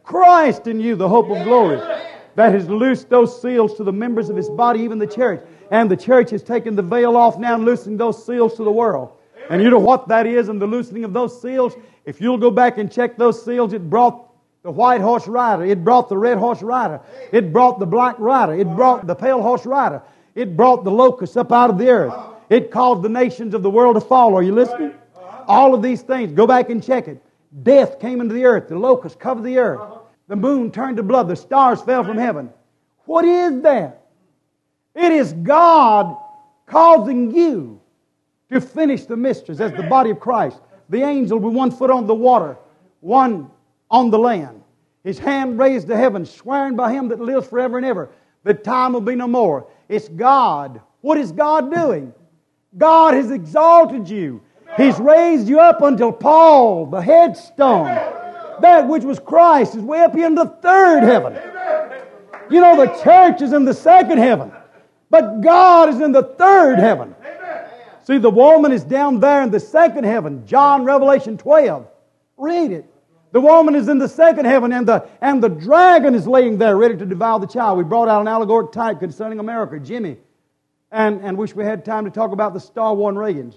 S1: Christ in you, the hope of glory, that has loosed those seals to the members of His body, even the church. And the church has taken the veil off now and loosening those seals to the world. And you know what that is in the loosening of those seals? If you'll go back and check those seals, it brought the white horse rider. It brought the red horse rider. It brought the black rider. It brought the pale horse rider. It brought the locusts up out of the earth. It caused the nations of the world to fall. Are you listening? All of these things. Go back and check it. Death came into the earth. The locusts covered the earth. The moon turned to blood. The stars fell from heaven. What is that? It is God causing you to finish the mysteries as the body of Christ. The angel with one foot on the water, one on the land. His hand raised to heaven, swearing by Him that lives forever and ever, that time will be no more. It's God. What is God doing? God has exalted you. He's raised you up until Paul, the headstone. That which was Christ is way up here in the third heaven. You know, the church is in the second heaven, but God is in the third heaven. See, the woman is down there in the second heaven. John, Revelation twelve. Read it. The woman is in the second heaven, and the, and the dragon is laying there ready to devour the child. We brought out an allegoric type concerning America, Jimmy. And, and wish we had time to talk about the Star Wars Reagans.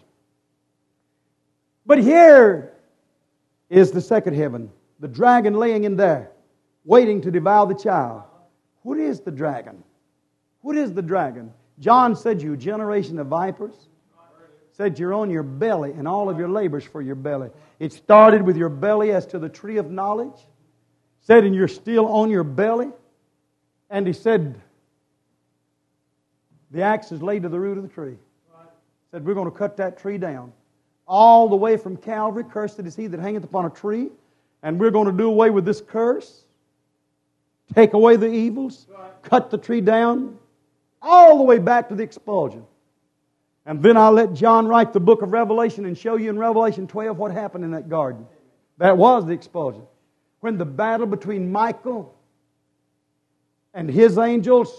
S1: But here is the second heaven. The dragon laying in there, waiting to devour the child. What is the dragon? What is the dragon? John said, you generation of vipers. Said you're on your belly and all of your labors for your belly. It started with your belly as to the tree of knowledge. Said, and you're still on your belly. And he said, the axe is laid to the root of the tree. Said, we're going to cut that tree down. All the way from Calvary, cursed is he that hangeth upon a tree. And we're going to do away with this curse. Take away the evils. Cut the tree down. All the way back to the expulsion. And then I'll let John write the book of Revelation and show you in Revelation twelve what happened in that garden. That was the expulsion. When the battle between Michael and his angels,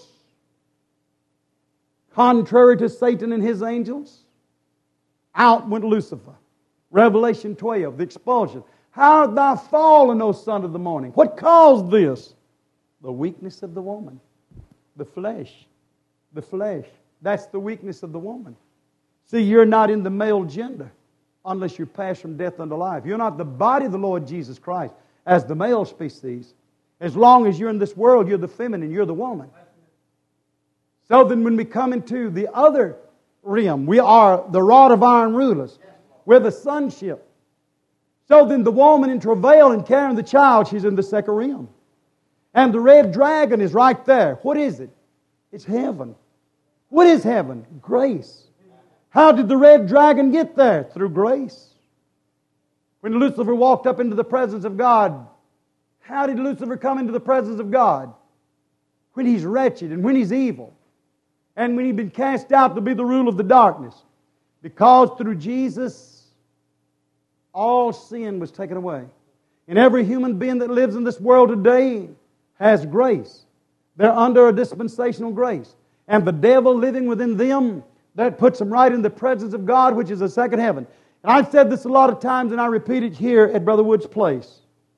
S1: contrary to Satan and his angels, out went Lucifer. Revelation twelve, the expulsion. How art thou fallen, O son of the morning? What caused this? The weakness of the woman. The flesh. The flesh. That's the weakness of the woman. See, you're not in the male gender unless you pass from death unto life. You're not the body of the Lord Jesus Christ as the male species. As long as you're in this world, you're the feminine, you're the woman. So then when we come into the other realm, we are the rod of iron rulers. We're the sonship. So then the woman in travail and carrying the child, she's in the second realm. And the red dragon is right there. What is it? It's heaven. What is heaven? Grace. How did the red dragon get there? Through grace. When Lucifer walked up into the presence of God, how did Lucifer come into the presence of God? When he's wretched and when he's evil. And when he'd been cast out to be the rule of the darkness. Because through Jesus, all sin was taken away. And every human being that lives in this world today has grace. They're under a dispensational grace. And the devil living within them, that puts them right in the presence of God, which is the second heaven. And I've said this a lot of times, and I repeat it here at Brother Wood's place.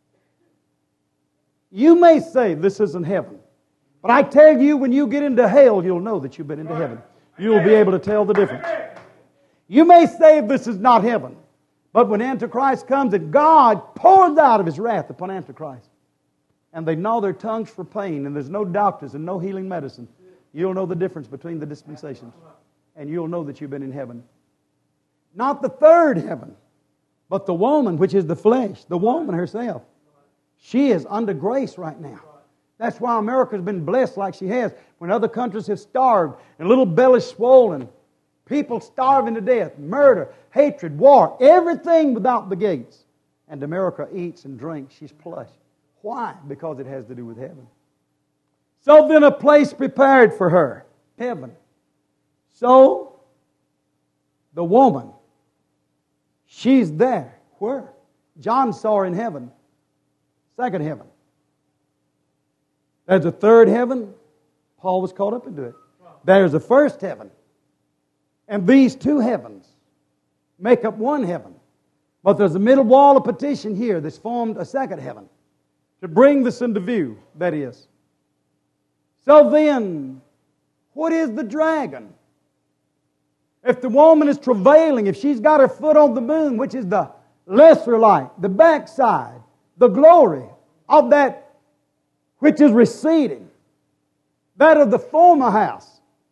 S1: You may say this isn't heaven. But I tell you, when you get into hell, you'll know that you've been into heaven. You'll be able to tell the difference. You may say this is not heaven. But when Antichrist comes, and God pours out of His wrath upon Antichrist, and they gnaw their tongues for pain, and there's no doctors and no healing medicine, you'll know the difference between the dispensations. And you'll know that you've been in heaven. Not the third heaven, but the woman, which is the flesh, the woman herself. She is under grace right now. That's why America's been blessed like she has. When other countries have starved and little bellies swollen, people starving to death, murder, hatred, war, everything without the gates. And America eats and drinks. She's plush. Why? Because it has to do with heaven. So then a place prepared for her, heaven. So, the woman, she's there. Where? John saw her in heaven. Second heaven. There's a third heaven. Paul was caught up into it. There's a first heaven. And these two heavens make up one heaven. But there's a middle wall of partition here that's formed a second heaven. To bring this into view, that is. So then, what is the dragon? If the woman is travailing, if she's got her foot on the moon, which is the lesser light, the backside, the glory of that which is receding, that of the former house.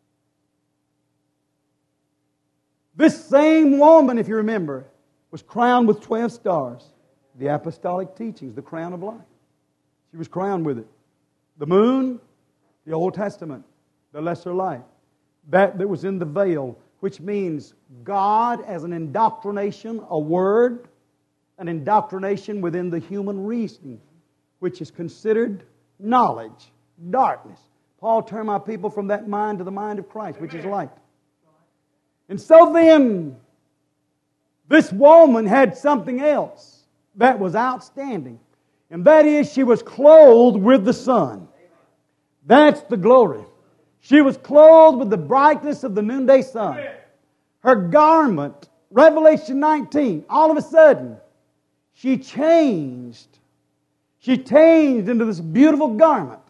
S1: This same woman, if you remember, was crowned with twelve stars. The apostolic teachings, the crown of life. She was crowned with it. The moon, the Old Testament, the lesser light. That that was in the veil, which means God as an indoctrination, a word, an indoctrination within the human reasoning, which is considered knowledge, darkness. Paul turned my people from that mind to the mind of Christ, which is light. And so then, this woman had something else that was outstanding. And that is, she was clothed with the sun. That's the glory. She was clothed with the brightness of the noonday sun. Her garment, Revelation nineteen, all of a sudden, she changed. She changed into this beautiful garment.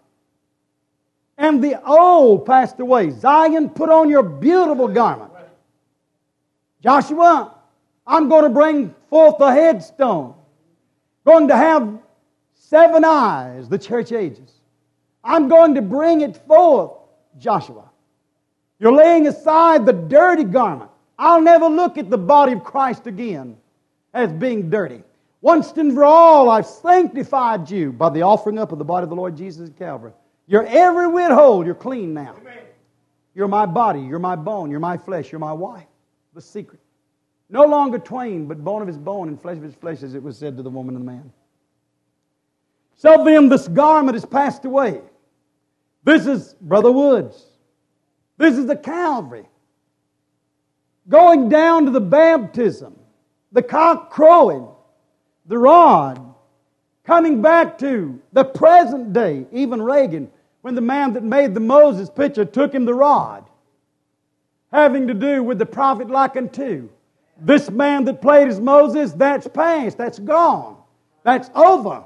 S1: And the old passed away. Zion, put on your beautiful garment. Joshua, I'm going to bring forth the headstone. Going to have seven eyes, the church ages. I'm going to bring it forth, Joshua. You're laying aside the dirty garment. I'll never look at the body of Christ again as being dirty. Once and for all, I've sanctified you by the offering up of the body of the Lord Jesus at Calvary. You're every whit whole. You're clean now. You're my body. You're my bone. You're my flesh. You're my wife. The secret. No longer twain, but bone of his bone and flesh of his flesh, as it was said to the woman and the man. So then this garment has passed away. This is Brother Woods. This is the Calvary. Going down to the baptism, the cock crowing, the rod, coming back to the present day, even Reagan, when the man that made the Moses picture took him the rod, having to do with the prophet like unto. This man that played as Moses, that's past, that's gone, that's over.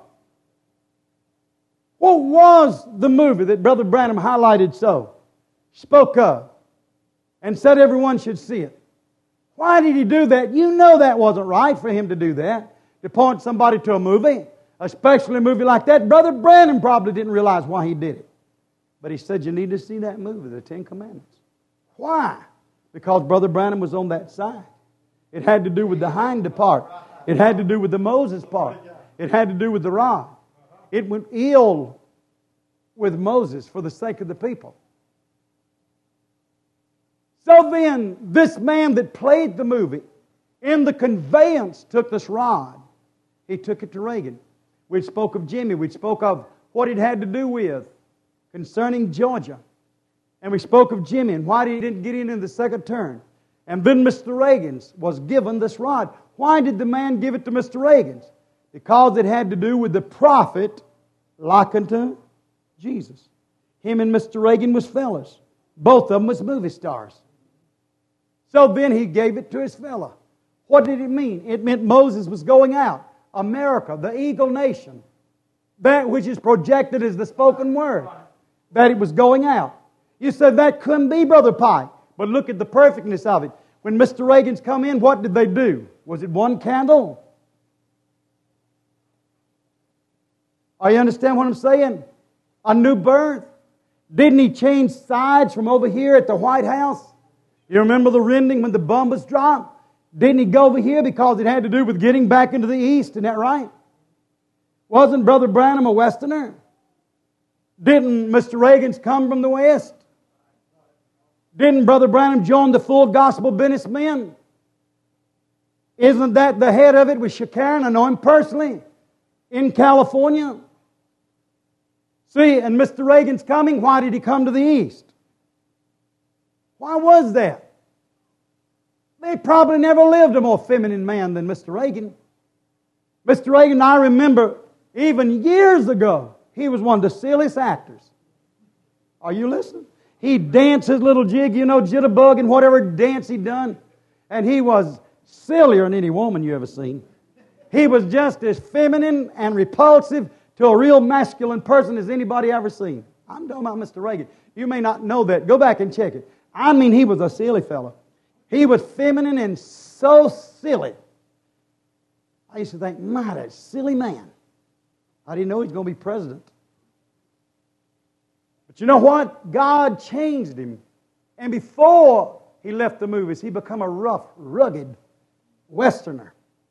S1: What was the movie that Brother Branham highlighted so, spoke of, and said everyone should see it? Why did he do that? You know that wasn't right for him to do that, to point somebody to a movie, especially a movie like that. Brother Branham probably didn't realize why he did it. But he said, you need to see that movie, The Ten Commandments. Why? Because Brother Branham was on that side. It had to do with the hind part. It had to do with the Moses part. It had to do with the rod. It went ill with Moses for the sake of the people. So then, this man that played the movie, in the conveyance, took this rod. He took it to Reagan. We spoke of Jimmy. We spoke of what it had to do with concerning Georgia. And we spoke of Jimmy and why he didn't get in in the second turn. And then Mister Reagan's was given this rod. Why did the man give it to Mister Reagan's? Because it had to do with the prophet like unto Jesus. Him and Mister Reagan was fellas. Both of them was movie stars. So then he gave it to his fella. What did it mean? It meant Moses was going out. America, the eagle nation. That which is projected as the spoken word. That it was going out. You said that couldn't be, Brother Pike. But look at the perfectness of it. When Mister Reagan's come in, what did they do? Was it one candle? Are you understand what I'm saying? A new birth. Didn't he change sides from over here at the White House? You remember the rending when the bomb was dropped? Didn't he go over here because it had to do with getting back into the East? Isn't that right? Wasn't Brother Branham a Westerner? Didn't Mister Reagan's come from the West? Didn't Brother Branham join the full gospel businessmen? Isn't that the head of it with Shakaran? I know him personally in California. See, and Mister Reagan's coming. Why did he come to the East? Why was that? They probably never lived a more feminine man than Mister Reagan. Mister Reagan, I remember even years ago, he was one of the silliest actors. Are you listening? He danced his little jig, you know, jitterbug and whatever dance he done. And he was sillier than any woman you ever seen. He was just as feminine and repulsive to a real masculine person as anybody ever seen. I'm talking about Mister Reagan. You may not know that. Go back and check it. I mean, he was a silly fellow. He was feminine and so silly. I used to think, my, that silly man. I didn't know he was going to be president. But you know what? God changed him. And before he left the movies, he became a rough, rugged Westerner.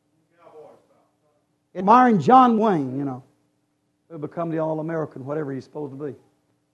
S1: Admiring John Wayne, you know, who become the All-American, whatever he's supposed to be.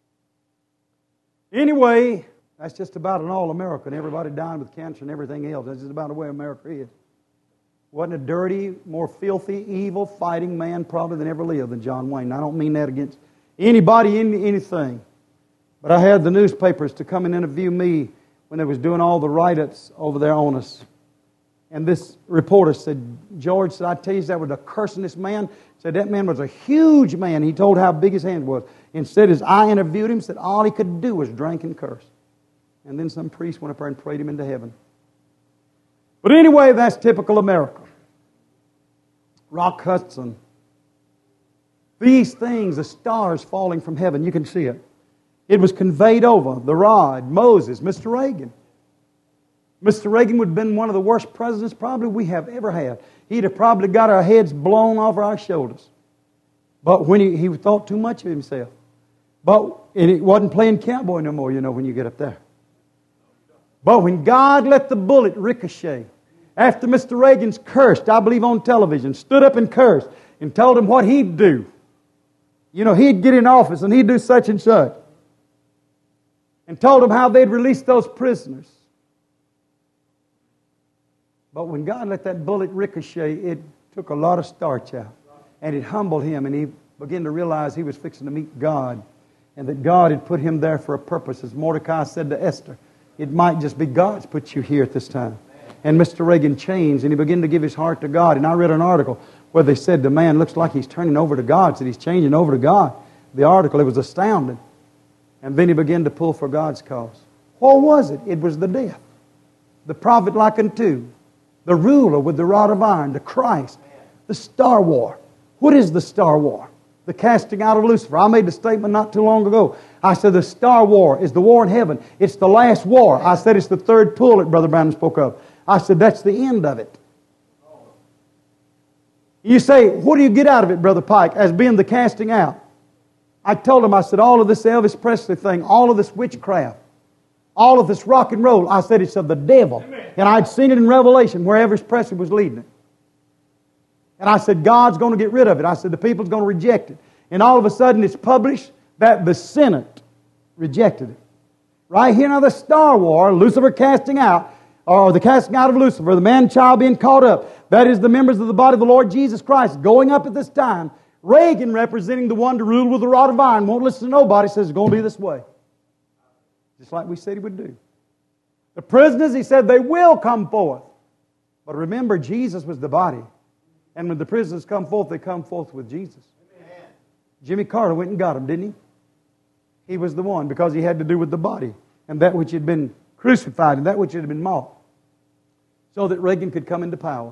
S1: Anyway, that's just about an All-American. Everybody dying with cancer and everything else. That's just about the way America is. Wasn't a dirty, more filthy, evil, fighting man probably than ever lived than John Wayne. I don't mean that against anybody, any, anything. But I had the newspapers to come and interview me when they was doing all the write-ups over there on us. And this reporter said, George, said, I tell you, that was the cursingest man. Said that man was a huge man. He told how big his hand was. And said, as I interviewed him, said all he could do was drink and curse. And then some priest went up there and prayed him into heaven. But anyway, that's typical America. Rock Hudson. These things, the stars falling from heaven, you can see it. It was conveyed over the rod, Moses, Mister Reagan. Mister Reagan would have been one of the worst presidents probably we have ever had. He'd have probably got our heads blown off our shoulders. But when he, he thought too much of himself. But and it wasn't playing cowboy no more, you know, when you get up there. But when God let the bullet ricochet, after Mister Reagan's cursed, I believe on television, stood up and cursed and told him what he'd do. You know, he'd get in office and he'd do such and such. And told him how they'd release those prisoners. But when God let that bullet ricochet, it took a lot of starch out. And it humbled him, and he began to realize he was fixing to meet God. And that God had put him there for a purpose. As Mordecai said to Esther, it might just be God's put you here at this time. And Mister Reagan changed, and he began to give his heart to God. And I read an article where they said the man looks like he's turning over to God. Said he's changing over to God. The article, it was astounding. And then he began to pull for God's cause. What was it? It was the death. The prophet like unto. The ruler with the rod of iron. The Christ. The Star War. What is the Star War? The casting out of Lucifer. I made the statement not too long ago. I said the Star War is the war in heaven. It's the last war. I said it's the third pull that Brother Branham spoke of. I said that's the end of it. You say, what do you get out of it, Brother Pike, as being the casting out? I told him, I said, all of this Elvis Presley thing, all of this witchcraft, all of this rock and roll, I said it's of the devil. Amen. And I'd seen it in Revelation where Elvis Presley was leading it. And I said, God's going to get rid of it. I said, the people's going to reject it. And all of a sudden it's published that the Senate rejected it. Right here now, the Star War, Lucifer casting out, or the casting out of Lucifer, the man-child being caught up. That is the members of the body of the Lord Jesus Christ going up at this time. Reagan representing the one to rule with the rod of iron. Won't listen to nobody. Says it's going to be this way. Just like we said he would do. The prisoners, he said, they will come forth. But remember, Jesus was the body. And when the prisoners come forth, they come forth with Jesus. Amen. Jimmy Carter went and got him, didn't he? He was the one because he had to do with the body. And that which had been crucified and that which had been mocked. So that Reagan could come into power.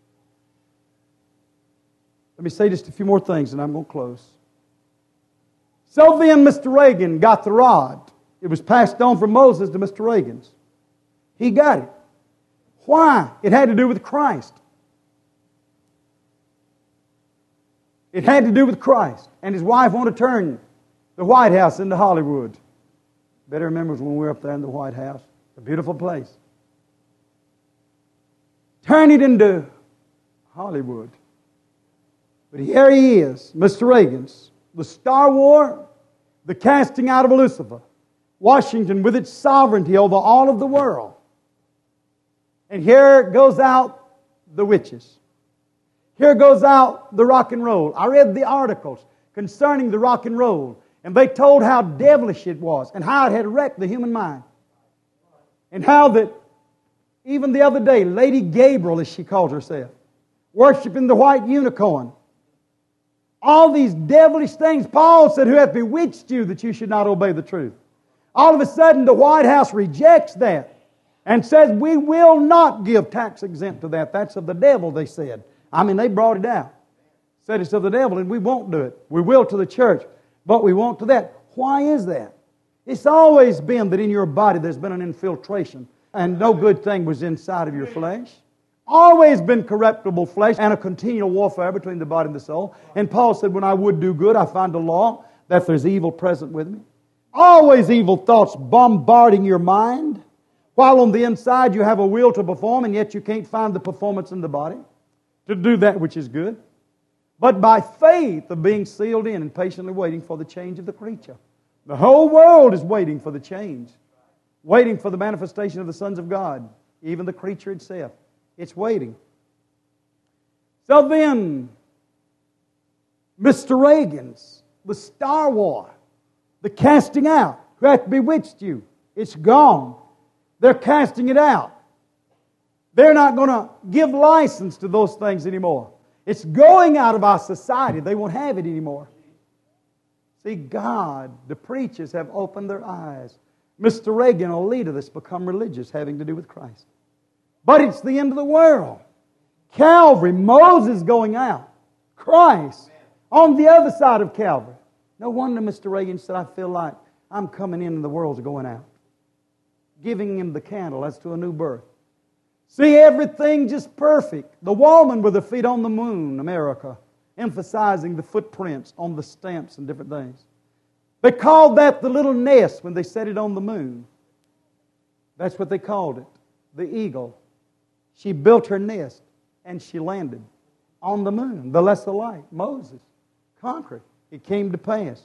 S1: Let me say just a few more things and I'm going to close. So then Mister Reagan got the rod. It was passed on from Moses to Mister Reagan's. He got it. Why? It had to do with Christ. It had to do with Christ. And his wife wanted to turn the White House into Hollywood. Better remember when we were up there in the White House. A beautiful place. Turn it into Hollywood. But here he is, Mister Reagan's. The Star War, the casting out of Lucifer. Washington with its sovereignty over all of the world. And here goes out the witches. Here goes out the rock and roll. I read the articles concerning the rock and roll. And they told how devilish it was. And how it had wrecked the human mind. And how that even the other day, Lady Gabriel, as she calls herself, worshiping the white unicorn. All these devilish things. Paul said, who hath bewitched you that you should not obey the truth? All of a sudden, the White House rejects that and says, we will not give tax exempt to that. That's of the devil, they said. I mean, they brought it out. said it's of the devil, and we won't do it. We will to the church, but we won't to that. Why is that? It's always been that in your body there's been an infiltration, and no good thing was inside of your flesh. Always been corruptible flesh and a continual warfare between the body and the soul. And Paul said, when I would do good, I find a law that there's evil present with me. Always evil thoughts bombarding your mind, while on the inside you have a will to perform, and yet you can't find the performance in the body to do that which is good. But by faith of being sealed in and patiently waiting for the change of the creature. The whole world is waiting for the change, waiting for the manifestation of the sons of God, even the creature itself. It's waiting. So then, Mister Reagan's, the Star War, the casting out, who hath bewitched you, it's gone. They're casting it out. They're not going to give license to those things anymore. It's going out of our society. They won't have it anymore. See, God, the preachers have opened their eyes. Mister Reagan, a leader that's become religious, having to do with Christ. But it's the end of the world. Calvary, Moses going out. Christ on the other side of Calvary. No wonder Mister Reagan said, I feel like I'm coming in and the world's going out. Giving him the candle as to a new birth. See, everything just perfect. The woman with her feet on the moon, America, emphasizing the footprints on the stamps and different things. They called that the little nest when they set it on the moon. That's what they called it. The eagle. She built her nest and she landed on the moon. The lesser light, Moses, conquered. It came to pass.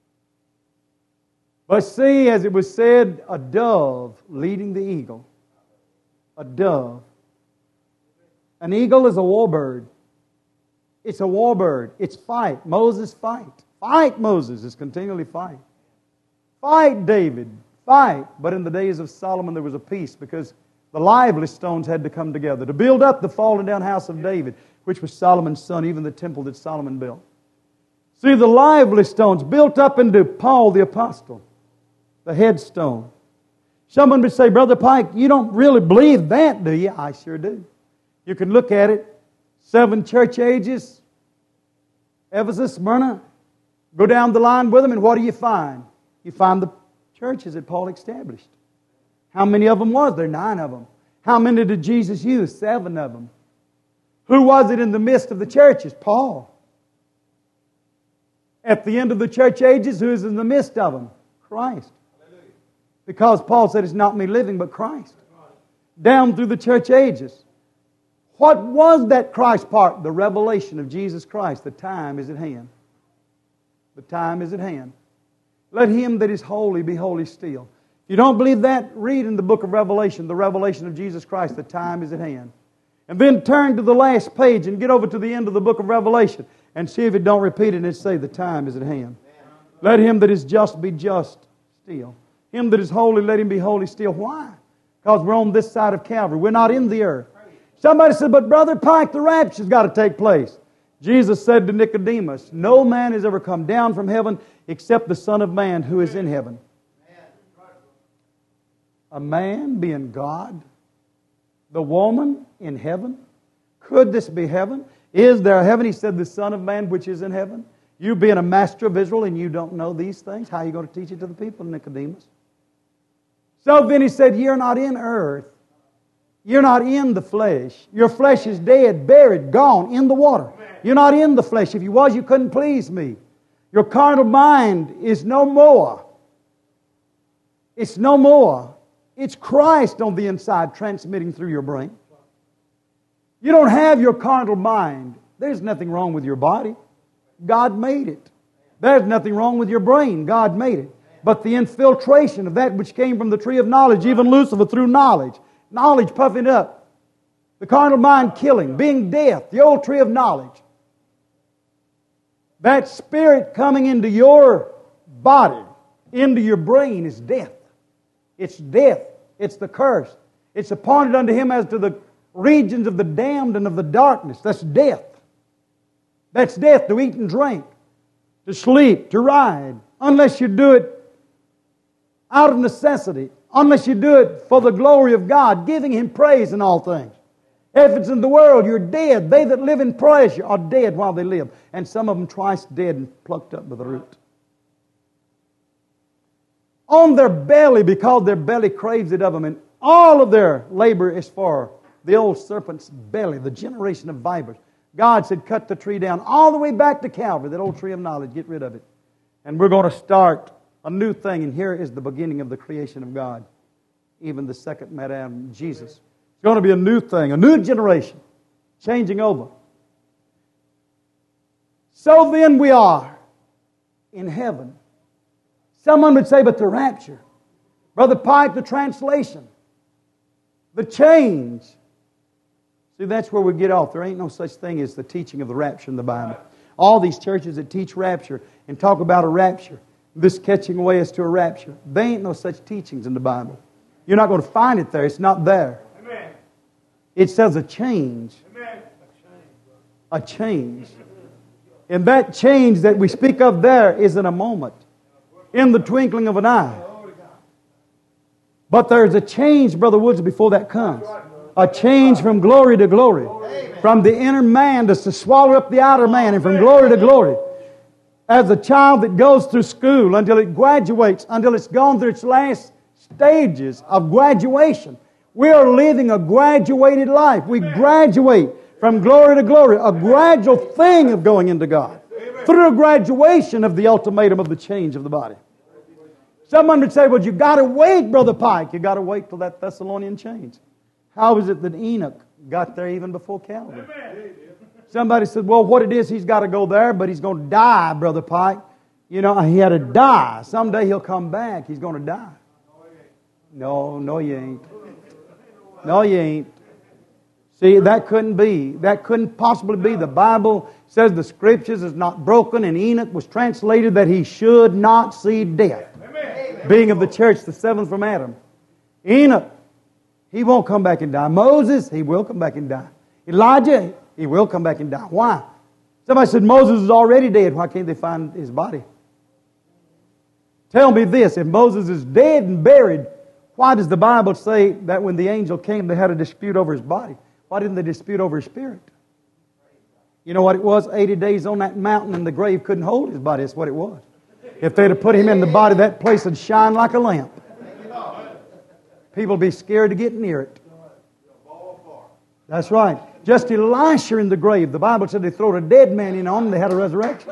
S1: But see, as it was said, a dove leading the eagle. A dove. An eagle is a warbird. It's a warbird. It's fight. Moses, fight. Fight, Moses. It's continually fight. Fight, David. Fight. But in the days of Solomon there was a peace, because the lively stones had to come together to build up the fallen down house of David, which was Solomon's son, even the temple that Solomon built. See, the lively stones built up into Paul the apostle, the headstone. Someone would say, Brother Pike, you don't really believe that, do you? I sure do. You can look at it. Seven church ages, Ephesus, Smyrna. Go down the line with them, and what do you find? You find the churches that Paul established. How many of them was there? Nine of them. How many did Jesus use? Seven of them. Who was it in the midst of the churches? Paul. At the end of the church ages, who is in the midst of them? Christ. Because Paul said, it's not me living, but Christ. Down through the church ages. What was that Christ part? The revelation of Jesus Christ. The time is at hand. The time is at hand. Let him that is holy be holy still. If you don't believe that, read in the book of Revelation, the revelation of Jesus Christ. The time is at hand. And then turn to the last page and get over to the end of the book of Revelation and see if it don't repeat it and it say the time is at hand. Let him that is just be just still. Him that is holy, let him be holy still. Why? Because we're on this side of Calvary. We're not in the earth. Somebody said, but Brother Pike, the rapture's got to take place. Jesus said to Nicodemus, no man has ever come down from heaven except the Son of Man who is in heaven. A man being God, the woman in heaven. Could this be heaven? Is there a heaven? He said, the Son of Man which is in heaven. You being a master of Israel and you don't know these things, how are you going to teach it to the people, Nicodemus? So then he said, you're not in earth. You're not in the flesh. Your flesh is dead, buried, gone, in the water. You're not in the flesh. If you was, you couldn't please me. Your carnal mind is no more. It's no more. It's Christ on the inside transmitting through your brain. You don't have your carnal mind. There's nothing wrong with your body. God made it. There's nothing wrong with your brain. God made it. But the infiltration of that which came from the tree of knowledge, even Lucifer through knowledge, knowledge puffing up, the carnal mind killing, being death, the old tree of knowledge. That spirit coming into your body, into your brain is death. It's death. It's the curse. It's appointed unto him as to the regions of the damned and of the darkness. That's death. That's death, to eat and drink, to sleep, to ride, unless you do it out of necessity, unless you do it for the glory of God, giving him praise in all things. If it's in the world, you're dead. They that live in pleasure are dead while they live. And some of them twice dead and plucked up by the root. On their belly, because their belly craves it of them, and all of their labor is for the old serpent's belly, the generation of vipers. God said, cut the tree down all the way back to Calvary, that old tree of knowledge, get rid of it. And we're going to start a new thing, and here is the beginning of the creation of God. Even the second met Adam, Jesus. It's going to be a new thing, a new generation, changing over. So then we are in heaven. Someone would say, but the rapture. Brother Pike, the translation. The change. See, that's where we get off. There ain't no such thing as the teaching of the rapture in the Bible. All these churches that teach rapture and talk about a rapture, this catching away as to a rapture, they ain't no such teachings in the Bible. You're not going to find it there. It's not there. Amen. It says a change. Amen. A change. And that change that we speak of there is in a moment. In the twinkling of an eye. But there's a change, Brother Woods, before that comes. A change from glory to glory. From the inner man to swallow up the outer man. And from glory to glory. As a child that goes through school until it graduates, until it's gone through its last stages of graduation. We are living a graduated life. We graduate from glory to glory. A gradual thing of going into God. Through a graduation of the ultimatum of the change of the body. Someone would say, well, you've got to wait, Brother Pike. You've got to wait till that Thessalonian change. How is it that Enoch got there even before Calvary? Somebody said, well, what it is, he's got to go there, but he's going to die, Brother Pike. You know, he had to die. Someday he'll come back. He's going to die. No, no, you ain't. No, you ain't. See, that couldn't be. That couldn't possibly be. The Bible says the Scriptures is not broken, and Enoch was translated that he should not see death. Amen. Being of the church, the seventh from Adam. Enoch, he won't come back and die. Moses, he will come back and die. Elijah, he will come back and die. Why? Somebody said Moses is already dead. Why can't they find his body? Tell me this, if Moses is dead and buried, why does the Bible say that when the angel came they had a dispute over his body? Why didn't they dispute over his spirit? You know what it was? eighty days on that mountain and the grave couldn't hold his body. That's what it was. If they'd have put him in the body, that place would shine like a lamp. People would be scared to get near it. That's right. Just Elisha in the grave. The Bible said they threw a dead man in on him, they had a resurrection.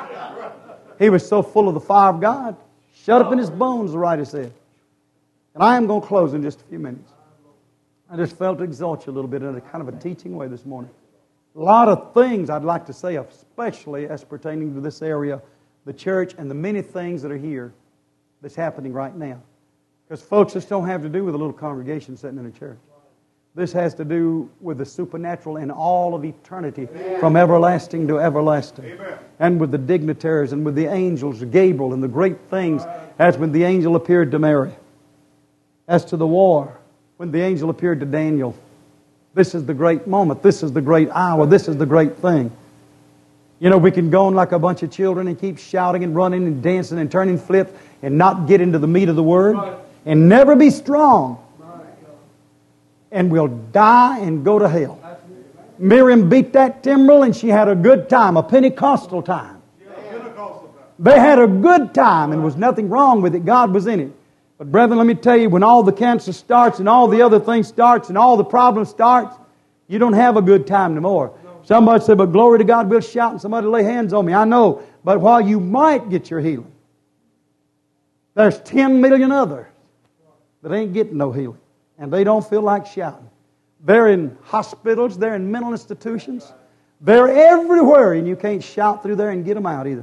S1: He was so full of the fire of God. Shut up in his bones, the writer said. And I am going to close in just a few minutes. I just felt to exalt you a little bit in a kind of a teaching way this morning. A lot of things I'd like to say, especially as pertaining to this area, the church, and the many things that are here that's happening right now. Because folks, this don't have to do with a little congregation sitting in a church. This has to do with the supernatural in all of eternity, from everlasting to everlasting. Amen. And with the dignitaries and with the angels, Gabriel, and the great things, as when the angel appeared to Mary. As to the war, when the angel appeared to Daniel. This is the great moment. This is the great hour. This is the great thing. You know, we can go on like a bunch of children and keep shouting and running and dancing and turning flips and not get into the meat of the Word and never be strong. And we'll die and go to hell. Miriam beat that timbrel and she had a good time, a Pentecostal time. They had a good time and there was nothing wrong with it. God was in it. But brethren, let me tell you, when all the cancer starts and all the other things starts and all the problems starts, you don't have a good time no more. Somebody said, but glory to God, we'll shout and somebody lay hands on me. I know. But while you might get your healing, there's ten million others that ain't getting no healing. And they don't feel like shouting. They're in hospitals. They're in mental institutions. They're everywhere. And you can't shout through there and get them out either.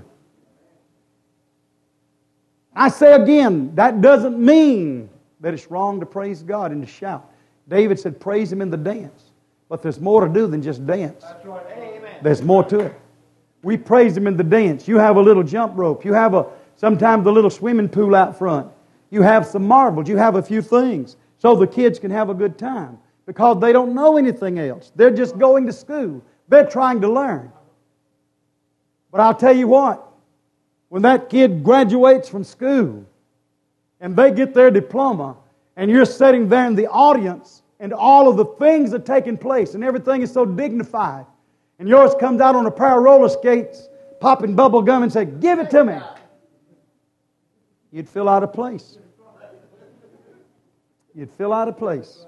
S1: I say again, that doesn't mean that it's wrong to praise God and to shout. David said, praise Him in the dance. But there's more to do than just dance. That's right. Amen. There's more to it. We praise Him in the dance. You have a little jump rope. You have a sometimes a little swimming pool out front. You have some marbles. You have a few things. So the kids can have a good time. Because they don't know anything else. They're just going to school. They're trying to learn. But I'll tell you what. When that kid graduates from school and they get their diploma and you're sitting there in the audience and all of the things that are taking place, and everything is so dignified, and yours comes out on a pair of roller skates, popping bubble gum and say, "Give it to me," you'd feel out of place. You'd feel out of place.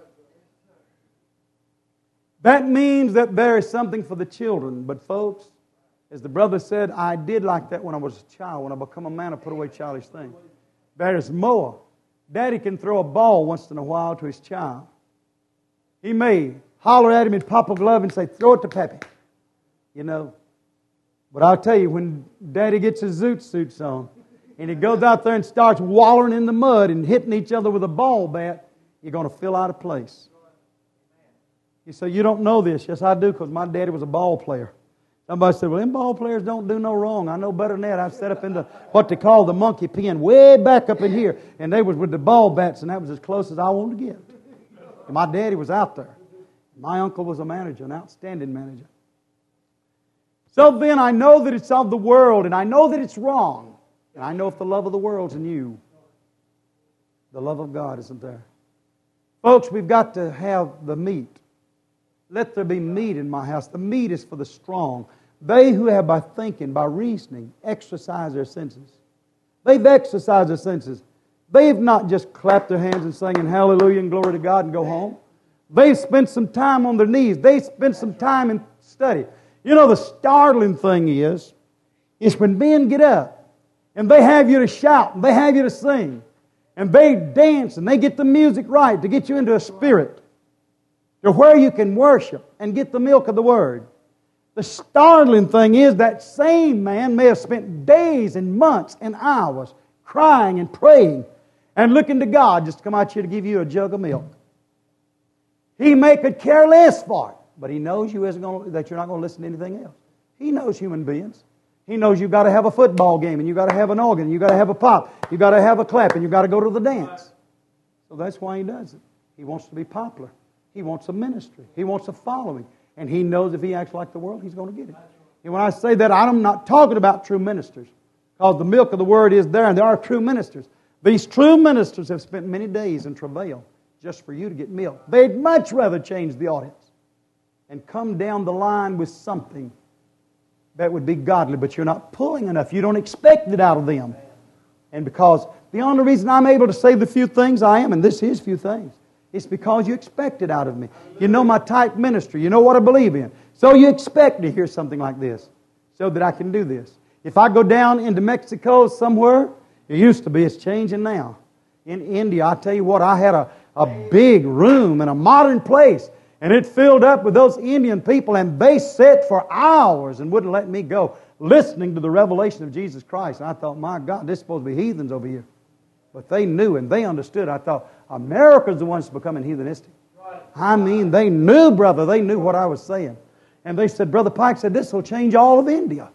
S1: That means that there is something for the children. But folks, as the brother said, I did like that when I was a child. When I become a man, I put away childish things. There is more. Daddy can throw a ball once in a while to his child. He may holler at him and pop a glove and say, "Throw it to Pappy." You know. But I'll tell you, when Daddy gets his zoot suits on and he goes out there and starts wallering in the mud and hitting each other with a ball bat, you're going to feel out of place. You say, "You don't know this." Yes, I do, because my daddy was a ball player. Somebody said, "Well, them ball players don't do no wrong." I know better than that. I've set up in the, what they call the monkey pen, way back up in here. And they was with the ball bats, and that was as close as I wanted to get. And my daddy was out there. My uncle was a manager, an outstanding manager. So then I know that it's of the world, and I know that it's wrong. And I know if the love of the world's in you, the love of God isn't there. Folks, we've got to have the meat. Let there be meat in my house. The meat is for the strong. They who have by thinking, by reasoning, exercise their senses. They've exercised their senses. They've not just clapped their hands and singing hallelujah and glory to God and go home. They've spent some time on their knees. They've spent some time in study. You know, the startling thing is, is when men get up and they have you to shout and they have you to sing and they dance and they get the music right to get you into a spirit to where you can worship and get the milk of the Word. The startling thing is that same man may have spent days and months and hours crying and praying and looking to God just to come out here to give you a jug of milk. He may could care less for it, but he knows you isn't going to, that you're not going to listen to anything else. He knows human beings. He knows you've got to have a football game, and you've got to have an organ, and you've got to have a pop, you've got to have a clap, and you've got to go to the dance. So that's why he does it. He wants to be popular. He wants a ministry. He wants a following. And he knows if he acts like the world, he's going to get it. And when I say that, I'm not talking about true ministers, because the milk of the Word is there, and there are true ministers. These true ministers have spent many days in travail just for you to get milk. They'd much rather change the audience and come down the line with something that would be godly, but you're not pulling enough. You don't expect it out of them. And because the only reason I'm able to say the few things I am, and this is few things, it's because you expect it out of me. You know my type ministry. You know what I believe in. So you expect to hear something like this so that I can do this. If I go down into Mexico somewhere, it used to be, it's changing now. In India, I tell you what, I had a, a big room in a modern place, and it filled up with those Indian people, and they sat for hours and wouldn't let me go, listening to the revelation of Jesus Christ. And I thought, my God, this is supposed to be heathens over here. But they knew and they understood. I thought, America's the ones becoming heathenistic. I mean, they knew, brother, they knew what I was saying. And they said, Brother Pike said, this will change all of India.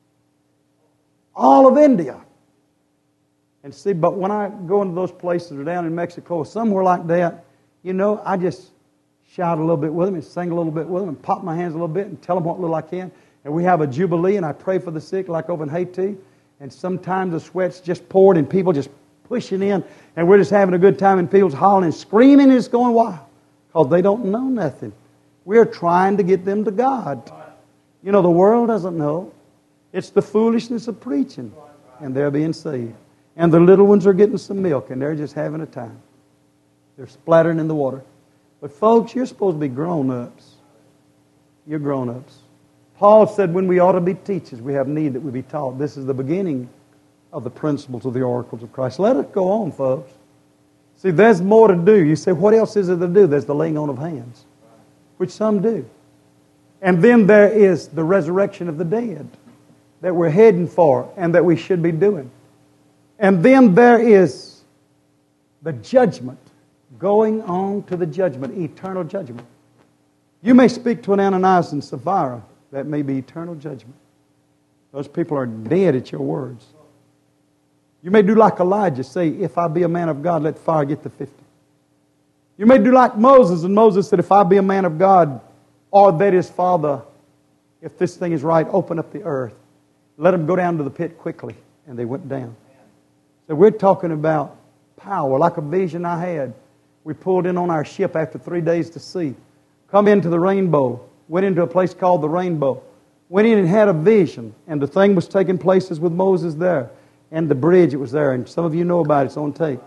S1: All of India. And see, but when I go into those places or down in Mexico, somewhere like that, you know, I just shout a little bit with them and sing a little bit with them and pop my hands a little bit and tell them what little I can. And we have a jubilee, and I pray for the sick like over in Haiti. And sometimes the sweat's just poured and people just pushing in, and we're just having a good time, and people's hollering and screaming, and it's going wild because they don't know nothing. We're trying to get them to God. You know, the world doesn't know. It's the foolishness of preaching, and they're being saved. And the little ones are getting some milk, and they're just having a time. They're splattering in the water. But folks, you're supposed to be grown-ups. You're grown-ups. Paul said when we ought to be teachers, we have need that we be taught. This is the beginning of the principles of the oracles of Christ. Let it go on, folks. See, there's more to do. You say, what else is there to do? There's the laying on of hands, which some do. And then there is the resurrection of the dead that we're heading for and that we should be doing. And then there is the judgment, going on to the judgment, eternal judgment. You may speak to an Ananias and Sapphira. That may be eternal judgment. Those people are dead at your words. You may do like Elijah, say, if I be a man of God, let fire get to fifty. You may do like Moses, and Moses said, if I be a man of God, or that is, Father, if this thing is right, open up the earth. Let them go down to the pit quickly. And they went down. So we're talking about power, like a vision I had We pulled in on our ship after three days to sea. Come into the Rainbow. Went into a place called the Rainbow. Went in and had a vision. And the thing was taking places with Moses there. And the bridge, it was there. And some of you know about it. It's on tape.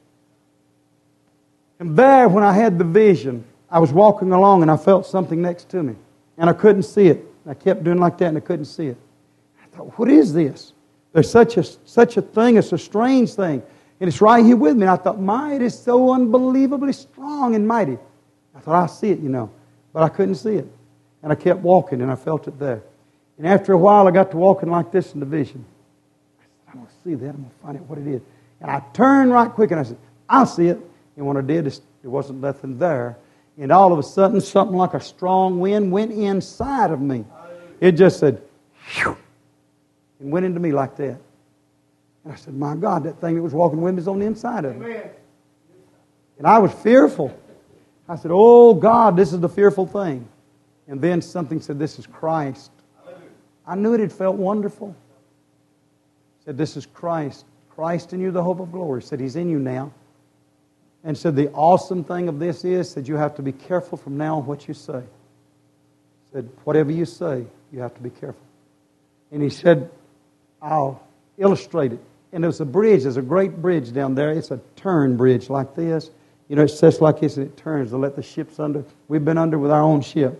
S1: And there, when I had the vision, I was walking along and I felt something next to me. And I couldn't see it. I kept doing like that and I couldn't see it. I thought, what is this? There's such a, such a thing. It's a strange thing. And it's right here with me. And I thought, my, it is so unbelievably strong and mighty. I thought, I see it, you know. But I couldn't see it. And I kept walking and I felt it there. And after a while, I got to walking like this in the vision. I said, I'm going to see that. I'm going to find out what it is. And I turned right quick and I said, I'll see it. And when I did, there wasn't nothing there. And all of a sudden, something like a strong wind went inside of me. It just said, phew, and went into me like that. And I said, my God, that thing that was walking with me is on the inside of me. And I was fearful. I said, oh God, this is the fearful thing. And then something said, this is Christ. I knew it had felt wonderful. Said, this is Christ. Christ in you, the hope of glory. Said, He's in you now. And said, the awesome thing of this is that you have to be careful from now on what you say. Said, whatever you say, you have to be careful. And he said, I'll illustrate it. And there's a bridge, there's a great bridge down there. It's a turn bridge like this. You know, it sets like this and it turns to let the ships under. We've been under with our own ship.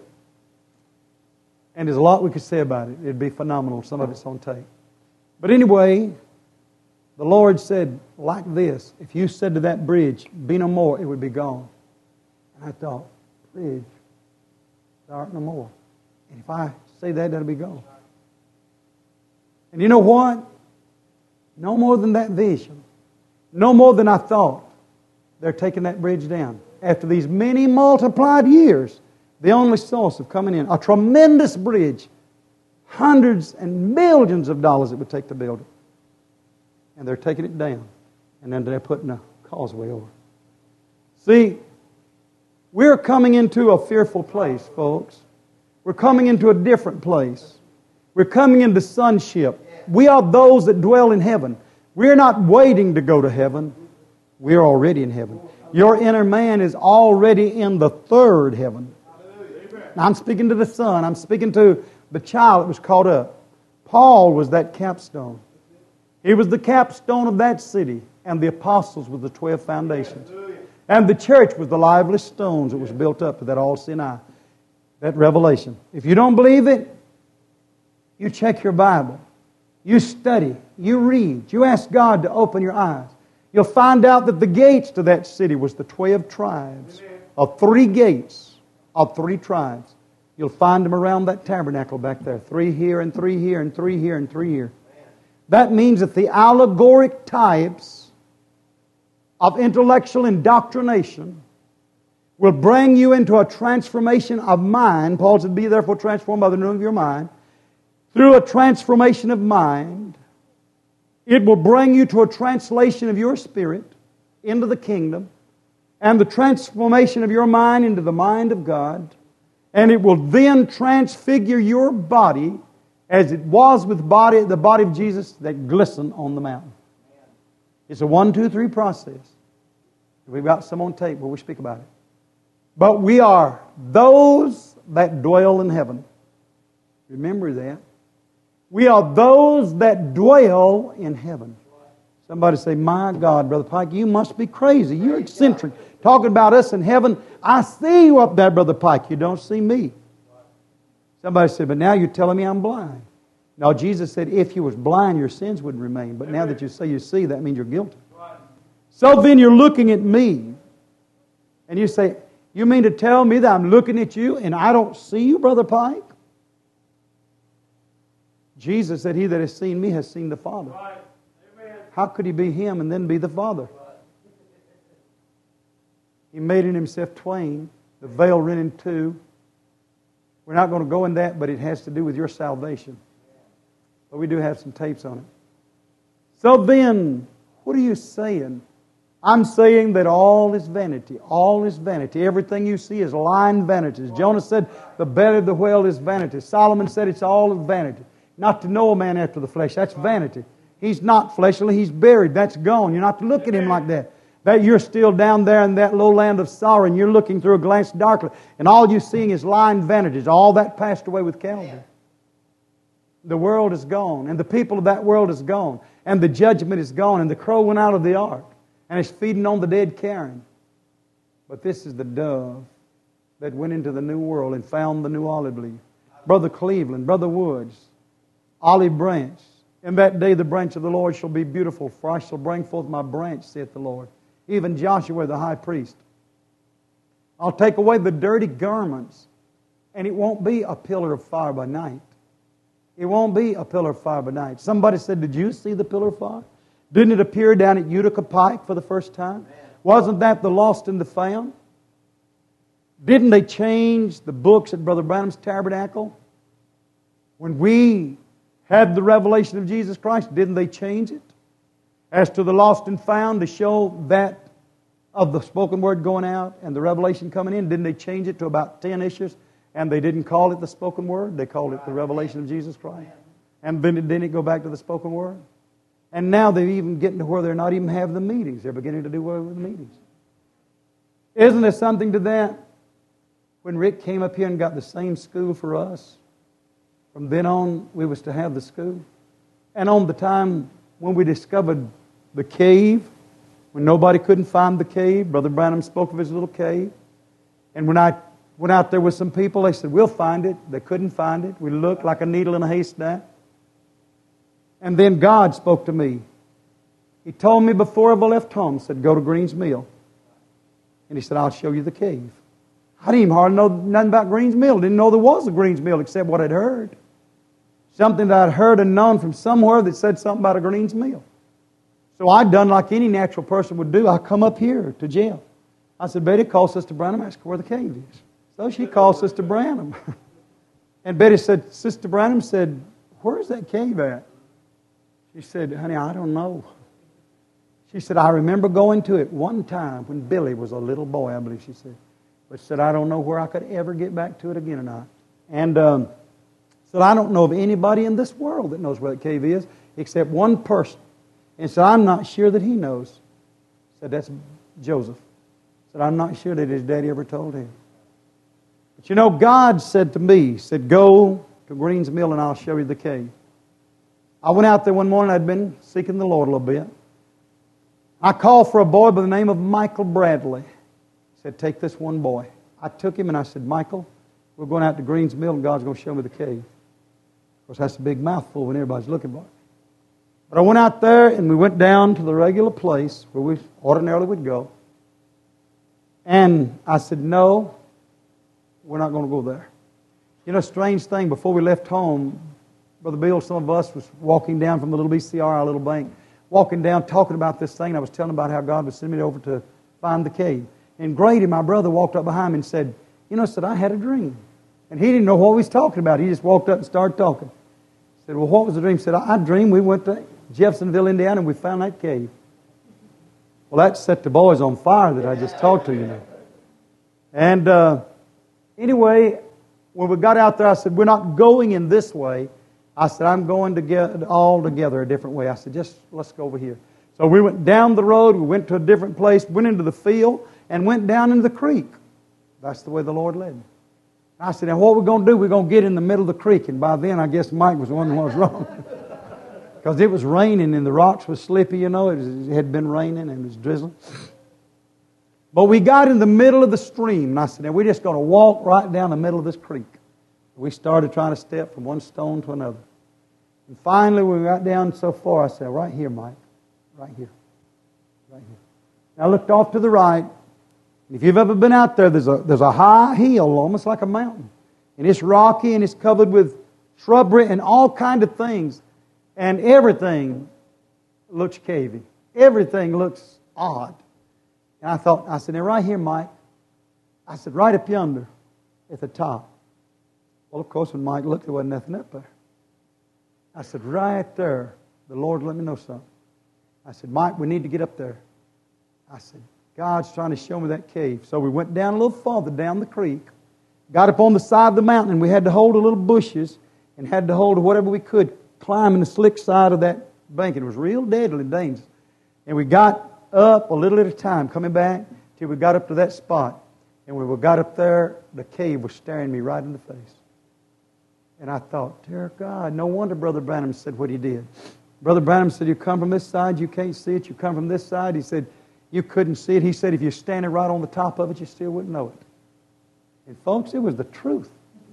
S1: And there's a lot we could say about it. It'd be phenomenal. Some of it's on tape. But anyway, the Lord said like this, if you said to that bridge, be no more, it would be gone. And I thought, bridge, thou art no more. And if I say that, that'll be gone. And you know what? No more than that vision. No more than I thought. They're taking that bridge down. After these many multiplied years, the only source of coming in, a tremendous bridge, hundreds and millions of dollars it would take to build it. And they're taking it down. And then they're putting a causeway over. See, we're coming into a fearful place, folks. We're coming into a different place. We're coming into sonship. We are those that dwell in heaven. We're not waiting to go to heaven. We're already in heaven. Your inner man is already in the third heaven. Now, I'm speaking to the son. I'm speaking to the child that was caught up. Paul was that capstone. He was the capstone of that city. And the apostles were the twelve foundations. And the church was the lively stones that was built up to that all Sinai. That revelation. If you don't believe it, you check your Bible. You study. You read. You ask God to open your eyes. You'll find out that the gates to that city was the twelve tribes of three gates of three tribes. You'll find them around that tabernacle back there. Three here and three here and three here and three here. That means that the allegoric types of intellectual indoctrination will bring you into a transformation of mind. Paul said, be therefore transformed by the renewing of your mind. Through a transformation of mind, it will bring you to a translation of your spirit into the kingdom and the transformation of your mind into the mind of God. And it will then transfigure your body as it was with body, the body of Jesus that glistened on the mountain. It's a one, two, three process. We've got some on tape where we speak about it. But we are those that dwell in heaven. Remember that. We are those that dwell in heaven. Somebody say, my God, Brother Pike, you must be crazy. You're eccentric. Talking about us in heaven. I see you up there, Brother Pike. You don't see me. Somebody said, but now you're telling me I'm blind. No, Jesus said, if you was blind, your sins would remain. But now that you say you see, that means you're guilty. So then you're looking at me. And you say, you mean to tell me that I'm looking at you and I don't see you, Brother Pike? Jesus said, he that has seen me has seen the Father. Right. How could he be him and then be the Father? Right. He made in himself twain, the veil rent in two. We're not going to go in that, but it has to do with your salvation. But we do have some tapes on it. So then, what are you saying? I'm saying that all is vanity. All is vanity. Everything you see is lying vanities. Jonah said, the belly of the whale is vanity. Solomon said it's all vanity. Not to know a man after the flesh. That's vanity. He's not fleshly. He's buried. That's gone. You're not to look at him like that. That you're still down there in that low land of sorrow and you're looking through a glass darkly and all you're seeing is lying vanities. All that passed away with Calvary. The world is gone and the people of that world is gone and the judgment is gone and the crow went out of the ark and is feeding on the dead carrion. But this is the dove that went into the new world and found the new olive leaf. Brother Cleveland, Brother Woods, olive branch. In that day the branch of the Lord shall be beautiful, for I shall bring forth my branch, saith the Lord. Even Joshua the high priest. I'll take away the dirty garments, and it won't be a pillar of fire by night. It won't be a pillar of fire by night. Somebody said, did you see the pillar of fire? Didn't it appear down at Utica Pike for the first time? Wasn't that the lost and the found? Didn't they change the books at Brother Branham's tabernacle? When we had the revelation of Jesus Christ, didn't they change it? As to the lost and found, to show that of the spoken word going out and the revelation coming in, didn't they change it to about ten issues? And they didn't call it the spoken word. They called it the revelation of Jesus Christ. And then it didn't go back to the spoken word. And now they're even getting to where they're not even having the meetings. They're beginning to do away with the meetings. Isn't there something to that? When Rick came up here and got the same school for us, from then on we was to have the school. And on the time when we discovered the cave, when nobody couldn't find the cave, Brother Branham spoke of his little cave. And when I went out there with some people, they said, we'll find it. They couldn't find it. We looked like a needle in a haystack. And then God spoke to me. He told me before I left home, said, go to Green's Mill. And he said, I'll show you the cave. I didn't even hardly know nothing about Green's Mill. Didn't know there was a Green's Mill except what I'd heard. Something that I'd heard and known from somewhere that said something about a Green's Mill. So I'd done like any natural person would do. I come up here to Jeff. I said, Betty, call Sister Branham, ask her where the cave is. So she called Sister Branham. And Betty said, Sister Branham said, where's that cave at? She said, honey, I don't know. She said, I remember going to it one time when Billy was a little boy, I believe she said. But said, I don't know where I could ever get back to it again or not. And um, said, I don't know of anybody in this world that knows where that cave is except one person. And said, I'm not sure that he knows. Said, that's Joseph. Said, I'm not sure that his daddy ever told him. But you know, God said to me, said, go to Green's Mill and I'll show you the cave. I went out there one morning. I'd been seeking the Lord a little bit. I called for a boy by the name of Michael Bradley. He said, take this one boy. I took him and I said, Michael, we're going out to Green's Mill and God's going to show me the cave. Of course, that's a big mouthful when everybody's looking for it. But I went out there and we went down to the regular place where we ordinarily would go. And I said, no, we're not going to go there. You know, strange thing, before we left home, Brother Bill, some of us was walking down from the little B C R, our little bank, walking down talking about this thing. I was telling about how God was sending me over to find the cave. And Grady, my brother, walked up behind me and said, you know, said, I had a dream. And he didn't know what we was talking about. He just walked up and started talking. He said, well, what was the dream? He said, I, I dreamed we went to Jeffersonville, Indiana, and we found that cave. Well, that set the boys on fire that I just talked to you now. And uh, anyway, when we got out there, I said, we're not going in this way. I said, I'm going to get all together a different way. I said, just let's go over here. So we went down the road, we went to a different place, went into the field, and went down into the creek. That's the way the Lord led me. I said, now what we're going to do, we're going to get in the middle of the creek. And by then, I guess Mike was wondering what was wrong. Because it was raining and the rocks were slippy, you know. It, was, it had been raining and it was drizzling. But we got in the middle of the stream. And I said, now we're just going to walk right down the middle of this creek. We started trying to step from one stone to another. And finally, when we got down so far, I said, right here, Mike. Right here. Right here. And I looked off to the right. If you've ever been out there, there's a, there's a high hill, almost like a mountain. And it's rocky and it's covered with shrubbery and all kinds of things. And everything looks cavey. Everything looks odd. And I thought, I said, now right here, Mike. I said, right up yonder at the top. Well, of course, when Mike looked, there wasn't nothing up there. I said, right there, the Lord let me know something. I said, Mike, we need to get up there. I said, God's trying to show me that cave. So we went down a little farther down the creek, got up on the side of the mountain, and we had to hold a little bushes and had to hold whatever we could, climbing the slick side of that bank. It was real deadly dangerous. And we got up a little at a time, coming back till we got up to that spot. And when we got up there, the cave was staring me right in the face. And I thought, dear God, no wonder Brother Branham said what he did. Brother Branham said, you come from this side, you can't see it. You come from this side, he said, you couldn't see it. He said, if you're standing right on the top of it, you still wouldn't know it. And folks, it was the truth.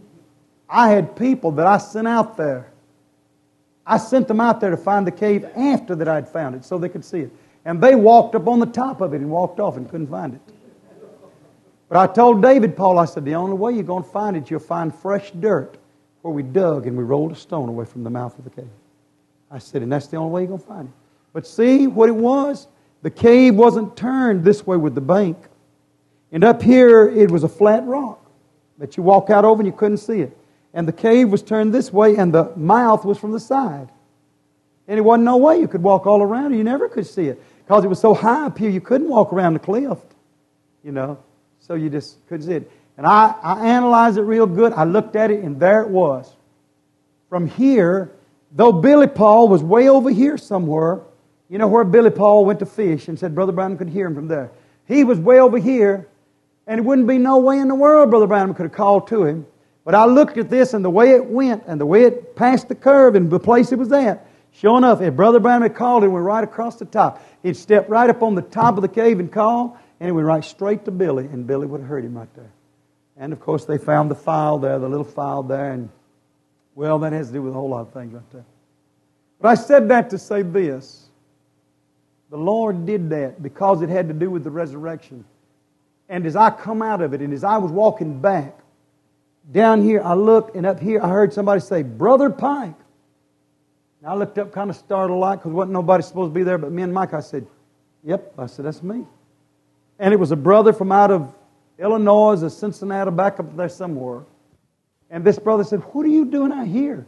S1: I had people that I sent out there. I sent them out there to find the cave after that I'd found it so they could see it. And they walked up on the top of it and walked off and couldn't find it. But I told David Paul, I said, the only way you're going to find it, you'll find fresh dirt where we dug and we rolled a stone away from the mouth of the cave. I said, and that's the only way you're going to find it. But see what it was? The cave wasn't turned this way with the bank. And up here, it was a flat rock that you walk out over and you couldn't see it. And the cave was turned this way and the mouth was from the side. And it wasn't no way you could walk all around it. You never could see it. Because it was so high up here, you couldn't walk around the cliff. You know, so you just couldn't see it. And I, I analyzed it real good. I looked at it and there it was. From here, though Billy Paul was way over here somewhere, you know where Billy Paul went to fish and said Brother Branham could hear him from there. He was way over here, and it wouldn't be no way in the world Brother Branham could have called to him. But I looked at this and the way it went and the way it passed the curve and the place it was at, sure enough, if Brother Branham had called, it went right across the top. He'd step right up on the top of the cave and call, and it went right straight to Billy, and Billy would have heard him right there. And of course, they found the file there, the little file there, and well, that has to do with a whole lot of things right there. But I said that to say this. The Lord did that because it had to do with the resurrection. And as I come out of it, and as I was walking back, down here I looked, and up here I heard somebody say, Brother Pike. And I looked up kind of startled like, because wasn't nobody supposed to be there but me and Mike. I said, yep. I said, that's me. And it was a brother from out of Illinois, or Cincinnati, back up there somewhere. And this brother said, what are you doing out here?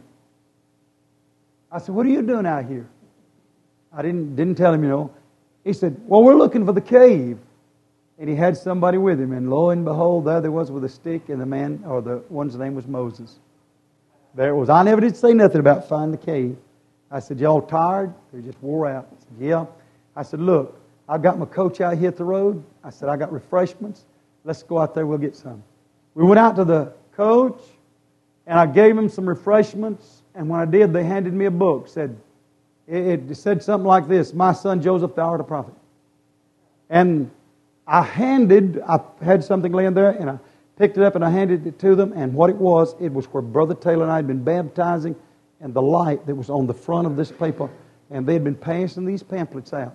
S1: I said, what are you doing out here? I didn't didn't tell him, you know. He said, well, we're looking for the cave. And he had somebody with him. And lo and behold, there there was with a stick, and the man, or the one's name was Moses. There it was. I never did say nothing about finding the cave. I said, y'all tired? They just wore out. I said, yeah. I said, look, I've got my coach out here at the road. I said, I got refreshments. Let's go out there, we'll get some. We went out to the coach, and I gave him some refreshments. And when I did, they handed me a book. Said It, it said something like this, My Son Joseph, Thou art a prophet. And I handed, I had something laying there, and I picked it up and I handed it to them. And what it was, it was where Brother Taylor and I had been baptizing, and the light that was on the front of this paper, and they had been passing these pamphlets out.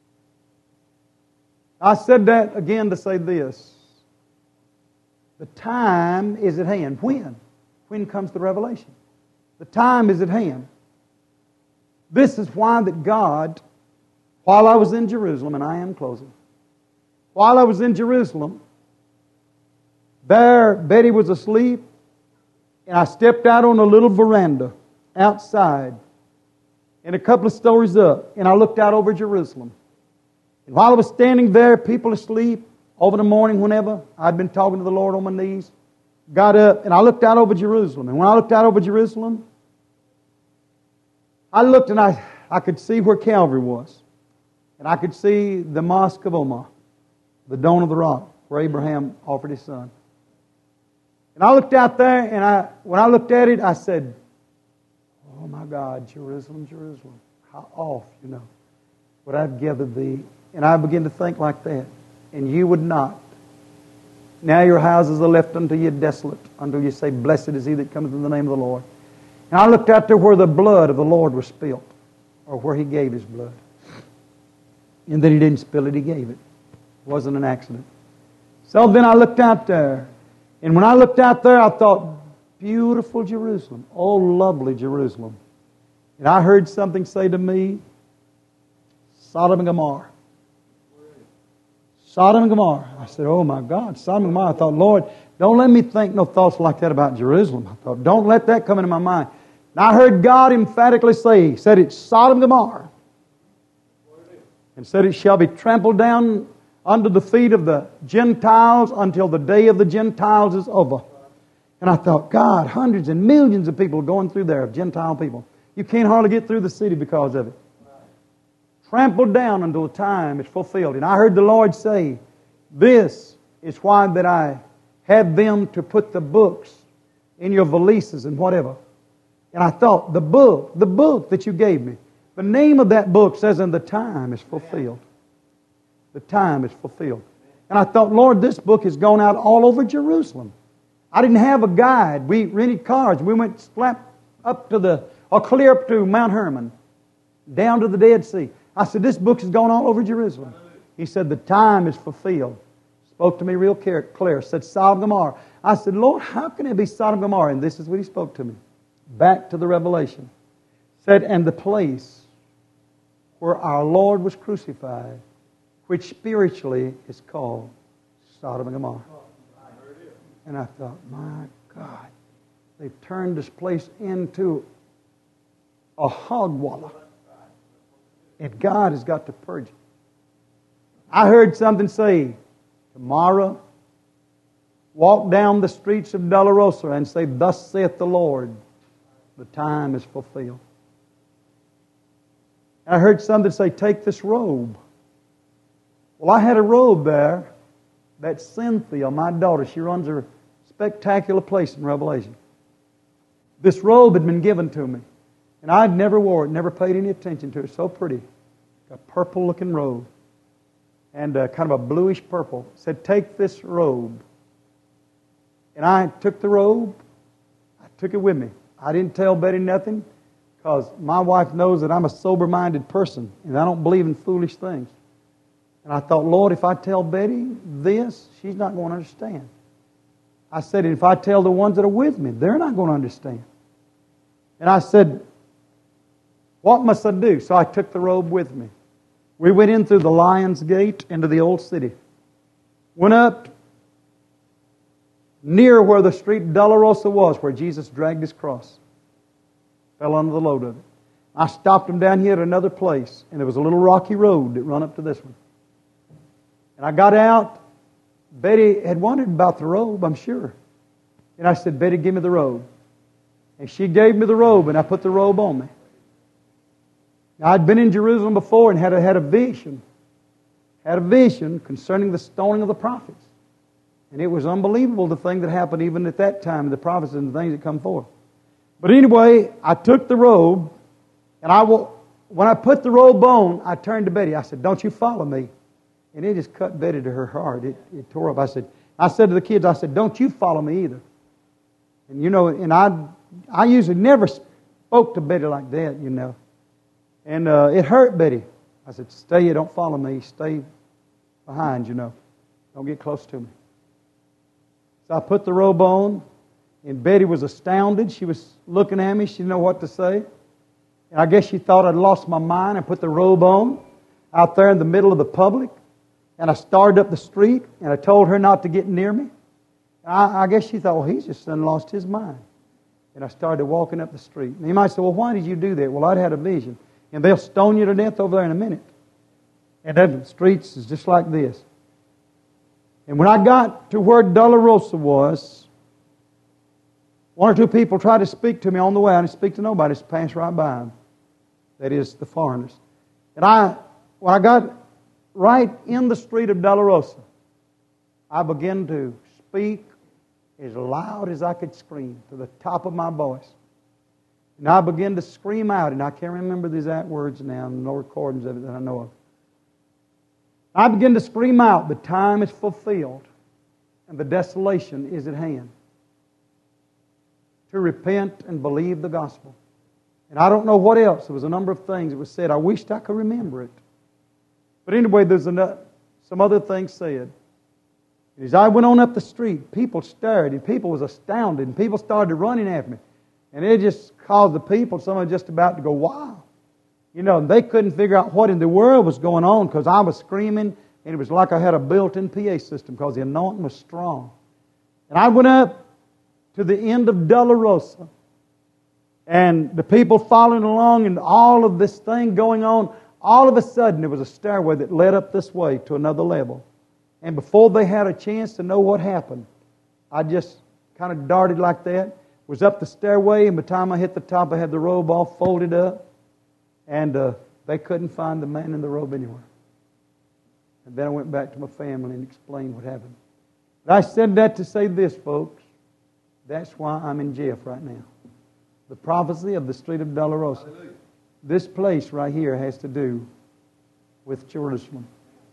S1: I said that again to say this. The time is at hand. When? When comes the revelation? The time is at hand. This is why that God, while I was in Jerusalem, and I am closing, while I was in Jerusalem, there Betty was asleep, and I stepped out on a little veranda outside, and a couple of stories up, and I looked out over Jerusalem. And while I was standing there, people asleep, over the morning, whenever, I'd been talking to the Lord on my knees, got up, and I looked out over Jerusalem. And when I looked out over Jerusalem, I looked and I, I could see where Calvary was. And I could see the Mosque of Omar, the Dome of the Rock, where Abraham offered his son. And I looked out there, and I, when I looked at it, I said, oh my God, Jerusalem, Jerusalem, how oft, you know, would I have gathered thee? And I began to think like that. And you would not. Now your houses are left unto you desolate, until you say, Blessed is he that cometh in the name of the Lord. And I looked out there where the blood of the Lord was spilt, or where he gave his blood. And that he didn't spill it, he gave it. It wasn't an accident. So then I looked out there. And when I looked out there, I thought, beautiful Jerusalem. Oh, lovely Jerusalem. And I heard something say to me, Sodom and Gomorrah. Sodom and Gomorrah. I said, oh my God, Sodom and Gomorrah. I thought, Lord, don't let me think no thoughts like that about Jerusalem. I thought, don't let that come into my mind. And I heard God emphatically say, He said, it's Sodom and Gomorrah. And said, it shall be trampled down under the feet of the Gentiles until the day of the Gentiles is over. And I thought, God, hundreds and millions of people are going through there, of Gentile people. You can't hardly get through the city because of it. trampled down until the time is fulfilled. And I heard the Lord say, this is why that I have them to put the books in your valises and whatever. And I thought, the book, the book that you gave me, the name of that book says, and the time is fulfilled. The time is fulfilled. And I thought, Lord, this book has gone out all over Jerusalem. I didn't have a guide. We rented cars. We went slap up to the, or clear up to Mount Hermon, down to the Dead Sea. I said, this book has gone all over Jerusalem. He said, the time is fulfilled. Spoke to me real clear. Said, Sodom and Gomorrah. I said, Lord, how can it be Sodom and Gomorrah? And this is what He spoke to me. Back to the Revelation. Said, and the place where our Lord was crucified, which spiritually is called Sodom and Gomorrah. And I thought, my God, they've turned this place into a hog wallow. And God has got to purge it. I heard something say, tomorrow, walk down the streets of Dolorosa and say, thus saith the Lord, the time is fulfilled. I heard something say, take this robe. Well, I had a robe there that Cynthia, my daughter, she runs a spectacular place in Revelation. This robe had been given to me. And I'd never wore it, never paid any attention to it. So pretty. A purple-looking robe. And uh, kind of a bluish purple. It said, take this robe. And I took the robe. I took it with me. I didn't tell Betty nothing because my wife knows that I'm a sober-minded person and I don't believe in foolish things. And I thought, Lord, if I tell Betty this, she's not going to understand. I said, if I tell the ones that are with me, they're not going to understand. And I said, what must I do? So I took the robe with me. We went in through the Lion's Gate into the old city. Went up near where the street Dolorosa was, where Jesus dragged His cross. Fell under the load of it. I stopped Him down here at another place, and there was a little rocky road that run up to this one. And I got out. Betty had wondered about the robe, I'm sure. And I said, Betty, give me the robe. And she gave me the robe, and I put the robe on me. Now, I'd been in Jerusalem before and had a, had a vision. Had a vision concerning the stoning of the prophets. And it was unbelievable the thing that happened even at that time, the prophets and the things that come forth. But anyway, I took the robe, and I will, when I put the robe on, I turned to Betty. I said, don't you follow me. And it just cut Betty to her heart. It, it tore up. I said, I said to the kids, I said, don't you follow me either. And you know, and I I usually never spoke to Betty like that, you know. And uh, it hurt Betty. I said, stay, don't follow me. Stay behind, you know. Don't get close to me. So I put the robe on, and Betty was astounded. She was looking at me. She didn't know what to say. And I guess she thought I'd lost my mind. I put the robe on out there in the middle of the public. And I started up the street, and I told her not to get near me. I, I guess she thought, well, he's just done lost his mind. And I started walking up the street. And you might say, well, why did you do that? Well, I'd had a vision. And they'll stone you to death over there in a minute. And then the streets is just like this. And when I got to where Dolorosa was, one or two people tried to speak to me on the way. I didn't speak to nobody. Just passed right by them. That is, the foreigners. And I, when I got right in the street of Dolorosa, I began to speak as loud as I could scream to the top of my voice. And I began to scream out, and I can't remember the exact words now, no recordings of it that I know of. I began to scream out, the time is fulfilled, and the desolation is at hand. To repent and believe the gospel. And I don't know what else. There was a number of things that was said. I wished I could remember it. But anyway, there's another, some other things said. As I went on up the street, people stared, and people was astounded, and people started running after me. And it just caused the people, some of them just about to go, wow. You know, they couldn't figure out what in the world was going on because I was screaming, and it was like I had a built-in P A system because the anointing was strong. And I went up to the end of Dolorosa, and the people following along, and all of this thing going on. All of a sudden, there was a stairway that led up this way to another level. And before they had a chance to know what happened, I just kind of darted like that, was up the stairway, and by the time I hit the top, I had the robe all folded up. And uh, They couldn't find the man in the robe anywhere. And then I went back to my family and explained what happened. But I said that to say this, folks. That's why I'm in jail right now. The prophecy of the street of Dolorosa. Hallelujah. This place right here has to do with Jerusalem.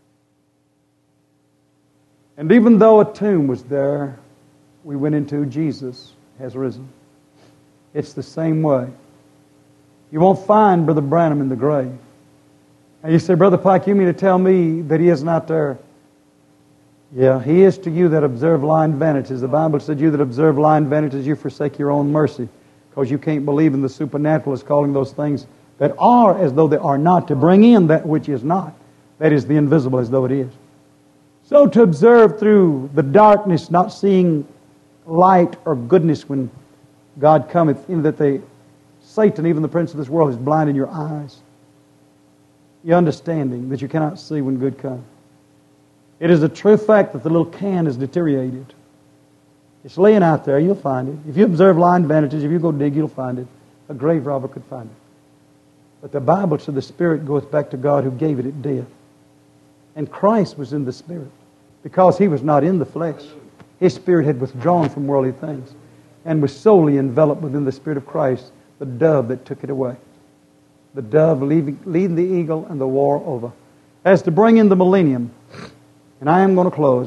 S1: And even though a tomb was there, we went into, Jesus has risen. It's the same way. You won't find Brother Branham in the grave. And you say, Brother Pike, you mean to tell me that he is not there? Yeah, he is to you that observe lying vanities. The Bible said, you that observe lying vanities, you forsake your own mercy. Because you can't believe in the supernatural as calling those things that are as though they are not, to bring in that which is not. That is the invisible as though it is. So to observe through the darkness, not seeing light or goodness when God cometh, in that they, Satan, even the prince of this world, is blinding your eyes. Your understanding that you cannot see when good comes. It is a true fact that the little can is deteriorated. It's laying out there, you'll find it. If you observe lying vanities, if you go dig, you'll find it. A grave robber could find it. But the Bible said the Spirit goeth back to God who gave it at death. And Christ was in the Spirit. Because He was not in the flesh. His Spirit had withdrawn from worldly things. And was solely enveloped within the Spirit of Christ, the dove that took it away. The dove leaving, leading the eagle and the war over. As to bring in the millennium. And I am going to close.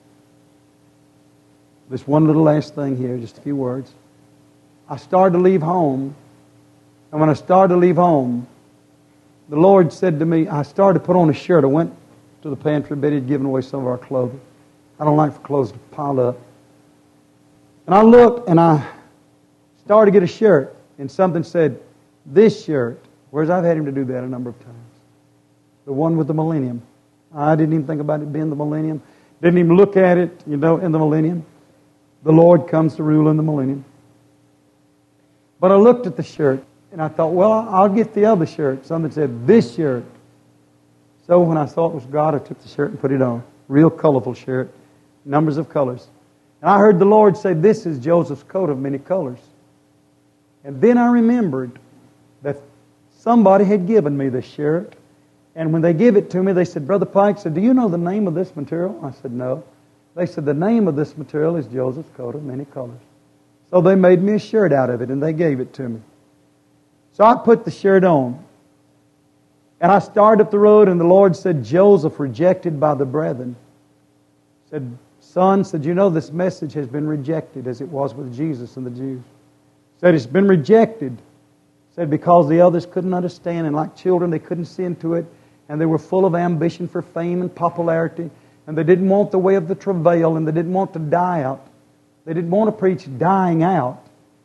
S1: This one little last thing here, just a few words. I started to leave home. And when I started to leave home, the Lord said to me, I started to put on a shirt. I went to the pantry. Betty had given away some of our clothing. I don't like for clothes to pile up. And I looked and I started to get a shirt. And something said, this shirt. Whereas I've had him to do that a number of times. The one with the millennium. I didn't even think about it being the millennium. Didn't even look at it, you know, in the millennium. The Lord comes to rule in the millennium. But I looked at the shirt and I thought, well, I'll get the other shirt. Something said, this shirt. So when I thought it was God, I took the shirt and put it on. Real colorful shirt. Numbers of colors. And I heard the Lord say, this is Joseph's coat of many colors. And then I remembered that somebody had given me this shirt. And when they gave it to me, they said, Brother Pike said, do you know the name of this material? I said, no. They said, the name of this material is Joseph's coat of many colors. So they made me a shirt out of it and they gave it to me. So I put the shirt on. And I started up the road and the Lord said, Joseph rejected by the brethren. Said, son, said, you know this message has been rejected as it was with Jesus and the Jews. Said, it's been rejected. Said, because the others couldn't understand and like children they couldn't see into it. And they were full of ambition for fame and popularity. And they didn't want the way of the travail and they didn't want to die out. They didn't want to preach dying out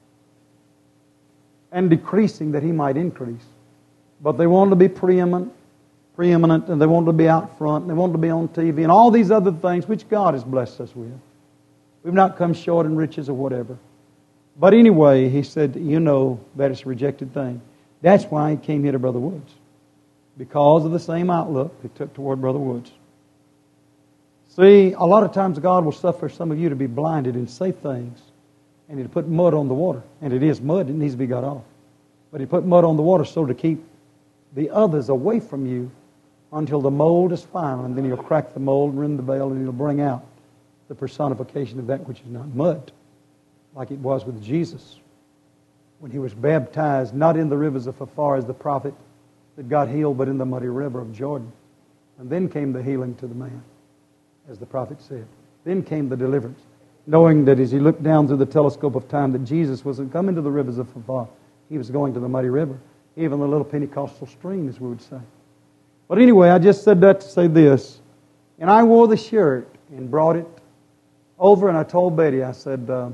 S1: and decreasing that He might increase. But they wanted to be preeminent, preeminent, and they wanted to be out front, and they wanted to be on T V, and all these other things which God has blessed us with. We've not come short in riches or whatever. But anyway, he said, you know that it's a rejected thing. That's why he came here to Brother Woods. Because of the same outlook he took toward Brother Woods. See, a lot of times God will suffer some of you to be blinded and say things. And He'll put mud on the water. And it is mud, it needs to be got off. But He put mud on the water so to keep the others away from you until the mold is final. And then He'll crack the mold and rend the veil and He'll bring out the personification of that which is not mud. Like it was with Jesus. When He was baptized, not in the rivers of Pharpar as the prophet that got healed, but in the muddy river of Jordan. And then came the healing to the man, as the prophet said. Then came the deliverance. Knowing that as he looked down through the telescope of time that Jesus wasn't coming to the rivers of Pharpar. He was going to the muddy river. Even the little Pentecostal stream, as we would say. But anyway, I just said that to say this. And I wore the shirt and brought it over and I told Betty, I said, uh,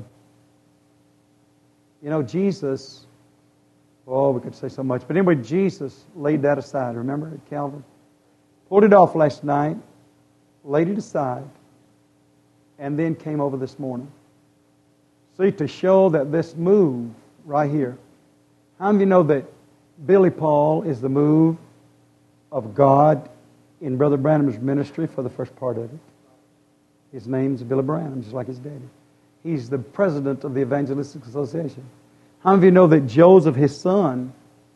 S1: you know, Jesus, oh, we could say so much. But anyway, Jesus laid that aside, remember, at Calvary? Pulled it off last night, laid it aside, and then came over this morning. See, to show that this move right here, how many of you know that Billy Paul is the move of God in Brother Branham's ministry for the first part of it? His name's Billy Branham, just like his daddy. He's the president of the Evangelistic Association. How many of you know that Joseph, his son,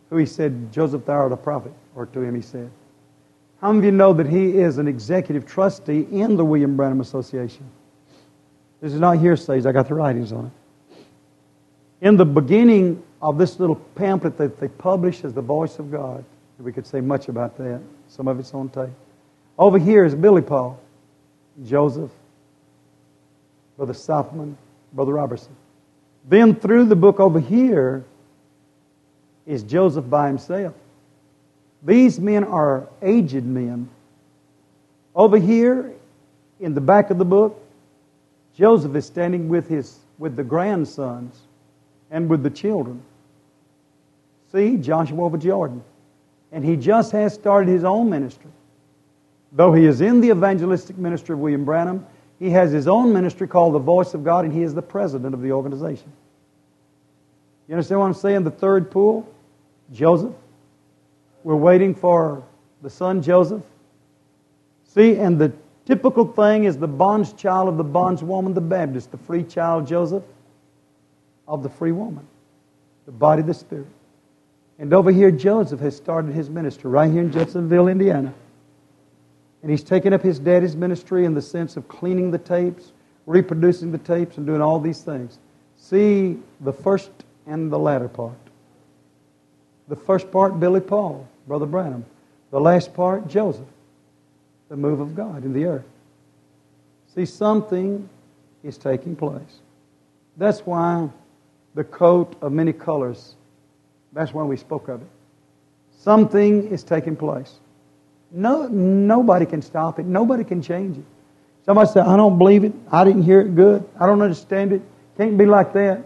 S1: who he said, Joseph, thou art a prophet, or to him he said. How many of you know that he is an executive trustee in the William Branham Association? This is not hearsay, I got the writings on it. In the beginning of this little pamphlet that they published as the Voice of God, we could say much about that. Some of it's on tape. Over here is Billy Paul, Joseph, Brother Southman, Brother Robertson. Then through the book over here is Joseph by himself. These men are aged men. Over here, in the back of the book, Joseph is standing with his with the grandsons and with the children. See, Joshua over Jordan. And he just has started his own ministry. Though he is in the evangelistic ministry of William Branham, he has his own ministry called the Voice of God, and he is the president of the organization. You understand what I'm saying? The third pool, Joseph. We're waiting for the son Joseph. See, and the typical thing is the bonds child of the bondswoman, the Baptist, the free child Joseph of the free woman, the body of the Spirit. And over here, Joseph has started his ministry right here in Jeffersonville, Indiana. And he's taken up his daddy's ministry in the sense of cleaning the tapes, reproducing the tapes, and doing all these things. See the first and the latter part. The first part, Billy Paul, Brother Branham. The last part, Joseph. The move of God in the earth. See, something is taking place. That's why the coat of many colors, that's why we spoke of it. Something is taking place. No, nobody can stop it. Nobody can change it. Somebody said, I don't believe it. I didn't hear it good. I don't understand it. Can't be like that.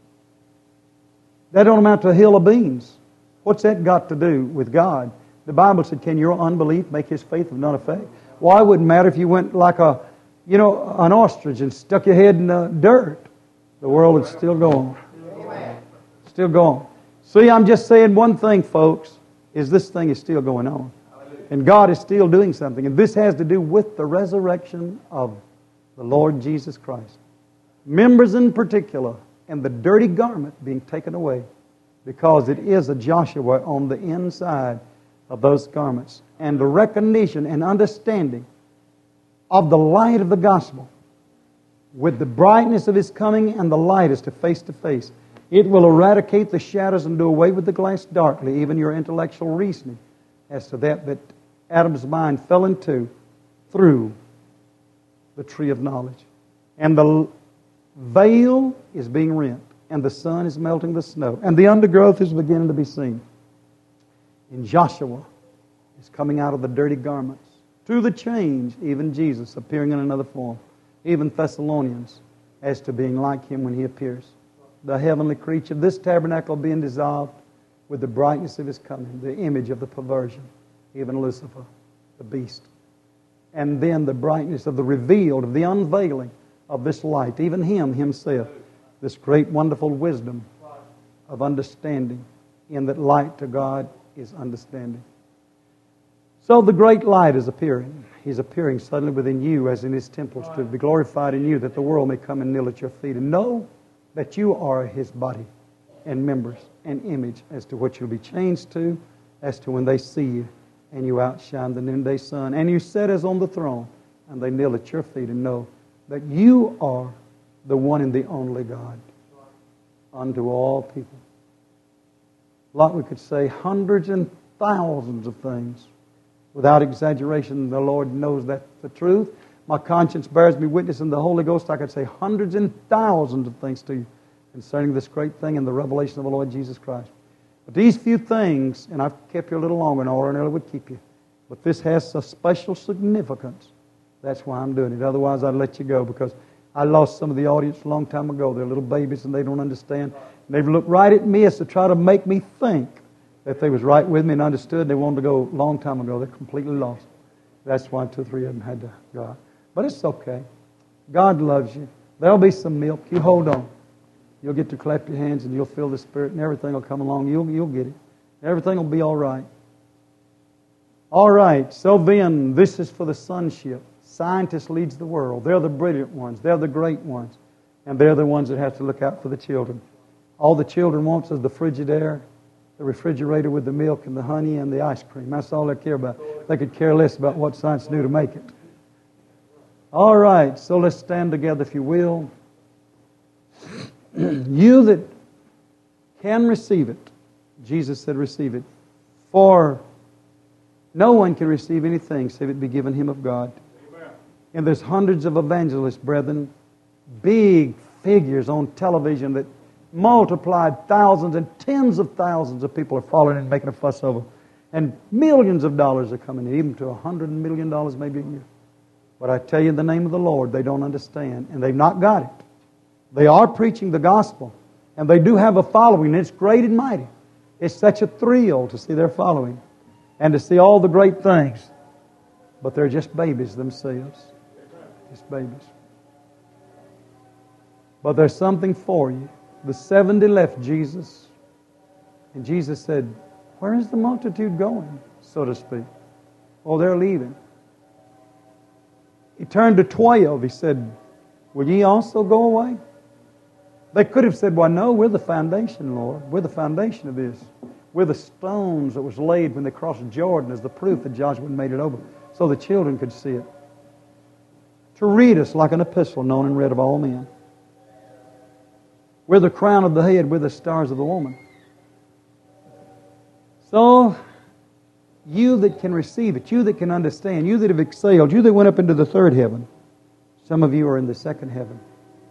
S1: That don't amount to a hill of beans. What's that got to do with God? The Bible said, can your unbelief make his faith of none effect? Why wouldn't matter if you went like a, you know, an ostrich and stuck your head in the dirt? The world would still go on. Still go on. See, I'm just saying one thing, folks, is this thing is still going on. And God is still doing something. And this has to do with the resurrection of the Lord Jesus Christ. Members in particular, and the dirty garment being taken away, because it is a Joshua on the inside of those garments. And the recognition and understanding of the light of the gospel with the brightness of His coming and the light as to face to face. It will eradicate the shadows and do away with the glass darkly, even your intellectual reasoning as to that that Adam's mind fell into through the tree of knowledge. And the veil is being rent, and the sun is melting the snow, and the undergrowth is beginning to be seen. And Joshua is coming out of the dirty garments to the change, even Jesus appearing in another form, even Thessalonians, as to being like Him when He appears. The heavenly creature, this tabernacle being dissolved with the brightness of His coming, the image of the perversion, even Lucifer, the beast. And then the brightness of the revealed, of the unveiling of this light, even Him Himself, this great wonderful wisdom of understanding, in that light to God is understanding. So the great light is appearing. He's appearing suddenly within you as in His temples to be glorified in you, that the world may come and kneel at your feet and know that you are His body and members and image, as to what you'll be changed to, as to when they see you and you outshine the noonday sun, and you sit as on the throne, and they kneel at your feet and know that you are the one and the only God unto all people. Like we could say hundreds and thousands of things. Without exaggeration, the Lord knows that's the truth. My conscience bears me witness in the Holy Ghost. I could say hundreds and thousands of things to you concerning this great thing in the revelation of the Lord Jesus Christ. But these few things, and I've kept you a little longer, and ordinarily would keep you, but this has a special significance. That's why I'm doing it. Otherwise, I'd let you go, because I lost some of the audience a long time ago. They're little babies and they don't understand. And they've looked right at me as to try to make me think that they was right with me and understood. They wanted to go a long time ago. They're completely lost. That's why two or three of them had to go. But it's okay. God loves you. There'll be some milk. You hold on. You'll get to clap your hands and you'll feel the Spirit, and everything will come along. You'll, you'll get it. Everything will be all right. All right. So then, this is for the sonship. Scientists leads the world. They're the brilliant ones. They're the great ones. And they're the ones that have to look out for the children. All the children wants is the Frigidaire the refrigerator with the milk and the honey and the ice cream. That's all they care about. They could care less about what science knew to make it. All right, so let's stand together if you will. You that can receive it, Jesus said receive it. For no one can receive anything save it be given him of God. Amen. And there's hundreds of evangelists, brethren, big figures on television that multiplied thousands and tens of thousands of people are following and making a fuss over. And millions of dollars are coming in, even to a hundred million dollars maybe a year. But I tell you in the name of the Lord, they don't understand, and they've not got it. They are preaching the gospel, and they do have a following, and it's great and mighty. It's such a thrill to see their following and to see all the great things. But they're just babies themselves. Just babies. But there's something for you. The seventy left Jesus, and Jesus said, where is the multitude going, so to speak? Oh, they're leaving. He turned to twelve. He said, will ye also go away? They could have said, well, no, we're the foundation, Lord. We're the foundation of this. We're the stones that was laid when they crossed Jordan as the proof that Joshua made it over, so the children could see it. To read us like an epistle known and read of all men. We're the crown of the head, we're the stars of the woman. So, you that can receive it, you that can understand, you that have excelled, you that went up into the third heaven. Some of you are in the second heaven.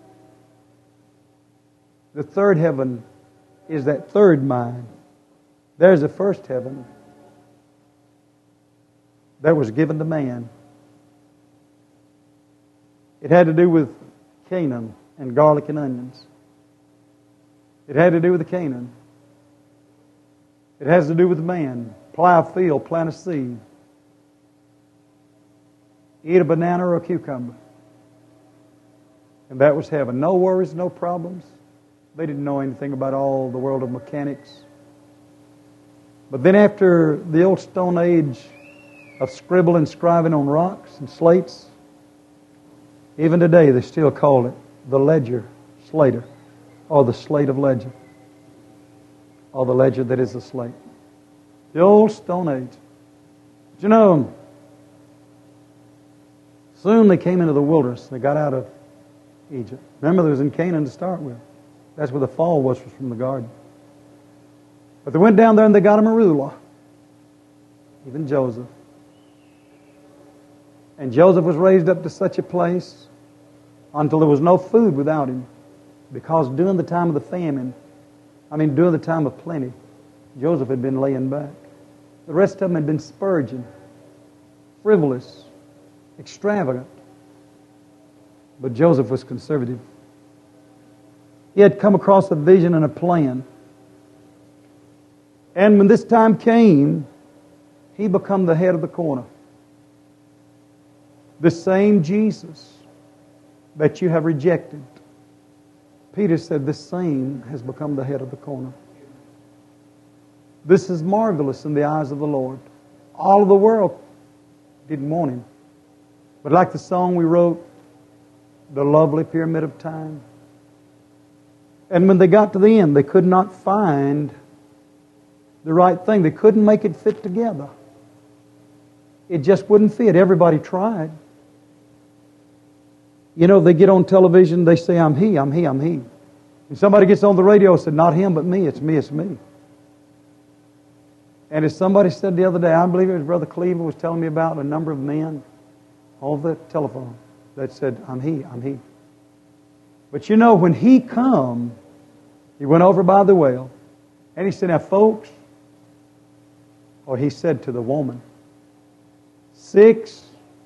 S1: The third heaven is that third mind. There's the first heaven that was given to man. It had to do with Canaan and garlic and onions. It had to do with the Canaan. It has to do with man. Plow a field, plant a seed. Eat a banana or a cucumber. And that was heaven. No worries, no problems. They didn't know anything about all the world of mechanics. But then after the old Stone Age of scribble and scribing on rocks and slates, even today they still call it the ledger slater, or the slate of ledger, or the ledger that is the slate. The old Stone Age. But you know, soon they came into the wilderness. They got out of Egypt. Remember, they was in Canaan to start with. That's where the fall was, was from the garden. But they went down there and they got him a ruler. Even Joseph. And Joseph was raised up to such a place until there was no food without him. Because during the time of the famine, I mean during the time of plenty, Joseph had been laying back. The rest of them had been Spurgeon, frivolous, extravagant. But Joseph was conservative. He had come across a vision and a plan. And when this time came, he became the head of the corner. The same Jesus that you have rejected, Peter said, this same has become the head of the corner. This is marvelous in the eyes of the Lord. All of the world didn't want him. But like the song we wrote, the lovely pyramid of time. And when they got to the end, they could not find the right thing. They couldn't make it fit together. It just wouldn't fit. Everybody tried. You know, they get on television, they say, I'm he, I'm he, I'm he. And somebody gets on the radio and said, not him, but me. It's me, it's me. And as somebody said the other day, I believe it was Brother Cleaver was telling me about a number of men on the telephone that said, I'm he, I'm he. But you know, when he come, he went over by the well, and he said, now folks, or he said to the woman, six,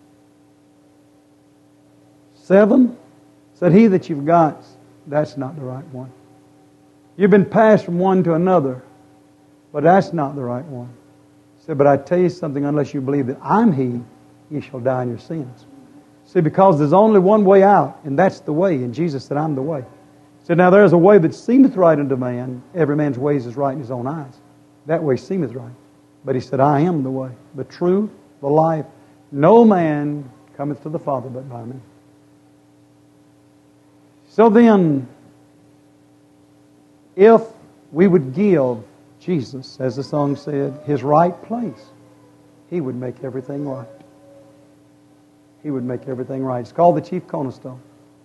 S1: seven, said he that you've got, that's not the right one. You've been passed from one to another, but that's not the right one. He said, but I tell you something, unless you believe that I'm he, you shall die in your sins. See, because there's only one way out, and that's the way. And Jesus said, I'm the way. He said, now there's a way that seemeth right unto man. Every man's ways is right in his own eyes. That way seemeth right. But he said, I am the way, the truth, the life. No man cometh to the Father but by me. So then, if we would give Jesus, as the song said, His right place, He would make everything right. He would make everything right. It's called the Chief Cornerstone.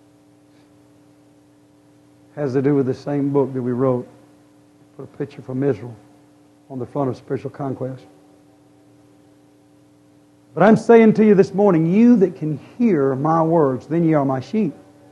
S1: Has to do with the same book that we wrote. Put a picture from Israel on the front of Spiritual Conquest. But I'm saying to you this morning, you that can hear my words, then ye are my sheep.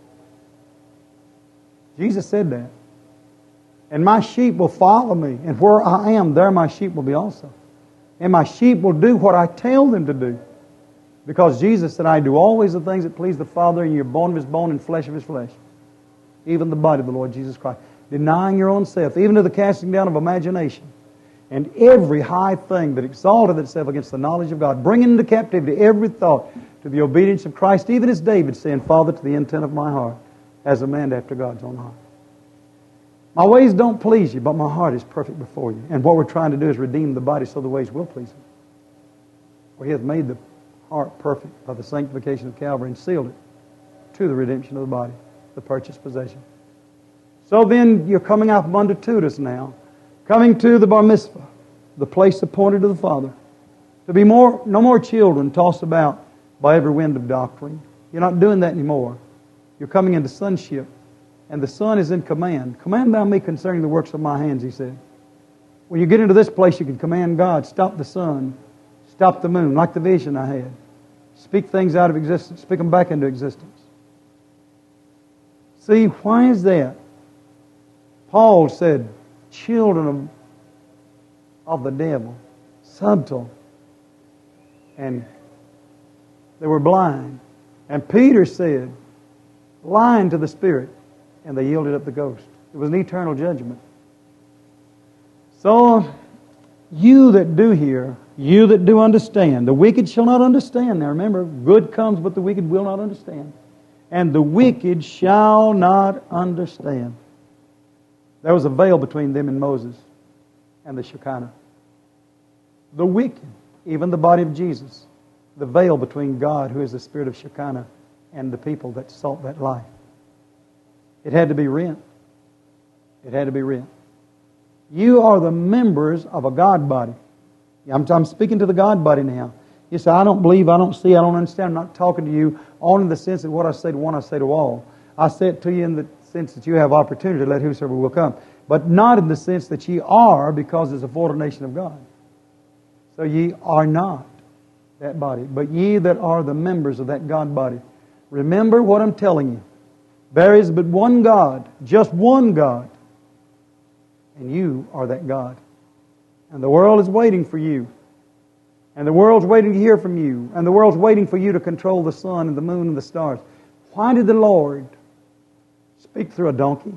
S1: Jesus said that. And my sheep will follow me. And where I am, there my sheep will be also. And my sheep will do what I tell them to do. Because Jesus said, I do always the things that please the Father, and you're bone of His bone and flesh of His flesh. Even the body of the Lord Jesus Christ. Denying your own self, even to the casting down of imagination. And every high thing that exalted itself against the knowledge of God, bringing into captivity every thought to the obedience of Christ, even as David saying, Father, to the intent of my heart, as a man after God's own heart. My ways don't please you, but my heart is perfect before you. And what we're trying to do is redeem the body so the ways will please Him. For He hath made the heart perfect by the sanctification of Calvary and sealed it to the redemption of the body, the purchased possession. So then you're coming out from under Tutus now, coming to the bar mitzvah, the place appointed to the Father, to be more no more children tossed about by every wind of doctrine. You're not doing that anymore. You're coming into sonship, and the Son is in command. Command thou me concerning the works of my hands, He said. When you get into this place, you can command God, stop the sun, stop the moon, like the vision I had. Speak things out of existence, speak them back into existence. See, why is that? Paul said, children of, of the devil, subtle, and they were blind. And Peter said, blind to the Spirit, and they yielded up the ghost. It was an eternal judgment. So, you that do hear, you that do understand, the wicked shall not understand. Now remember, good comes, but the wicked will not understand. And the wicked shall not understand. There was a veil between them and Moses and the Shekinah. The wicked, even the body of Jesus, the veil between God, who is the Spirit of Shekinah, and the people that sought that life. It had to be rent. It had to be rent. You are the members of a God body. I'm, I'm speaking to the God body now. You say, I don't believe, I don't see, I don't understand. I'm not talking to you only in the sense that what I say to one, I say to all. I say it to you in the sense that you have opportunity to let whosoever will come. But not in the sense that ye are, because it's a foreordination of God. So ye are not that body, but ye that are the members of that God body. Remember what I'm telling you. There is but one God, just one God. And you are that God. And the world is waiting for you. And the world's waiting to hear from you. And the world's waiting for you to control the sun and the moon and the stars. Why did the Lord speak through a donkey?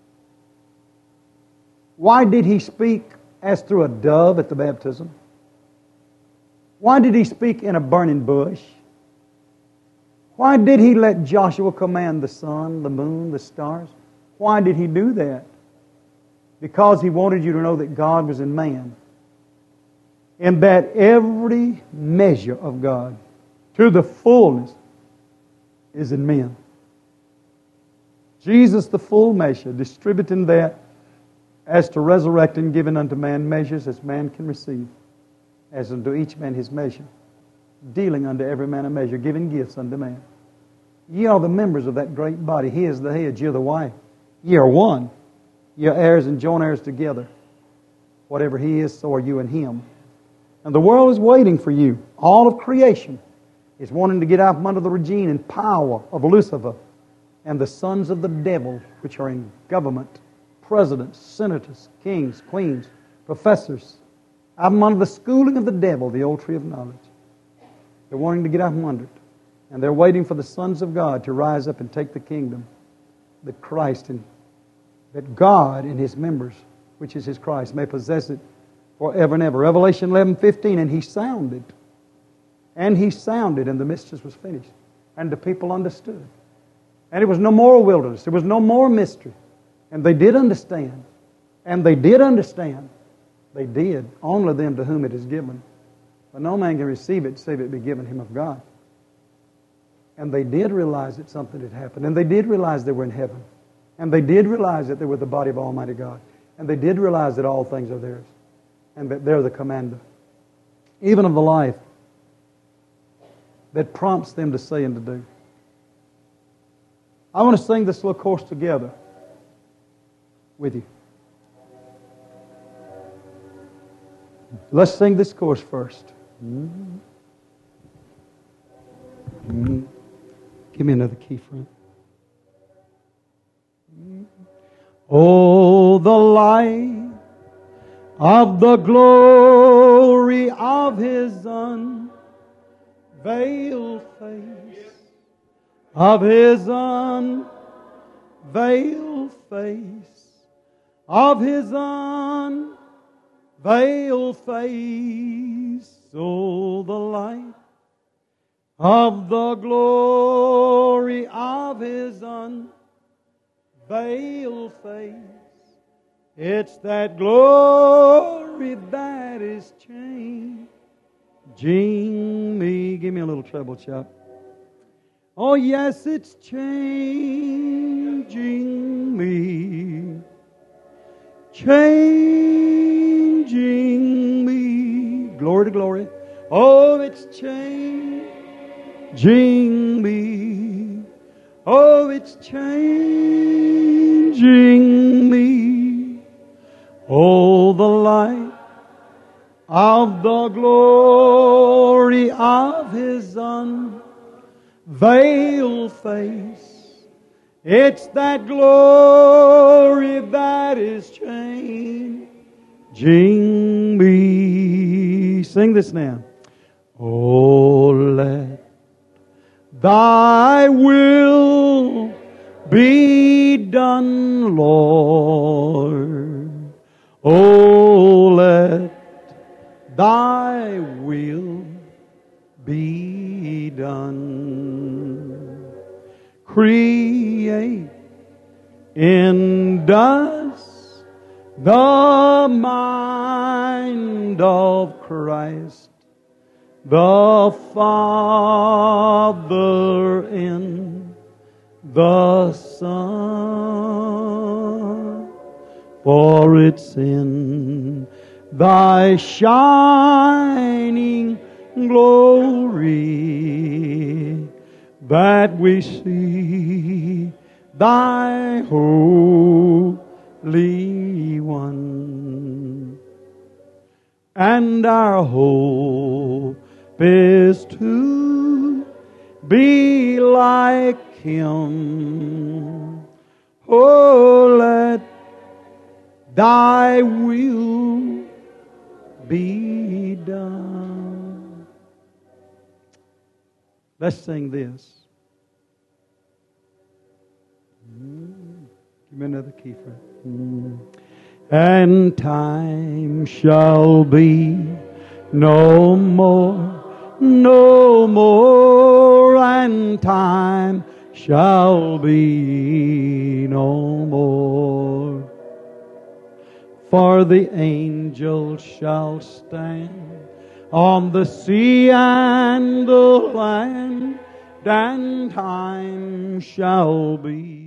S1: Why did He speak as through a dove at the baptism? Why did He speak in a burning bush? Why did He let Joshua command the sun, the moon, the stars? Why did He do that? Because He wanted you to know that God was in man. And that every measure of God, to the fullness, is in men. Jesus, the full measure, distributing that as to resurrect and giving unto man measures as man can receive, as unto each man his measure, dealing unto every man a measure, giving gifts unto man. Ye are the members of that great body. He is the head, ye are the wife. Ye are one. Ye are heirs and joint heirs together. Whatever He is, so are you in Him. And the world is waiting for you. All of creation is wanting to get out from under the regime and power of Lucifer and the sons of the devil, which are in government, presidents, senators, kings, queens, professors, out from under the schooling of the devil, the old tree of knowledge. They're wanting to get out from under it. And they're waiting for the sons of God to rise up and take the kingdom that Christ and that God and His members, which is His Christ, may possess it forever and ever. Revelation eleven fifteen, and He sounded. And He sounded, and the mystery was finished. And the people understood. And it was no more wilderness. There was no more mystery. And they did understand. And they did understand. They did. Only them to whom it is given. But no man can receive it save it be given him of God. And they did realize that something had happened. And they did realize they were in heaven. And they did realize that they were the body of Almighty God. And they did realize that all things are theirs. and that they're the commander, even of the life that prompts them to say and to do. I want to sing this little chorus together with you. Let's sing this chorus first. Mm-hmm. Mm-hmm. Give me another key, friend. Mm-hmm. Oh, the light of the glory of His unveiled face, of His unveiled face, of His unveiled face. Oh, the light of the glory of His unveiled face. It's that glory that is changing me. Give me a little treble, Chuck. Oh, yes, it's changing me. Changing me. Glory to glory. Oh, it's changing me. Oh, it's changing me. Oh, the light of the glory of His unveiled face. It's that glory that is changing me. Sing this now. Oh, let Thy will be done, Lord. Oh, let Thy will be done. Create in us the mind of Christ, the Father in the Son. For it's in Thy shining glory that we see Thy Holy One. And our hope is to be like Him. Oh, let Thy will be done. Let's sing this. Give me another key, friend. And time shall be no more, no more, and time shall be no more. For the angels shall stand on the sea and the land, and time shall be